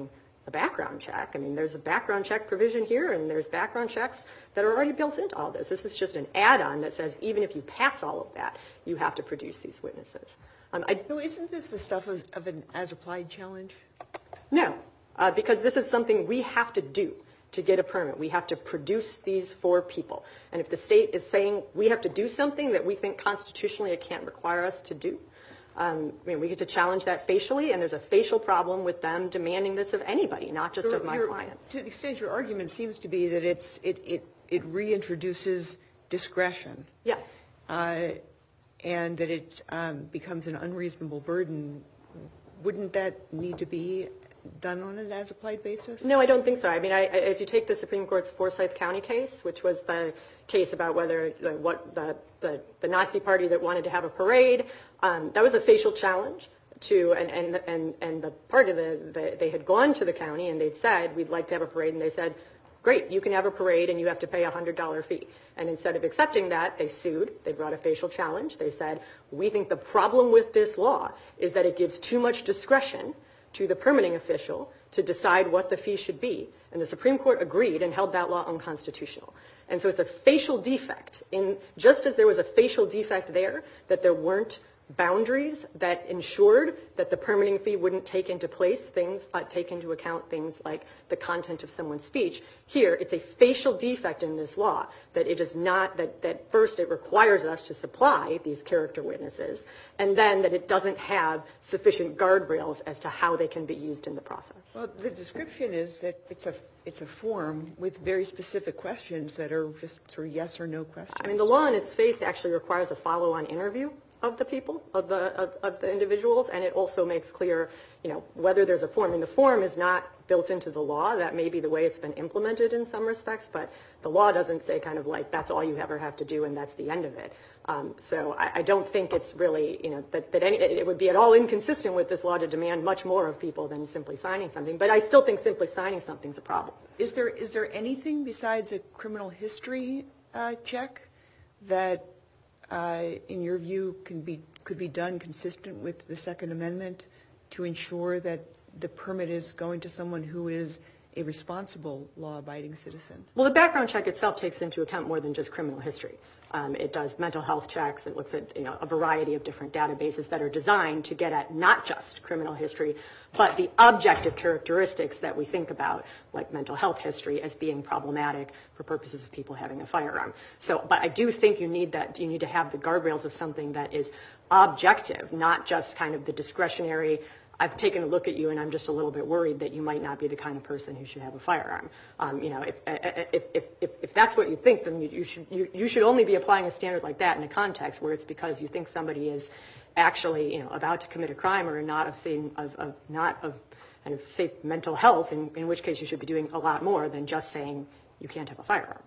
a background check. I mean, there's a background check provision here, and there's background checks that are already built into all this. This is just an add-on that says even if you pass all of that, you have to produce these witnesses. Um, I, No, isn't this the stuff of, of an as-applied challenge? no, uh, because this is something we have to do to get a permit. We have to produce these for people. And if the state is saying we have to do something that we think constitutionally it can't require us to do, um, I mean, we get to challenge that facially, and there's a facial problem with them demanding this of anybody, not just of my Your- clients. To the extent your argument seems to be that it's it it, it reintroduces discretion. Yeah. Uh, and that it um, becomes an unreasonable burden. Wouldn't that need to be done on an as-applied basis? No, I don't think so. I mean, I, I, if you take the Supreme Court's Forsyth County case, which was the case about whether uh, what the, the, the Nazi party that wanted to have a parade, um, that was a facial challenge to, and, and, and, and the part of the, the, they had gone to the county and they'd said, we'd like to have a parade, and they said, great, you can have a parade and you have to pay a one hundred dollars fee. And instead of accepting that, they sued. They brought a facial challenge. They said, we think the problem with this law is that it gives too much discretion to the permitting official to decide what the fee should be. And the Supreme Court agreed and held that law unconstitutional. And so it's a facial defect. In, just as there was a facial defect there, that there weren't boundaries that ensured that the permitting fee wouldn't take into place things, uh, take into account things like the content of someone's speech. Here, it's a facial defect in this law that it is not, that, that first it requires us to supply these character witnesses, and then that it doesn't have sufficient guardrails as to how they can be used in the process. Well, the description is that it's a it's a form with very specific questions that are just sort of yes or no questions. I mean, the law in its face actually requires a follow-on interview of the people, of the of, of the individuals, and it also makes clear, you know, whether there's a form. And the form is not built into the law. That may be the way it's been implemented in some respects, but the law doesn't say kind of like that's all you ever have to do and that's the end of it. Um, so I, I don't think it's really, you know, that, that any, it would be at all inconsistent with this law to demand much more of people than simply signing something. But I still think simply signing something is a problem. Is there is there anything besides a criminal history uh, check that, uh, in your view, can be could be done consistent with the Second Amendment to ensure that the permit is going to someone who is a responsible, law-abiding citizen? Well, the background check itself takes into account more than just criminal history. Um, it does mental health checks. It looks at, you know, a variety of different databases that are designed to get at not just criminal history, but the objective characteristics that we think about, like mental health history, as being problematic for purposes of people having a firearm. So, but I do think you need that. You need to have the guardrails of something that is objective, not just kind of the discretionary. I've taken a look at you, and I'm just a little bit worried that you might not be the kind of person who should have a firearm. Um, you know, if, if if if if that's what you think, then you, you should you, you should only be applying a standard like that in a context where it's because you think somebody is actually, you know, about to commit a crime or not of saying of, of not of kind of safe mental health. In, in which case, you should be doing a lot more than just saying you can't have a firearm.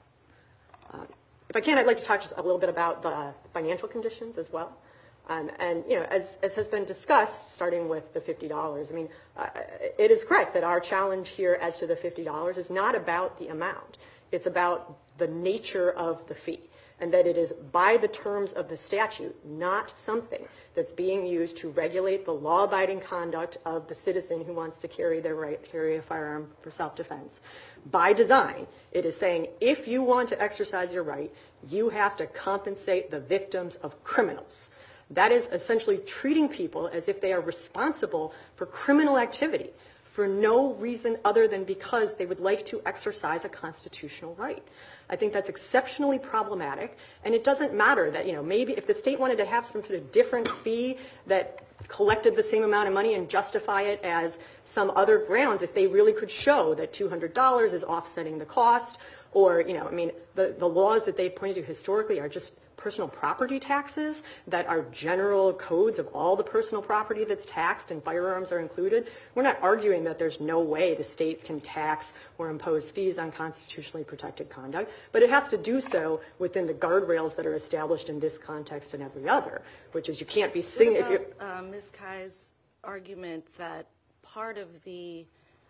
Um, if I can, I'd like to talk just a little bit about the financial conditions as well. Um, and, you know, as, as has been discussed, starting with the fifty dollars, I mean, uh, it is correct that our challenge here as to the fifty dollars is not about the amount. It's about the nature of the fee, and that it is by the terms of the statute, not something that's being used to regulate the law-abiding conduct of the citizen who wants to carry their right, carry a firearm for self-defense. By design, it is saying if you want to exercise your right, you have to compensate the victims of criminals. That is essentially treating people as if they are responsible for criminal activity for no reason other than because they would like to exercise a constitutional right. I think that's exceptionally problematic, and it doesn't matter that, you know, maybe if the state wanted to have some sort of different fee that collected the same amount of money and justify it as some other grounds, if they really could show that two hundred dollars is offsetting the cost, or, you know, I mean, the, the laws that they've pointed to historically are just personal property taxes that are general codes of all the personal property that's taxed, and firearms are included. We're not arguing that there's no way the state can tax or impose fees on constitutionally protected conduct, but it has to do so within the guardrails that are established in this context and every other, which is you can't be singing. If you're, uh, Miz Kai's argument that part of the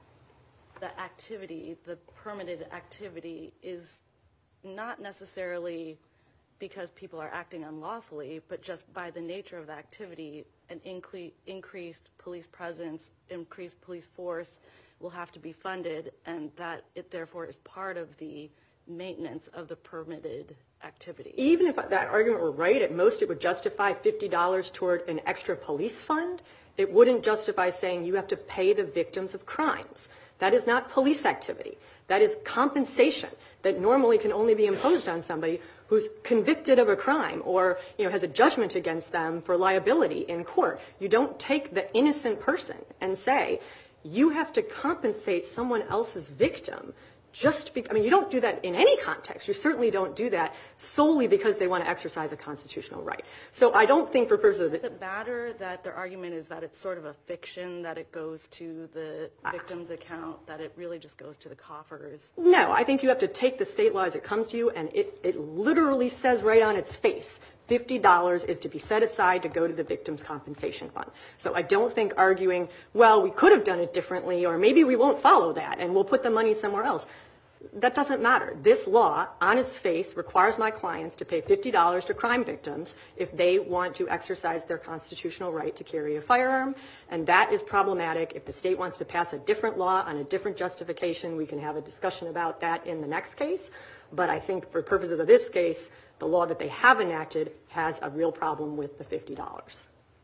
the activity, the permitted activity, is not necessarily because people are acting unlawfully, but just by the nature of the activity, an incre- increased police presence, increased police force will have to be funded, and that it therefore is part of the maintenance of the permitted activity. Even if that argument were right, at most it would justify fifty dollars toward an extra police fund. It wouldn't justify saying you have to pay the victims of crimes. That is not police activity. That is compensation that normally can only be imposed on somebody who's convicted of a crime or, you know, has a judgment against them for liability in court. You don't take the innocent person and say, you have to compensate someone else's victim just because, I mean, you don't do that in any context. You certainly don't do that solely because they want to exercise a constitutional right. So I don't think for purposes of Does it matter that their argument is that it's sort of a fiction, that it goes to the victim's account, that it really just goes to the coffers? No, I think you have to take the state law as it comes to you, and it, it literally says right on its face, fifty dollars is to be set aside to go to the victim's compensation fund. So I don't think arguing, well, we could have done it differently, or maybe we won't follow that, and we'll put the money somewhere else. That doesn't matter. This law, on its face, requires my clients to pay fifty dollars to crime victims if they want to exercise their constitutional right to carry a firearm, and that is problematic. If the state wants to pass a different law on a different justification, we can have a discussion about that in the next case. But I think for purposes of this case, the law that they have enacted has a real problem with the fifty dollars.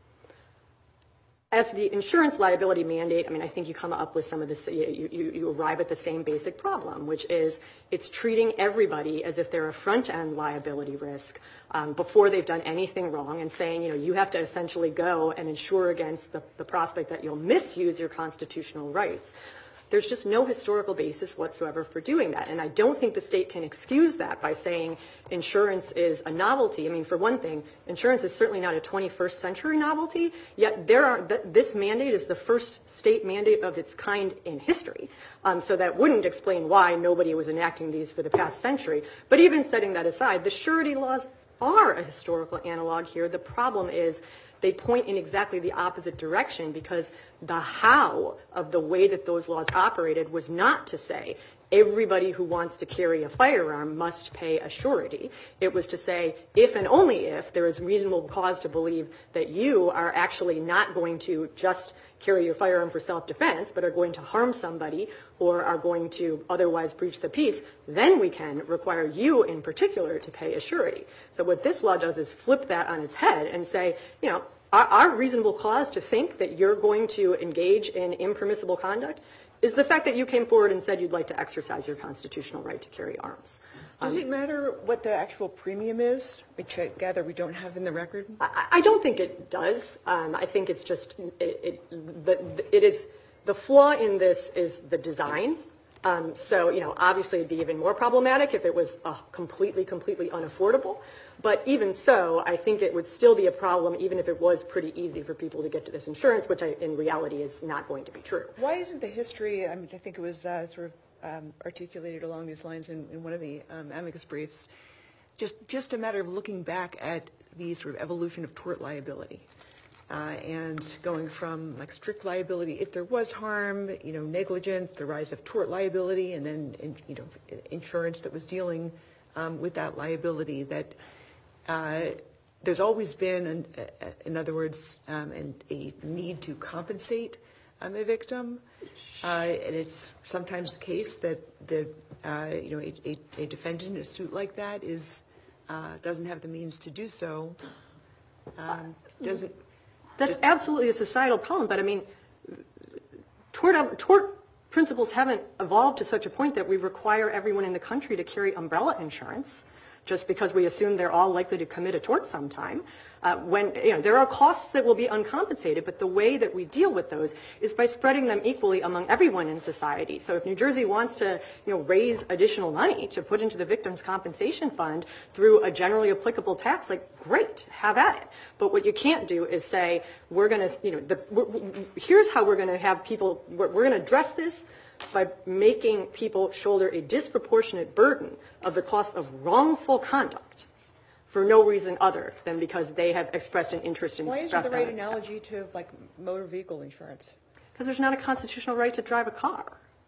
As to the insurance liability mandate, I mean, I think you come up with some of this, you, you, you arrive at the same basic problem, which is it's treating everybody as if they're a front-end liability risk um, before they've done anything wrong, and saying, you know, you have to essentially go and insure against the, the prospect that you'll misuse your constitutional rights. There's just no historical basis whatsoever for doing that. And I don't think the state can excuse that by saying insurance is a novelty. I mean, for one thing, insurance is certainly not a twenty-first century novelty, yet there are, th- this mandate is the first state mandate of its kind in history. Um, so that wouldn't explain why nobody was enacting these for the past century. But even setting that aside, the surety laws are a historical analog here. The problem is they point in exactly the opposite direction, because the how of the way that those laws operated was not to say everybody who wants to carry a firearm must pay a surety. It was to say if and only if there is reasonable cause to believe that you are actually not going to just carry your firearm for self-defense, but are going to harm somebody or are going to otherwise breach the peace, then we can require you in particular to pay a surety. So what this law does is flip that on its head and say, you know, our, our reasonable cause to think that you're going to engage in impermissible conduct is the fact that you came forward and said you'd like to exercise your constitutional right to carry arms. Does Um, it matter what the actual premium is, which I gather we don't have in the record? I, I don't think it does. Um, I think it's just, it, it, the, it is, the flaw in this is the design. Um, so, you know, obviously it'd be even more problematic if it was uh, completely, completely unaffordable. But even so, I think it would still be a problem even if it was pretty easy for people to get to this insurance, which I, in reality is not going to be true. Why isn't the history, I mean, I think it was uh, sort of um, articulated along these lines in, in one of the um, amicus briefs, just, just a matter of looking back at the sort of evolution of tort liability. Uh, and going from like strict liability, if there was harm, you know, negligence, the rise of tort liability, and then, in, you know, insurance that was dealing um, with that liability, that uh, there's always been, an, uh, in other words, um, an, a need to compensate um, a victim. Uh, and it's sometimes the case that the, uh, you know, a, a, a defendant in a suit like that is, uh, doesn't have the means to do so. Um, doesn't, That's absolutely a societal problem, but I mean, tort, tort principles haven't evolved to such a point that we require everyone in the country to carry umbrella insurance just because we assume they're all likely to commit a tort sometime. Uh, when, you know, there are costs that will be uncompensated, but the way that we deal with those is by spreading them equally among everyone in society. So if New Jersey wants to, you know, raise additional money to put into the victim's compensation fund through a generally applicable tax, like, great, have at it. But what you can't do is say, we're going to, you know, the, we're, here's how we're going to have people, we're, we're going to address this by making people shoulder a disproportionate burden of the cost of wrongful conduct for no reason other than because they have expressed an interest in why isn't the right analogy to like motor vehicle insurance? Because there's not a constitutional right to drive a car.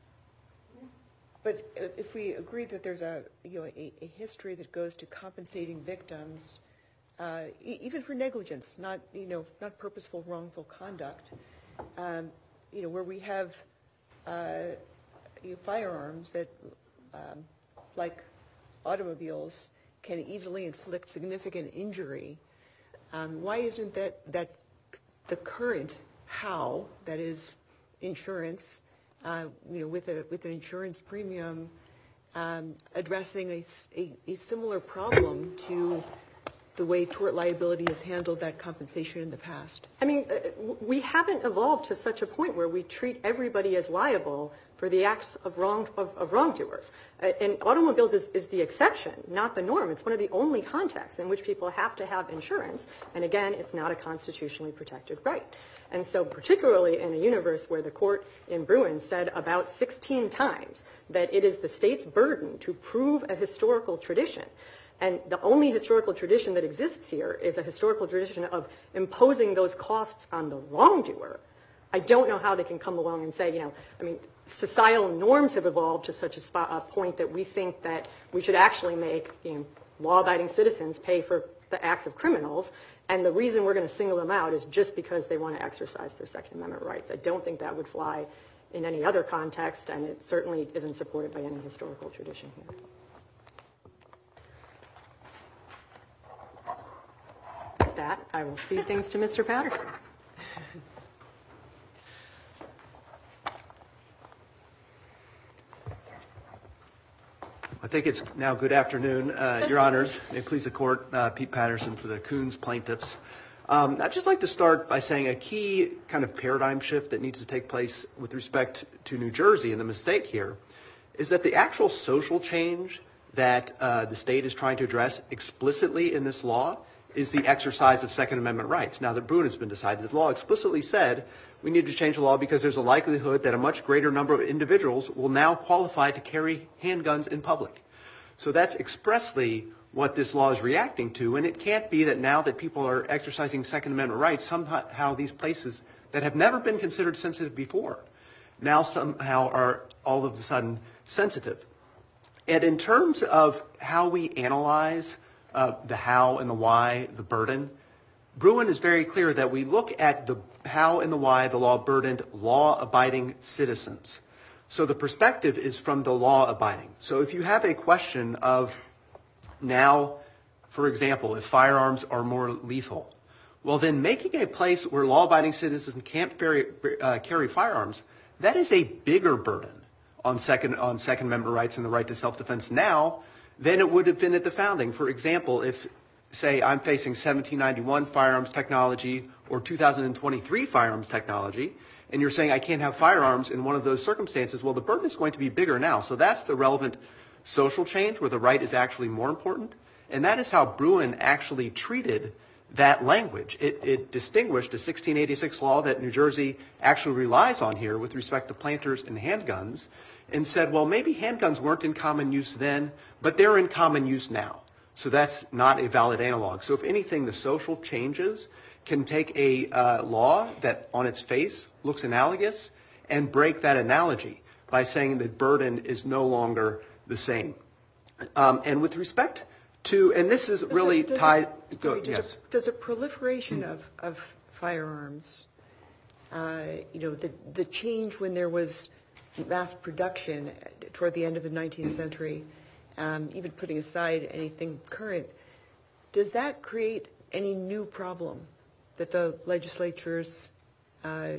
But if we agree that there's a, you know, a, a history that goes to compensating victims, uh, e- even for negligence, not, you know, not purposeful wrongful conduct, um, you know, where we have uh, you know, firearms that, um, like automobiles, can easily inflict significant injury. Um, why isn't that, that the current how, that is insurance, uh, you know, with a with an insurance premium, um, addressing a, a, a similar problem to the way tort liability has handled that compensation in the past? I mean, uh, we haven't evolved to such a point where we treat everybody as liable for the acts of wrong of, of wrongdoers. Uh, and automobiles is, is the exception, not the norm. It's one of the only contexts in which people have to have insurance. And again, it's not a constitutionally protected right. And so particularly in a universe where the court in Bruin said about sixteen times that it is the state's burden to prove a historical tradition, and the only historical tradition that exists here is a historical tradition of imposing those costs on the wrongdoer, I don't know how they can come along and say, you know, I mean, societal norms have evolved to such a, spot, a point that we think that we should actually make, you know, law-abiding citizens pay for the acts of criminals, and the reason we're going to single them out is just because they want to exercise their Second Amendment rights. I don't think that would fly in any other context, and it certainly isn't supported by any historical tradition here. With that, I will cede things to Mister Patterson. I think it's now good afternoon, uh, Your Honors. May it please the Court, uh, Pete Patterson for the Coons plaintiffs. Um, I'd just like to start by saying a key kind of paradigm shift that needs to take place with respect to New Jersey, and the mistake here is that the actual social change that uh, the state is trying to address explicitly in this law is the exercise of Second Amendment rights. Now that Bruin has been decided, the law explicitly said we need to change the law because there's a likelihood that a much greater number of individuals will now qualify to carry handguns in public. So that's expressly what this law is reacting to, and it can't be that now that people are exercising Second Amendment rights, somehow these places that have never been considered sensitive before now somehow are all of a sudden sensitive. And in terms of how we analyze uh, the how and the why, the burden, Bruin is very clear that we look at the how and the why the law burdened law-abiding citizens. So the perspective is from the law-abiding. So if you have a question of now, for example, if firearms are more lethal, well then making a place where law-abiding citizens can't carry, uh, carry firearms, that is a bigger burden on second, on Second Amendment rights and the right to self-defense now than it would have been at the founding. For example, if, say, I'm facing seventeen ninety-one firearms technology or two thousand twenty-three firearms technology, and you're saying I can't have firearms in one of those circumstances, well, the burden is going to be bigger now. So that's the relevant social change where the right is actually more important. And that is how Bruin actually treated that language. It, it distinguished a sixteen eighty-six law that New Jersey actually relies on here with respect to planters and handguns and said, well, maybe handguns weren't in common use then, but they're in common use now. So that's not a valid analog. So if anything, the social changes can take a uh, law that on its face looks analogous and break that analogy by saying that burden is no longer the same. Um, and with respect to, and this is really does tied, it, go, does, yes. a, does a proliferation of, of firearms, uh, you know, the, the change when there was mass production toward the end of the nineteenth century, um, even putting aside anything current, does that create any new problem that the legislatures uh,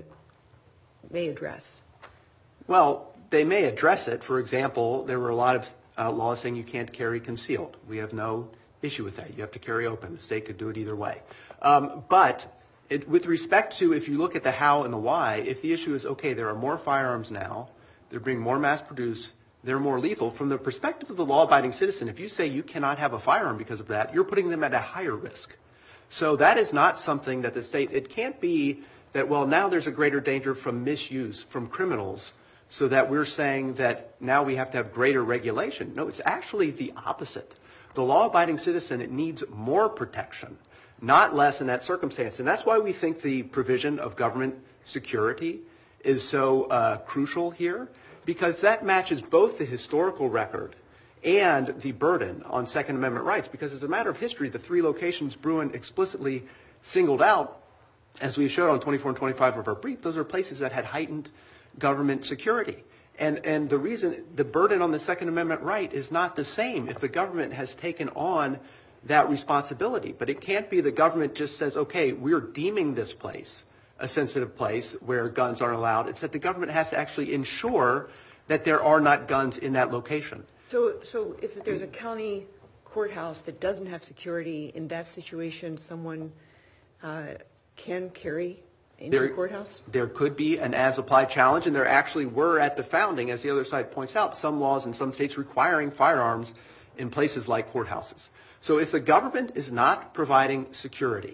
may address? Well, they may address it. For example, there were a lot of uh, laws saying you can't carry concealed. We have no issue with that. You have to carry open. The state could do it either way. Um, but it, with respect to, if you look at the how and the why, if the issue is, okay, there are more firearms now, they're being more mass produced, they're more lethal, from the perspective of the law-abiding citizen, if you say you cannot have a firearm because of that, you're putting them at a higher risk. So that is not something that the state, it can't be that, well, now there's a greater danger from misuse, from criminals, so that we're saying that now we have to have greater regulation. No, it's actually the opposite. The law-abiding citizen, it needs more protection, not less in that circumstance. And that's why we think the provision of government security is so uh, crucial here, because that matches both the historical record and the burden on Second Amendment rights, because as a matter of history, the three locations Bruen explicitly singled out, as we showed on twenty-four and twenty-five of our brief, those are places that had heightened government security. And and the reason, the burden on the Second Amendment right is not the same if the government has taken on that responsibility. But it can't be the government just says, okay, we're deeming this place a sensitive place where guns aren't allowed. It's that the government has to actually ensure that there are not guns in that location. So, so if there's a county courthouse that doesn't have security, in that situation, someone uh, can carry into There- the courthouse? There could be an as-applied challenge, and there actually were at the founding, as the other side points out, some laws in some states requiring firearms in places like courthouses. So if the government is not providing security,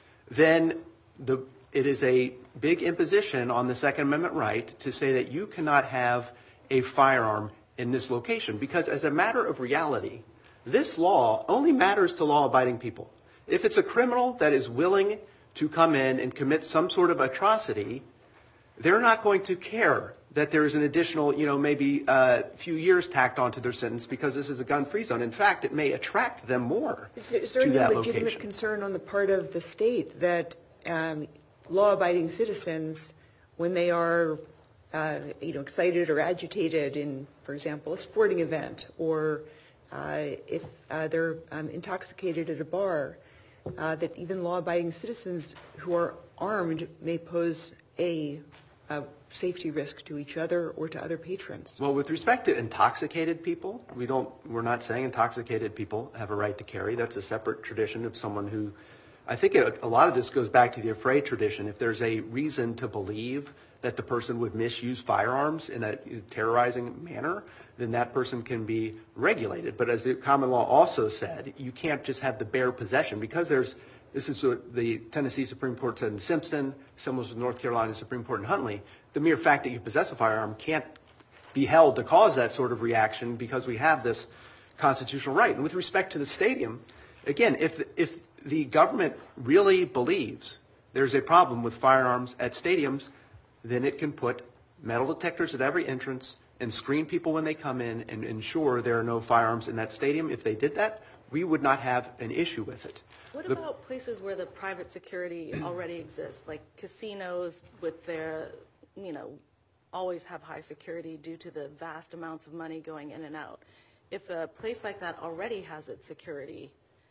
then the it is a big imposition on the Second Amendment right to say that you cannot have a firearm in this location, because as a matter of reality, this law only matters to law-abiding people. If it's a criminal that is willing to come in and commit some sort of atrocity, they're not going to care that there's an additional, you know, maybe a few years tacked onto their sentence because this is a gun-free zone. In fact, it may attract them more Is there, is there to any that legitimate location. concern on the part of the state that um, law-abiding citizens, when they are, uh, you know, excited or agitated in, for example, a sporting event, or uh, if uh, they're um, intoxicated at a bar, uh, that even law-abiding citizens who are armed may pose a, a safety risk to each other or to other patrons? Well, with respect to intoxicated people, we don't, we're not saying intoxicated people have a right to carry. That's a separate tradition of someone who, I think it, a lot of this goes back to the affray tradition. If there's a reason to believe that the person would misuse firearms in a terrorizing manner, then that person can be regulated. But as the common law also said, you can't just have the bare possession, because there's, this is what the Tennessee Supreme Court said in Simpson, similar to the North Carolina Supreme Court in Huntley. The mere fact that you possess a firearm can't be held to cause that sort of reaction, because we have this constitutional right. And with respect to the stadium, again, if the, if the government really believes there's a problem with firearms at stadiums, then it can put metal detectors at every entrance and screen people when they come in and ensure there are no firearms in that stadium. If they did that, we would not have an issue with it. What The- about places where the private security already exists, like casinos with their, you know, always have high security due to the vast amounts of money going in and out? If a place like that already has its security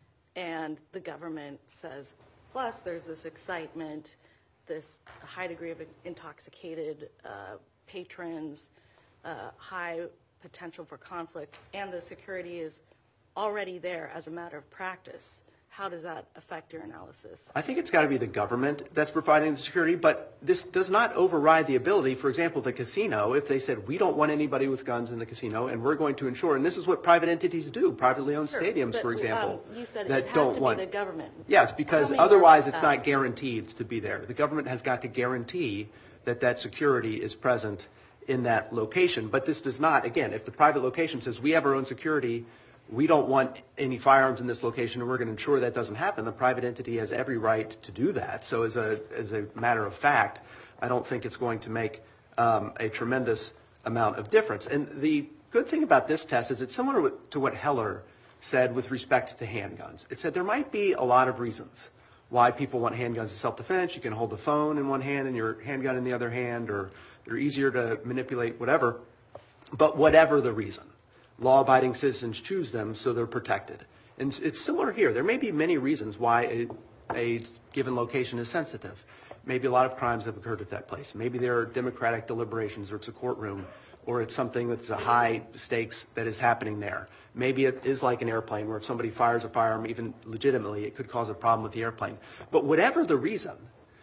and the government says, plus there's this excitement, this high degree of intoxicated uh, patrons, uh, high potential for conflict, and the security is already there as a matter of practice, how does that affect your analysis? I think it's got to be the government that's providing the security, but this does not override the ability, for example, the casino, if they said, we don't want anybody with guns in the casino, and we're going to ensure, and this is what private entities do, privately owned Sure, stadiums, but, for example, um, you said that it has don't to want. be the government. Yes, because Tell me more otherwise about it's that. not guaranteed to be there. The government has got to guarantee that that security is present in that location. But this does not, again, if the private location says, we have our own security, we don't want any firearms in this location, and we're going to ensure that doesn't happen, the private entity has every right to do that. So as a as a matter of fact, I don't think it's going to make um, a tremendous amount of difference. And the good thing about this test is it's similar with, to what Heller said with respect to handguns. It said there might be a lot of reasons why people want handguns in self-defense. You can hold the phone in one hand and your handgun in the other hand, or they're easier to manipulate, whatever. But whatever the reason, law-abiding citizens choose them so they're protected. And it's similar here. There may be many reasons why a, a given location is sensitive. Maybe a lot of crimes have occurred at that place. Maybe there are democratic deliberations, or it's a courtroom, or it's something that's a high stakes that is happening there. Maybe it is like an airplane where if somebody fires a firearm, even legitimately, it could cause a problem with the airplane. But whatever the reason,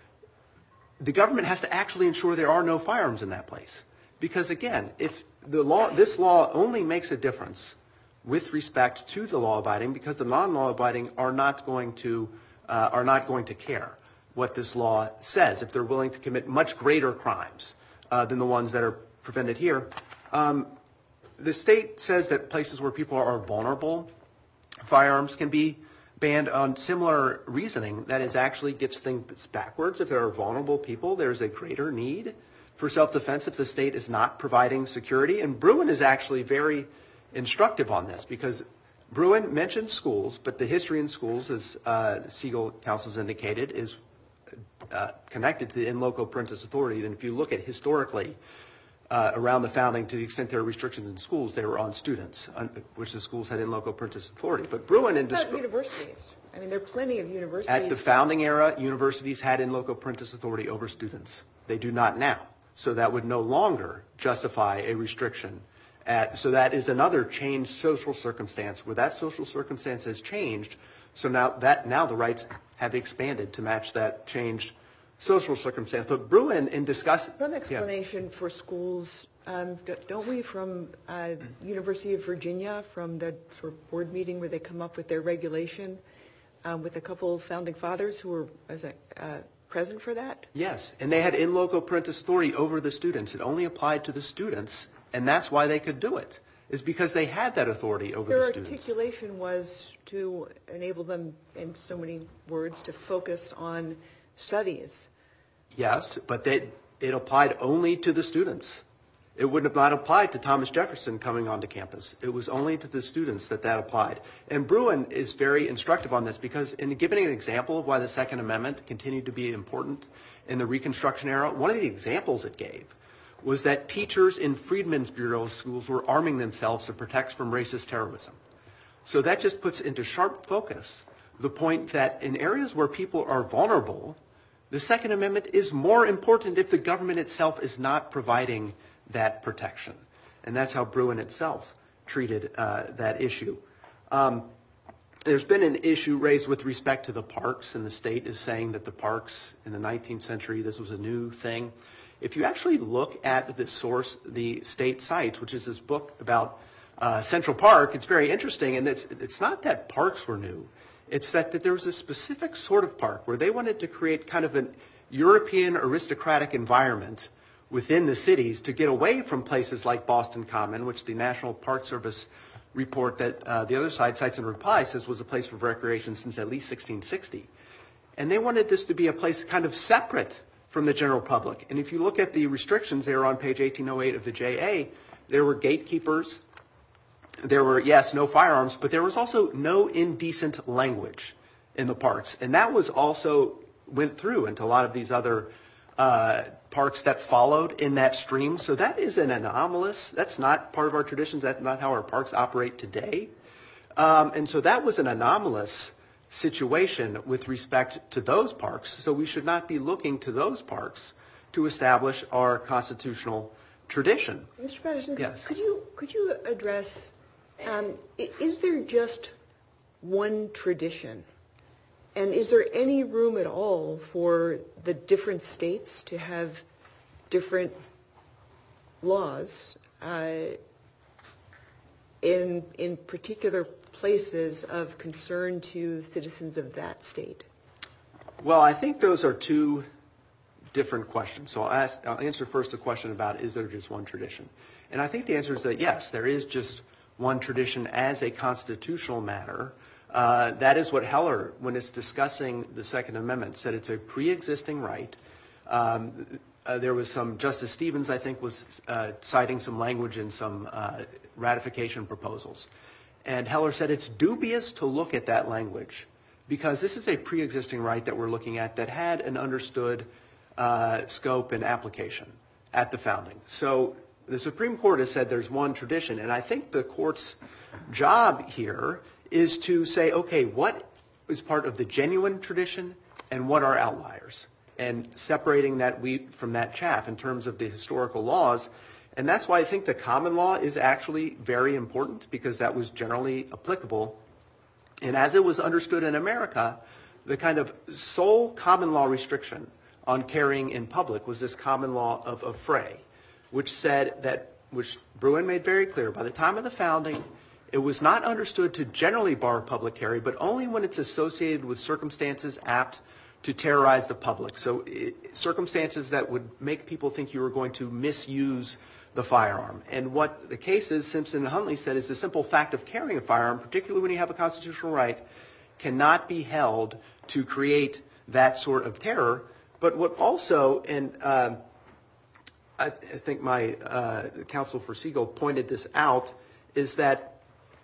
the government has to actually ensure there are no firearms in that place. Because again, if the law, this law only makes a difference with respect to the law-abiding, because the non-law-abiding are not going to uh, are not going to care what this law says if they're willing to commit much greater crimes uh, than the ones that are prevented here. Um, the state says that places where people are vulnerable, firearms can be banned on similar reasoning. That is, actually gets things backwards. If there are vulnerable people, there's a greater need for self-defense if the state is not providing security. And Bruen is actually very instructive on this, because Bruin mentioned schools, but the history in schools, as uh, Siegel counsels indicated, is uh, connected to the in loco parentis authority. And if you look at historically uh, around the founding, to the extent there are restrictions in schools, they were on students, on, which the schools had in loco parentis authority. But Bruin and What about universities? I mean, there are plenty of universities. at the founding era, universities had in loco parentis authority over students. They do not now. So that would no longer justify a restriction. At, so that is another changed social circumstance where that social circumstance has changed. So now that now the rights have expanded to match that changed social circumstance. But Bruin, in discussing Some explanation yeah. for schools, um, don't we, from uh, University of Virginia, from the sort of board meeting where they come up with their regulation um, with a couple of founding fathers who were as a, uh, present for that? Yes, and they had in loco parentis authority over the students. It only applied to the students. And that's why they could do it, is because they had that authority over Their the students. Their articulation was to enable them, in so many words, to focus on studies. Yes, but they, it applied only to the students. It would have not applied to Thomas Jefferson coming onto campus. It was only to the students that that applied. And Bruin is very instructive on this, because in giving an example of why the Second Amendment continued to be important in the Reconstruction era, one of the examples it gave was that teachers in Freedmen's Bureau schools were arming themselves to protect from racist terrorism. So that just puts into sharp focus the point that in areas where people are vulnerable, the Second Amendment is more important if the government itself is not providing that protection. And that's how Bruin itself treated uh, that issue. Um, there's been an issue raised with respect to the parks, and the state is saying that the parks in the nineteenth century, this was a new thing. If you actually look at the source, the state cites, which is this book about uh, Central Park, it's very interesting. And it's, it's not that parks were new. It's that, that there was a specific sort of park where they wanted to create kind of an European aristocratic environment within the cities to get away from places like Boston Common, which the National Park Service report that uh, the other side cites in reply says was a place for recreation since at least sixteen sixty. And they wanted this to be a place kind of separate from the general public. And if you look at the restrictions there on page eighteen oh eight of the J A, there were gatekeepers, there were, yes, no firearms, but there was also no indecent language in the parks. And that was also went through into a lot of these other uh, parks that followed in that stream. So that is an anomalous, that's not part of our traditions, that's not how our parks operate today. Um, and so that was an anomalous situation with respect to those parks. So we should not be looking to those parks to establish our constitutional tradition. Mister Patterson, yes. could you could you address, um, is there just one tradition? And is there any room at all for the different states to have different laws uh, in in particular places of concern to citizens of that state? Well, I think those are two different questions. So I'll, ask, I'll answer first the question about, is there just one tradition? And I think the answer is that yes, there is just one tradition as a constitutional matter. Uh, that is what Heller, when it's discussing the Second Amendment, said it's a pre-existing right. Um, uh, there was some, Justice Stevens, I think, was uh, citing some language in some uh, ratification proposals. And Heller said it's dubious to look at that language because this is a pre-existing right that we're looking at that had an understood uh, scope and application at the founding. So the Supreme Court has said there's one tradition, and I think the court's job here is to say, okay, what is part of the genuine tradition and what are outliers? And separating that wheat from that chaff in terms of the historical laws. And that's why I think the common law is actually very important, because that was generally applicable. And as it was understood in America, the kind of sole common law restriction on carrying in public was this common law of affray, which said that, which Bruin made very clear, by the time of the founding, it was not understood to generally bar public carry, but only when it's associated with circumstances apt to terrorize the public. So it, circumstances that would make people think you were going to misuse the firearm. And what the case is, Simpson and Huntley said, is the simple fact of carrying a firearm, particularly when you have a constitutional right, cannot be held to create that sort of terror. But what also, and uh, I, I think my uh, counsel for Siegel pointed this out is that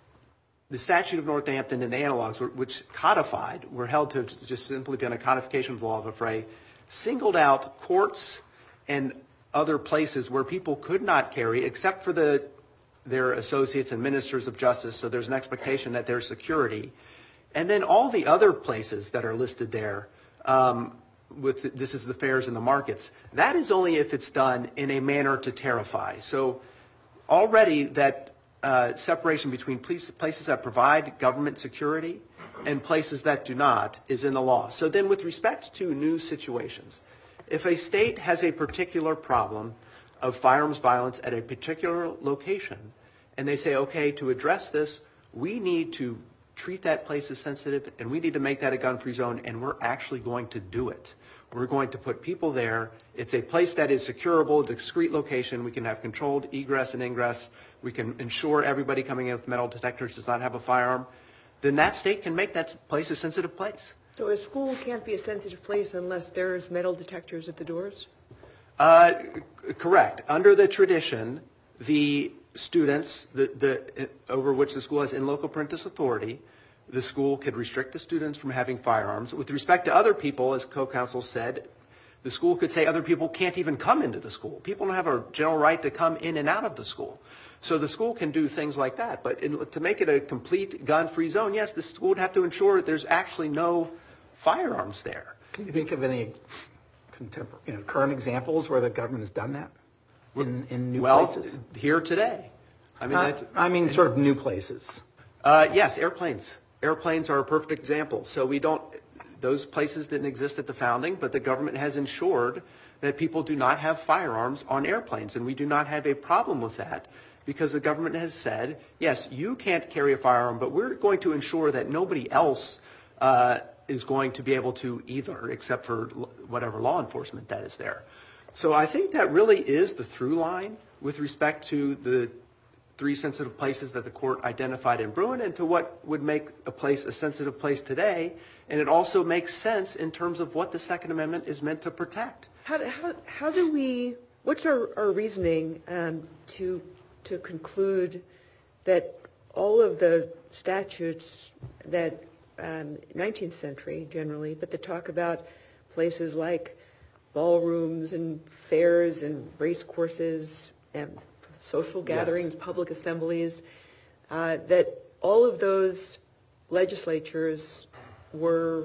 the statute of Northampton and the analogs, which codified, were held to have just simply been a codification of the law of affray, singled out courts and other places where people could not carry except for the their associates and ministers of justice, so there's an expectation that there's security. And then all the other places that are listed there, um, with the, this is the fairs and the markets, that is only if it's done in a manner to terrify. So already that uh, separation between police, places that provide government security and places that do not is in the law. So then with respect to new situations, if a state has a particular problem of firearms violence at a particular location, and they say, okay, to address this, we need to treat that place as sensitive, and we need to make that a gun-free zone, and we're actually going to do it. We're going to put people there. It's a place that is securable, discrete location. We can have controlled egress and ingress. We can ensure everybody coming in with metal detectors does not have a firearm. Then that state can make that place a sensitive place. So a school can't be a sensitive place unless there's metal detectors at the doors? Uh, correct. Under the tradition, the students, the, the, over which the school has in local parentis authority, the school could restrict the students from having firearms. With respect to other people, as co-counsel said, the school could say other people can't even come into the school. People don't have a general right to come in and out of the school. So the school can do things like that. But in, to make it a complete gun-free zone, yes, the school would have to ensure that there's actually no firearms there. Can you think of any contemporary, you know, current examples where the government has done that in, in new well, places? Well, here today. I mean, uh, that's, I mean, sort of new places. Uh, yes, airplanes. Airplanes are a perfect example. So we don't, those places didn't exist at the founding, but the government has ensured that people do not have firearms on airplanes. And we do not have a problem with that because the government has said, yes, you can't carry a firearm, but we're going to ensure that nobody else uh, is going to be able to either, except for whatever law enforcement that is there. So I think that really is the through line with respect to the three sensitive places that the court identified in Bruin and to what would make a place a sensitive place today. And it also makes sense in terms of what the Second Amendment is meant to protect. How, how, how do we, what's our, our reasoning um, to, to conclude that all of the statutes that um, nineteenth century generally, but that talk about places like ballrooms and fairs and race courses and social gatherings, yes. public assemblies, uh, that all of those legislatures were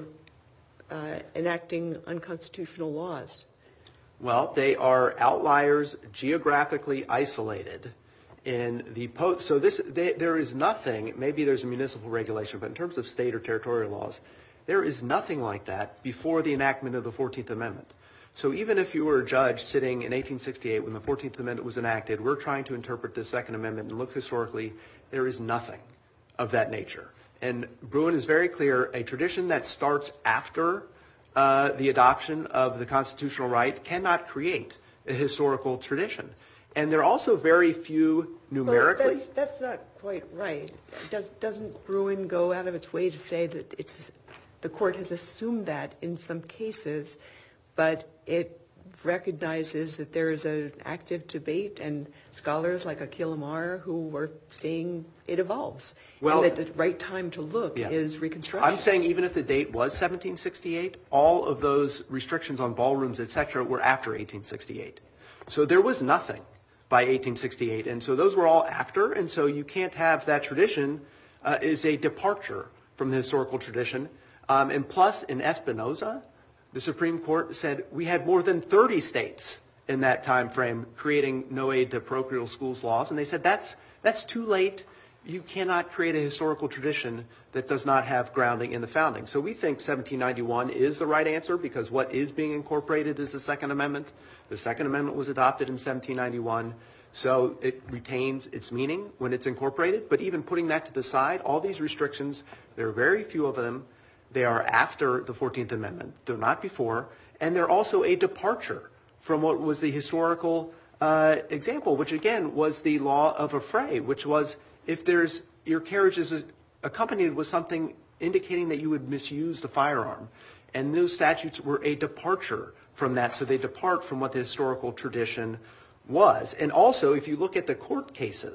uh, enacting unconstitutional laws? Well, they are outliers, geographically isolated in the post. So this, they, there is nothing, maybe there's a municipal regulation, but in terms of state or territorial laws, there is nothing like that before the enactment of the fourteenth Amendment. So even if you were a judge sitting in eighteen sixty-eight when the fourteenth Amendment was enacted, we're trying to interpret the Second Amendment and look historically, there is nothing of that nature. And Bruin is very clear, a tradition that starts after uh, the adoption of the constitutional right cannot create a historical tradition. And there are also very few numerically. Well, that's, that's not quite right. Does, doesn't Bruin go out of its way to say that it's the court has assumed that in some cases, but it recognizes that there is an active debate and scholars like Akhil Amar who are saying it evolves. Well, and that the right time to look yeah. is Reconstruction. I'm saying even if the date was seventeen sixty-eight, all of those restrictions on ballrooms, et cetera, were after eighteen sixty-eight. So there was nothing by eighteen sixty-eight. And so those were all after. And so you can't have that tradition uh, is a departure from the historical tradition. Um, and plus, in Espinoza, the Supreme Court said we had more than thirty states in that time frame creating no aid to parochial schools laws. And they said that's that's too late. You cannot create a historical tradition that does not have grounding in the founding. So we think seventeen ninety-one is the right answer because what is being incorporated is the Second Amendment. The Second Amendment was adopted in seventeen ninety-one. So it retains its meaning when it's incorporated. But even putting that to the side, all these restrictions, there are very few of them. They are after the fourteenth Amendment. They're not before. And they're also a departure from what was the historical uh, example, which again was the law of affray, which was if there's your carriage is accompanied with something indicating that you would misuse the firearm. And those statutes were a departure from that. So they depart from what the historical tradition was. And also, if you look at the court cases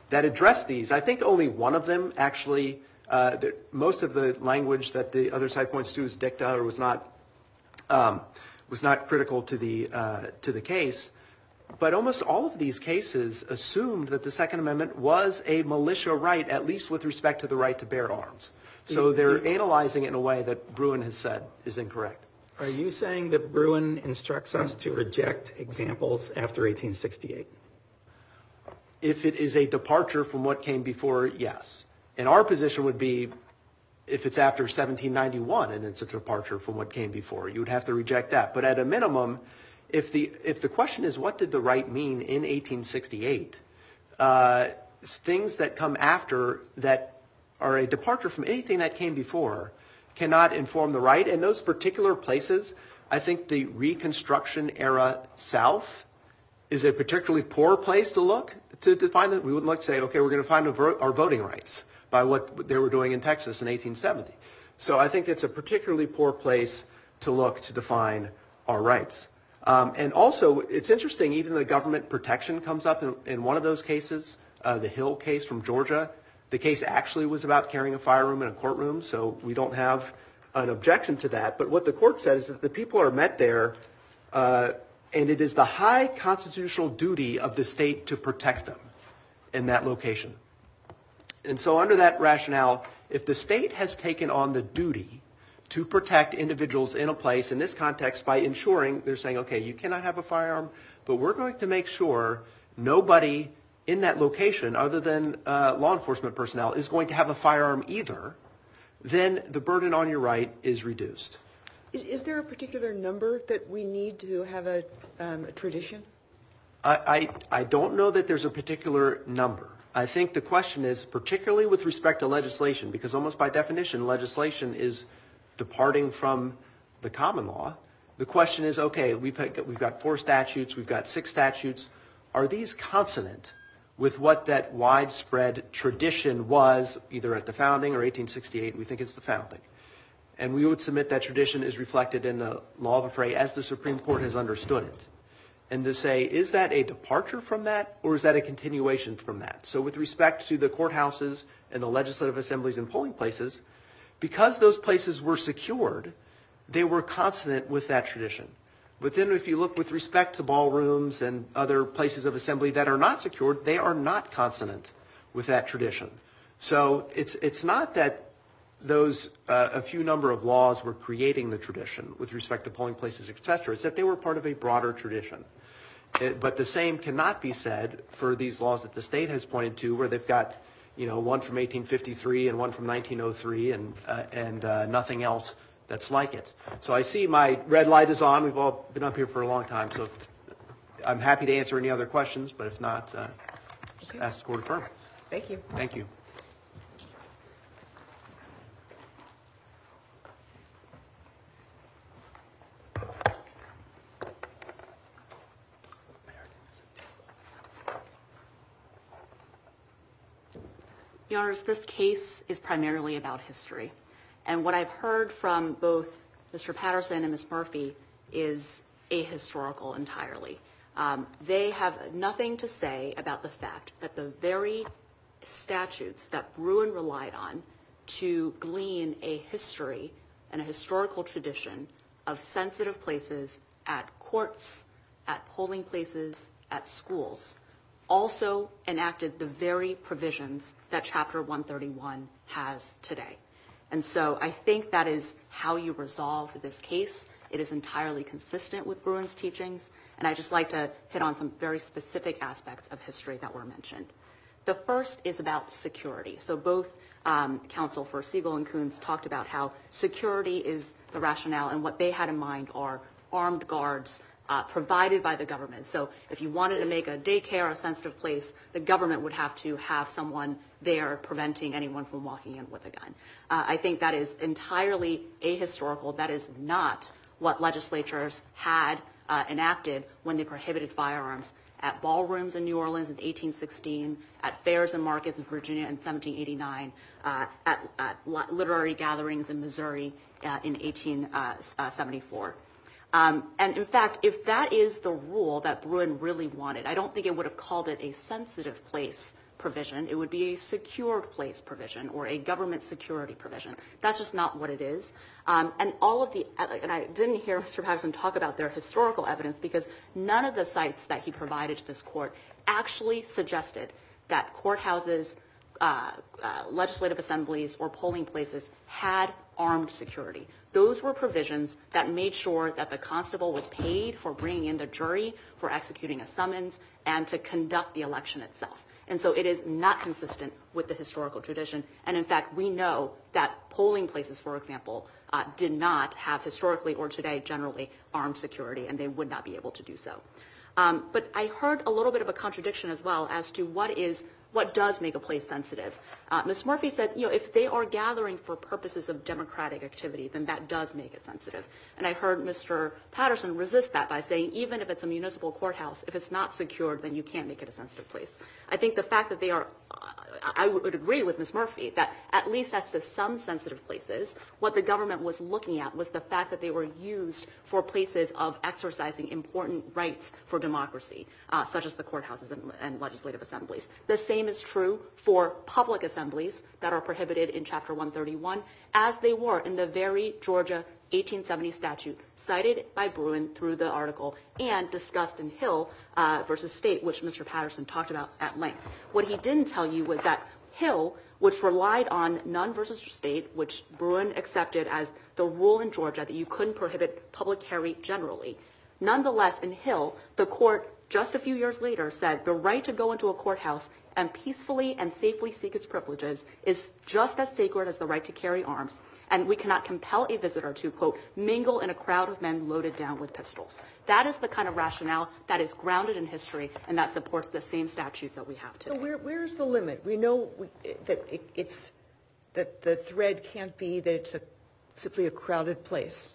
that address these. I think only one of them actually, uh, the, most of the language that the other side points to is dicta or was not um, was not critical to the uh, to the case. But almost all of these cases assumed that the Second Amendment was a militia right, at least with respect to the right to bear arms. So they're analyzing it in a way that Bruen has said is incorrect. Are you saying that Bruen instructs us to reject examples after eighteen sixty-eight? If it is a departure from what came before, yes. And our position would be if it's after seventeen ninety-one and it's a departure from what came before, you would have to reject that. But at a minimum, if the if the question is what did the right mean in eighteen sixty-eight, uh, things that come after that are a departure from anything that came before cannot inform the right. And those particular places, I think the Reconstruction era South is a particularly poor place to look to define it. We wouldn't like to say, okay, we're going to find our voting rights by what they were doing in Texas in eighteen seventy. So I think it's a particularly poor place to look to define our rights. Um, and also, it's interesting, even the government protection comes up in, in one of those cases, uh, the Hill case from Georgia. The case actually was about carrying a firearm in a courtroom, so we don't have an objection to that. But what the court said is that the people are met there, uh, and it is the high constitutional duty of the state to protect them in that location. And so under that rationale, if the state has taken on the duty to protect individuals in a place, in this context, by ensuring, they're saying, okay, you cannot have a firearm, but we're going to make sure nobody in that location, other than uh, law enforcement personnel, is going to have a firearm either, then the burden on your right is reduced. Is, is there a particular number that we need to have a, um, a tradition? I, I, I don't know that there's a particular number. I think the question is, particularly with respect to legislation, because almost by definition, legislation is departing from the common law. The question is, okay, we've, had, we've got four statutes, we've got six statutes. Are these consonant with what that widespread tradition was, either at the founding or eighteen sixty-eight? We think it's the founding. And we would submit that tradition is reflected in the law of affray as the Supreme Court has understood it. And to say, is that a departure from that, or is that a continuation from that? So with respect to the courthouses and the legislative assemblies and polling places, because those places were secured, they were consonant with that tradition. But then if you look with respect to ballrooms and other places of assembly that are not secured, they are not consonant with that tradition. So it's it's not that those uh, a few number of laws were creating the tradition with respect to polling places, et cetera. It's that they were part of a broader tradition. It, but the same cannot be said for these laws that the state has pointed to, where they've got, you know, one from eighteen fifty-three and one from nineteen oh three and uh, and uh, nothing else that's like it. So I see my red light is on. We've all been up here for a long time, so I'm happy to answer any other questions, but if not, uh, Okay. ask the court to affirm. Thank you. Thank you. Your Honors, this case is primarily about history. And what I've heard from both Mister Patterson and Miz Murphy is ahistorical entirely. Um, they have nothing to say about the fact that the very statutes that Bruen relied on to glean a history and a historical tradition of sensitive places at courts, at polling places, at schools, also enacted the very provisions that Chapter one thirty-one has today. And so I think that is how you resolve this case. It is entirely consistent with Bruen's teachings, and I'd just like to hit on some very specific aspects of history that were mentioned. The first is about security. So both um, counsel for Siegel and Coons talked about how security is the rationale, and what they had in mind are armed guards uh, provided by the government. So if you wanted to make a daycare a sensitive place, the government would have to have someone there preventing anyone from walking in with a gun. Uh, I think that is entirely ahistorical. That is not what legislatures had uh, enacted when they prohibited firearms at ballrooms in New Orleans in eighteen sixteen, at fairs and markets in Virginia in seventeen eighty-nine, uh, at, at literary gatherings in Missouri uh, in eighteen seventy-four. Um, and in fact, if that is the rule that Bruen really wanted, I don't think it would have called it a sensitive place provision. It would be a secured place provision or a government security provision. That's just not what it is. Um, and all of the, and I didn't hear Mister Patterson talk about their historical evidence because none of the sites that he provided to this court actually suggested that courthouses, uh, uh, legislative assemblies, or polling places had armed security. Those were provisions that made sure that the constable was paid for bringing in the jury, for executing a summons, and to conduct the election itself. And so it is not consistent with the historical tradition. And in fact, we know that polling places, for example, uh, did not have historically or today generally armed security, and they would not be able to do so. Um, but I heard a little bit of a contradiction as well as to what is what does make a place sensitive. Uh, Miz Murphy said, you know, if they are gathering for purposes of democratic activity, then that does make it sensitive. And I heard Mister Patterson resist that by saying, even if it's a municipal courthouse, if it's not secured, then you can't make it a sensitive place. I think the fact that they are, uh, I would agree with Miz Murphy that at least as to some sensitive places, what the government was looking at was the fact that they were used for places of exercising important rights for democracy, uh, such as the courthouses and, and legislative assemblies. The same is true for public assemblies that are prohibited in Chapter one thirty-one, as they were in the very Georgia eighteen seventy statute cited by Bruin through the article and discussed in Hill uh, versus State, which Mister Patterson talked about at length. What he didn't tell you was that Hill, which relied on Nunn versus State, which Bruin accepted as the rule in Georgia that you couldn't prohibit public carry generally, nonetheless in Hill, the court just a few years later said the right to go into a courthouse and peacefully and safely seek its privileges is just as sacred as the right to carry arms, and we cannot compel a visitor to, quote, mingle in a crowd of men loaded down with pistols. That is the kind of rationale that is grounded in history and that supports the same statutes that we have today. So where, where's the limit? We know we, that it, it's that the thread can't be that it's a, simply a crowded place.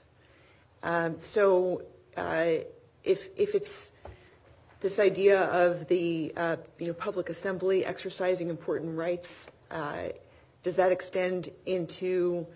Um, so uh, if if it's this idea of the uh, you know public assembly exercising important rights, uh, does that extend into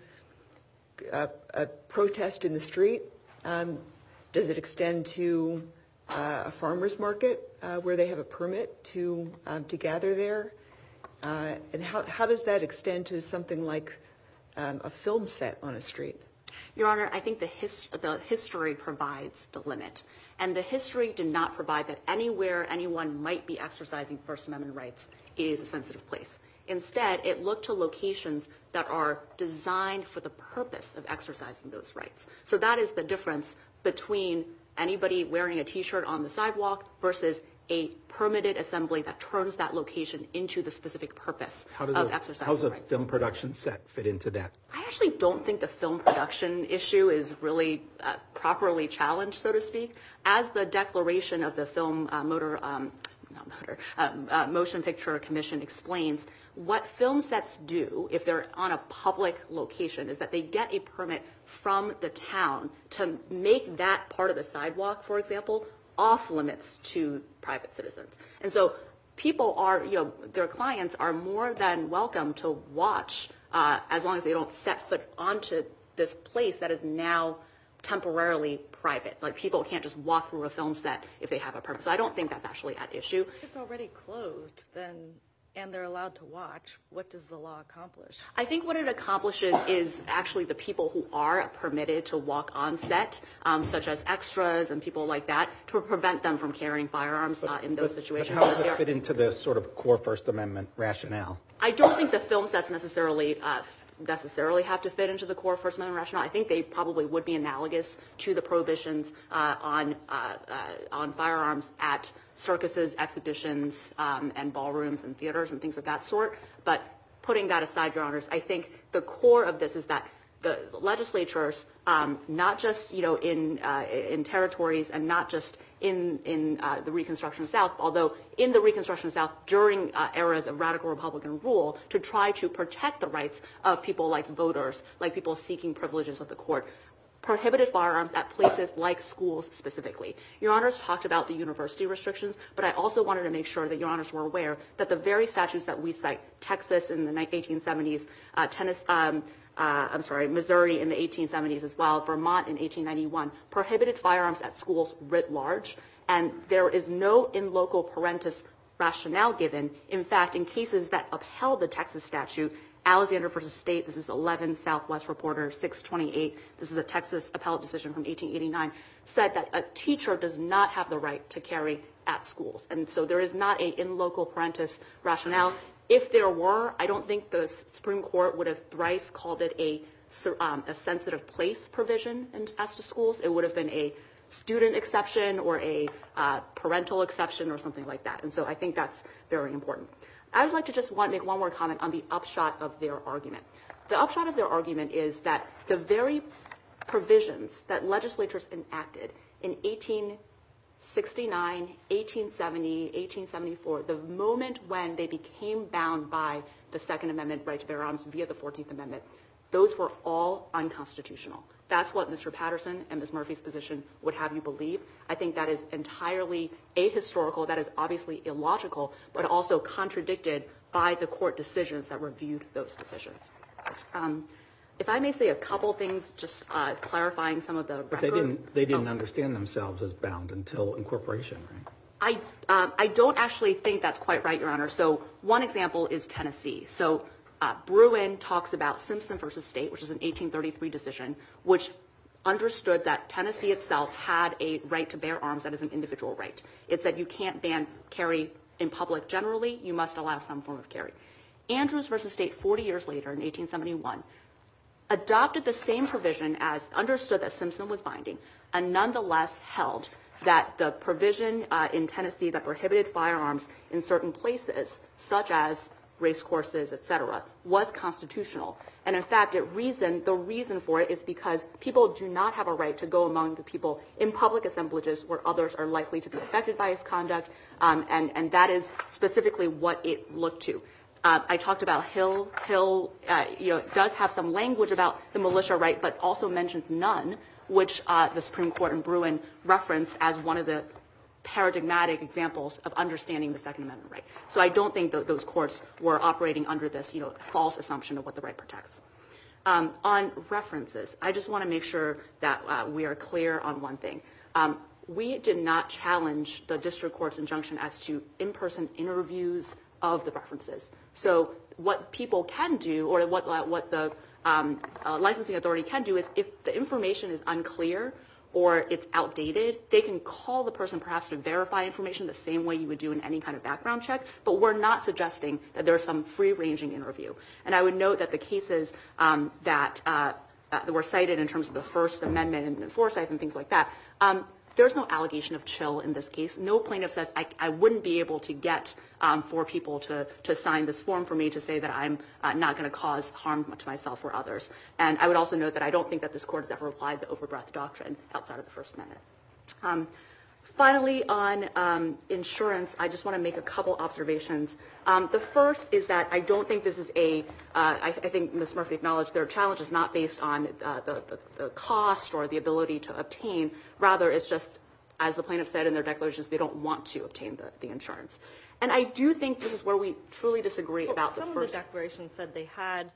a, a protest in the street? Um, does it extend to uh, a farmer's market uh, where they have a permit to um, to gather there? Uh, and how how does that extend to something like um, a film set on a street? Your Honor, I think the, his, the history provides the limit. And the history did not provide that anywhere anyone might be exercising First Amendment rights is a sensitive place. Instead, it looked to locations that are designed for the purpose of exercising those rights. So that is the difference between anybody wearing a T-shirt on the sidewalk versus a permitted assembly that turns that location into the specific purpose How does of a, exercising how's a rights. film production set fit into that? I actually don't think the film production issue is really uh, properly challenged, so to speak. As the declaration of the film uh, motor, um, not motor, um, uh, motion picture commission explains, what film sets do if they're on a public location is that they get a permit from the town to make that part of the sidewalk, for example, off limits to private citizens. And so people are, you know, their clients are more than welcome to watch uh, as long as they don't set foot onto this place that is now temporarily private. Like people can't just walk through a film set if they have a permit. So I don't think that's actually at issue. If it's already closed, then and they're allowed to watch, what does the law accomplish? I think what it accomplishes is actually the people who are permitted to walk on set, um, such as extras and people like that, to prevent them from carrying firearms uh, in those But situations. how does But it they're- fit into the sort of core First Amendment rationale? I don't think the film sets necessarily uh, necessarily have to fit into the core First Amendment rationale. I think they probably would be analogous to the prohibitions uh, on uh, uh, on firearms at circuses, exhibitions, um, and ballrooms and theaters and things of that sort. But putting that aside, Your Honors, I think the core of this is that the legislatures, um, not just you know in uh, in territories and not just in in uh, the Reconstruction South, although in the Reconstruction South during uh, eras of radical Republican rule, to try to protect the rights of people like voters, like people seeking privileges of the court, prohibited firearms at places like schools specifically. Your Honors talked about the university restrictions, but I also wanted to make sure that Your Honors were aware that the very statutes that we cite, Texas in the eighteen seventies, uh, Tennessee, um, uh, I'm sorry, Missouri in the eighteen seventies as well, Vermont in eighteen ninety-one, prohibited firearms at schools writ large, and there is no in loco parentis rationale given. In fact, in cases that upheld the Texas statute, Alexander versus State, this is eleven Southwest Reporter six twenty-eight, this is a Texas appellate decision from eighteen eighty-nine, said that a teacher does not have the right to carry at schools. And so there is not a in loco parentis rationale. If there were, I don't think the Supreme Court would have thrice called it a, um, a sensitive place provision in, as to schools. It would have been a student exception or a uh, parental exception or something like that. And so I think that's very important. I would like to just want, make one more comment on the upshot of their argument. The upshot of their argument is that the very provisions that legislatures enacted in eighteen sixty-nine, eighteen seventy, eighteen seventy-four, the moment when they became bound by the Second Amendment right to bear arms via the fourteenth Amendment, those were all unconstitutional. That's what Mister Patterson and Miz Murphy's position would have you believe. I think that is entirely ahistorical, that is obviously illogical, but also contradicted by the court decisions that reviewed those decisions. Um, if I may say a couple things, just uh, clarifying some of the record. But they didn't, they didn't oh. understand themselves as bound until incorporation, right? I, um, I don't actually think that's quite right, Your Honor. So one example is Tennessee. So uh, Bruin talks about Simpson versus State, which is an eighteen thirty-three decision, which understood that Tennessee itself had a right to bear arms that is an individual right. It said you can't ban carry in public generally, you must allow some form of carry. Andrews versus State forty years later in eighteen seventy-one adopted the same provision as understood that Simpson was binding and nonetheless held that the provision uh, in Tennessee that prohibited firearms in certain places, such as race courses, et cetera, was constitutional. And in fact, it reason, the reason for it is because people do not have a right to go among the people in public assemblages where others are likely to be affected by his conduct, um, and, and that is specifically what it looked to. Uh, I talked about Hill. Hill, uh, you know, does have some language about the militia right, but also mentions none, which uh, the Supreme Court in Bruin referenced as one of the paradigmatic examples of understanding the Second Amendment right. So I don't think that those courts were operating under this, you know, false assumption of what the right protects. Um, on references, I just want to make sure that uh, we are clear on one thing. Um, we did not challenge the district court's injunction as to in-person interviews of the references. So what people can do, or what uh, what the um, uh, licensing authority can do, is if the information is unclear or it's outdated, they can call the person perhaps to verify information the same way you would do in any kind of background check, but we're not suggesting that there's some free-ranging interview. And I would note that the cases um, that, uh, uh, that were cited in terms of the First Amendment and Forsyth and things like that, um, there's no allegation of chill in this case. No plaintiff says, I, I wouldn't be able to get um, four people to, to sign this form for me to say that I'm uh, not going to cause harm to myself or others. And I would also note that I don't think that this court has ever applied the overbreadth doctrine outside of the First Amendment. Um, finally, on um, insurance, I just want to make a couple observations. Um, the first is that I don't think this is a, uh, I, I think Miz Murphy acknowledged their challenge is not based on uh, the, the, the cost or the ability to obtain. Rather, it's just, as the plaintiff said in their declarations, they don't want to obtain the, the insurance. And I do think this is where we truly disagree well, about the some first. Some of the declarations said they had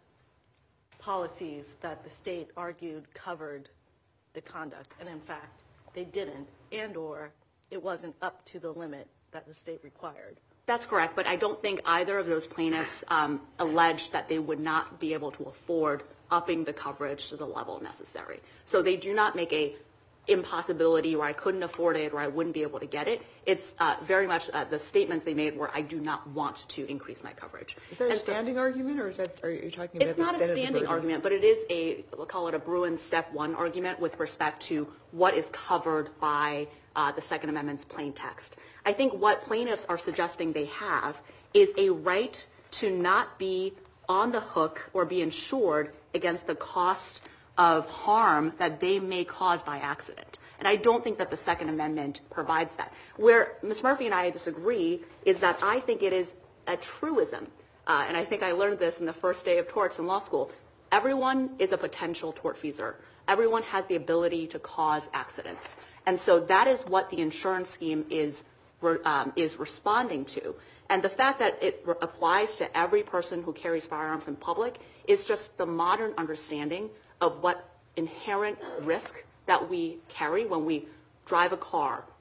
policies that the state argued covered the conduct, and in fact, they didn't, and or it wasn't up to the limit that the state required. That's correct, but I don't think either of those plaintiffs um, alleged that they would not be able to afford upping the coverage to the level necessary. So they do not make a impossibility where I couldn't afford it or I wouldn't be able to get it. It's uh, very much uh, the statements they made were I do not want to increase my coverage. Is that and a standing so, argument, or is that are you talking about it's the not extent a of the standing burden? argument, but it is a, we'll call it a Bruin step one argument with respect to what is covered by uh, the Second Amendment's plain text. I think what plaintiffs are suggesting they have is a right to not be on the hook or be insured against the cost of harm that they may cause by accident. And I don't think that the Second Amendment provides that. Where Miz Murphy and I disagree is that I think it is a truism, uh, and I think I learned this in the first day of torts in law school. Everyone is a potential tortfeasor. Everyone has the ability to cause accidents. And so that is what the insurance scheme is, um, is responding to. And the fact that it re- applies to every person who carries firearms in public is just the modern understanding of what inherent risk that we carry when we drive a car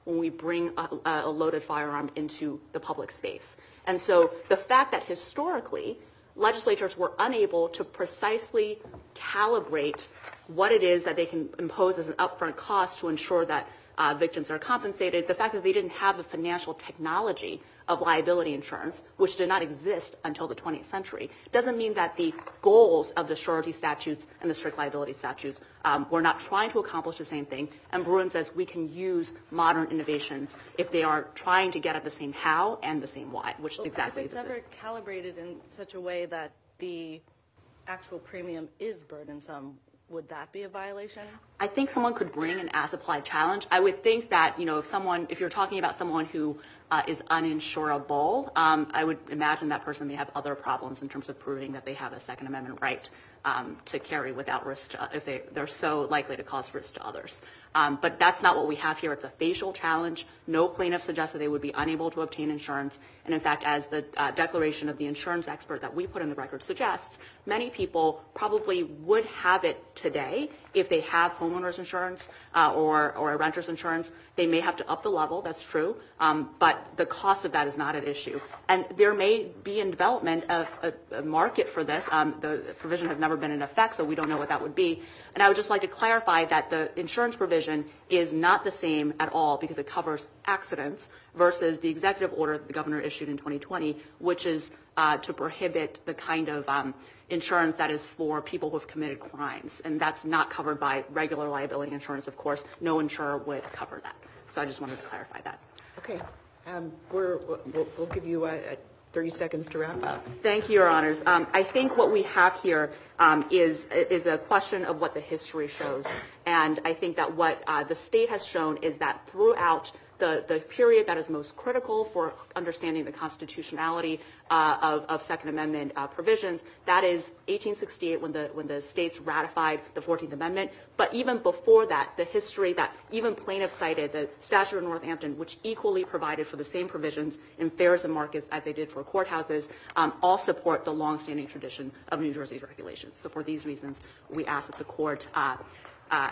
when we bring a, a loaded firearm into the public space. And so the fact that historically legislatures were unable to precisely calibrate what it is that they can impose as an upfront cost to ensure that uh, victims are compensated, the fact that they didn't have the financial technology of liability insurance, which did not exist until the twentieth century, doesn't mean that the goals of the surety statutes and the strict liability statutes um, were not trying to accomplish the same thing. And Bruin says we can use modern innovations if they are trying to get at the same how and the same why, which Well, exactly if it's this ever is. calibrated in such a way that the actual premium is burdensome, would that be a violation? I think someone could bring an as-applied challenge. I would think that, you know, if someone, if you're talking about someone who uh, is uninsurable, um, I would imagine that person may have other problems in terms of proving that they have a Second Amendment right um, to carry without risk to, if they, they're so likely to cause risk to others. Um, but that's not what we have here. It's a facial challenge. No plaintiff suggests that they would be unable to obtain insurance. And in fact, as the uh, declaration of the insurance expert that we put in the record suggests, many people probably would have it today if they have homeowners insurance uh, or, or a renter's insurance. They may have to up the level, that's true, um, but the cost of that is not at issue. And there may be in development a, a, a market for this. Um, the provision has never been in effect, so we don't know what that would be. And I would just like to clarify that the insurance provision is not the same at all because it covers accidents versus the executive order that the governor issued in twenty twenty, which is uh, to prohibit the kind of um, insurance that is for people who have committed crimes. And that's not covered by regular liability insurance, of course. No insurer would cover that. So I just wanted to clarify that. Okay. Um, we're, we'll, we'll give you uh, thirty seconds to wrap up. Thank you, Your Honors. Um, I think what we have here um, is, is a question of what the history shows. And I think that what uh, the state has shown is that throughout the, the period that is most critical for understanding the constitutionality uh, of, of Second Amendment uh, provisions, that is eighteen sixty-eight when the, when the states ratified the fourteenth Amendment. But even before that, the history that even plaintiffs cited, the Statute of Northampton, which equally provided for the same provisions in fairs and markets as they did for courthouses, um, all support the longstanding tradition of New Jersey's regulations. So for these reasons, we ask that the court uh, uh,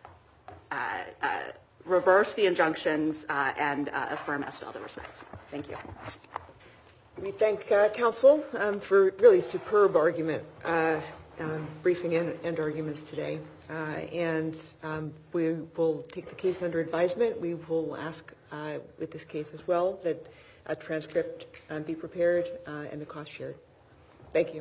uh, uh, reverse the injunctions uh, and uh, affirm as to other respects. Thank you. We thank uh, counsel um, for really superb argument, uh, um, briefing and, and arguments today. Uh, and um, we will take the case under advisement. We will ask uh, with this case as well that a transcript um, be prepared uh, and the cost shared. Thank you.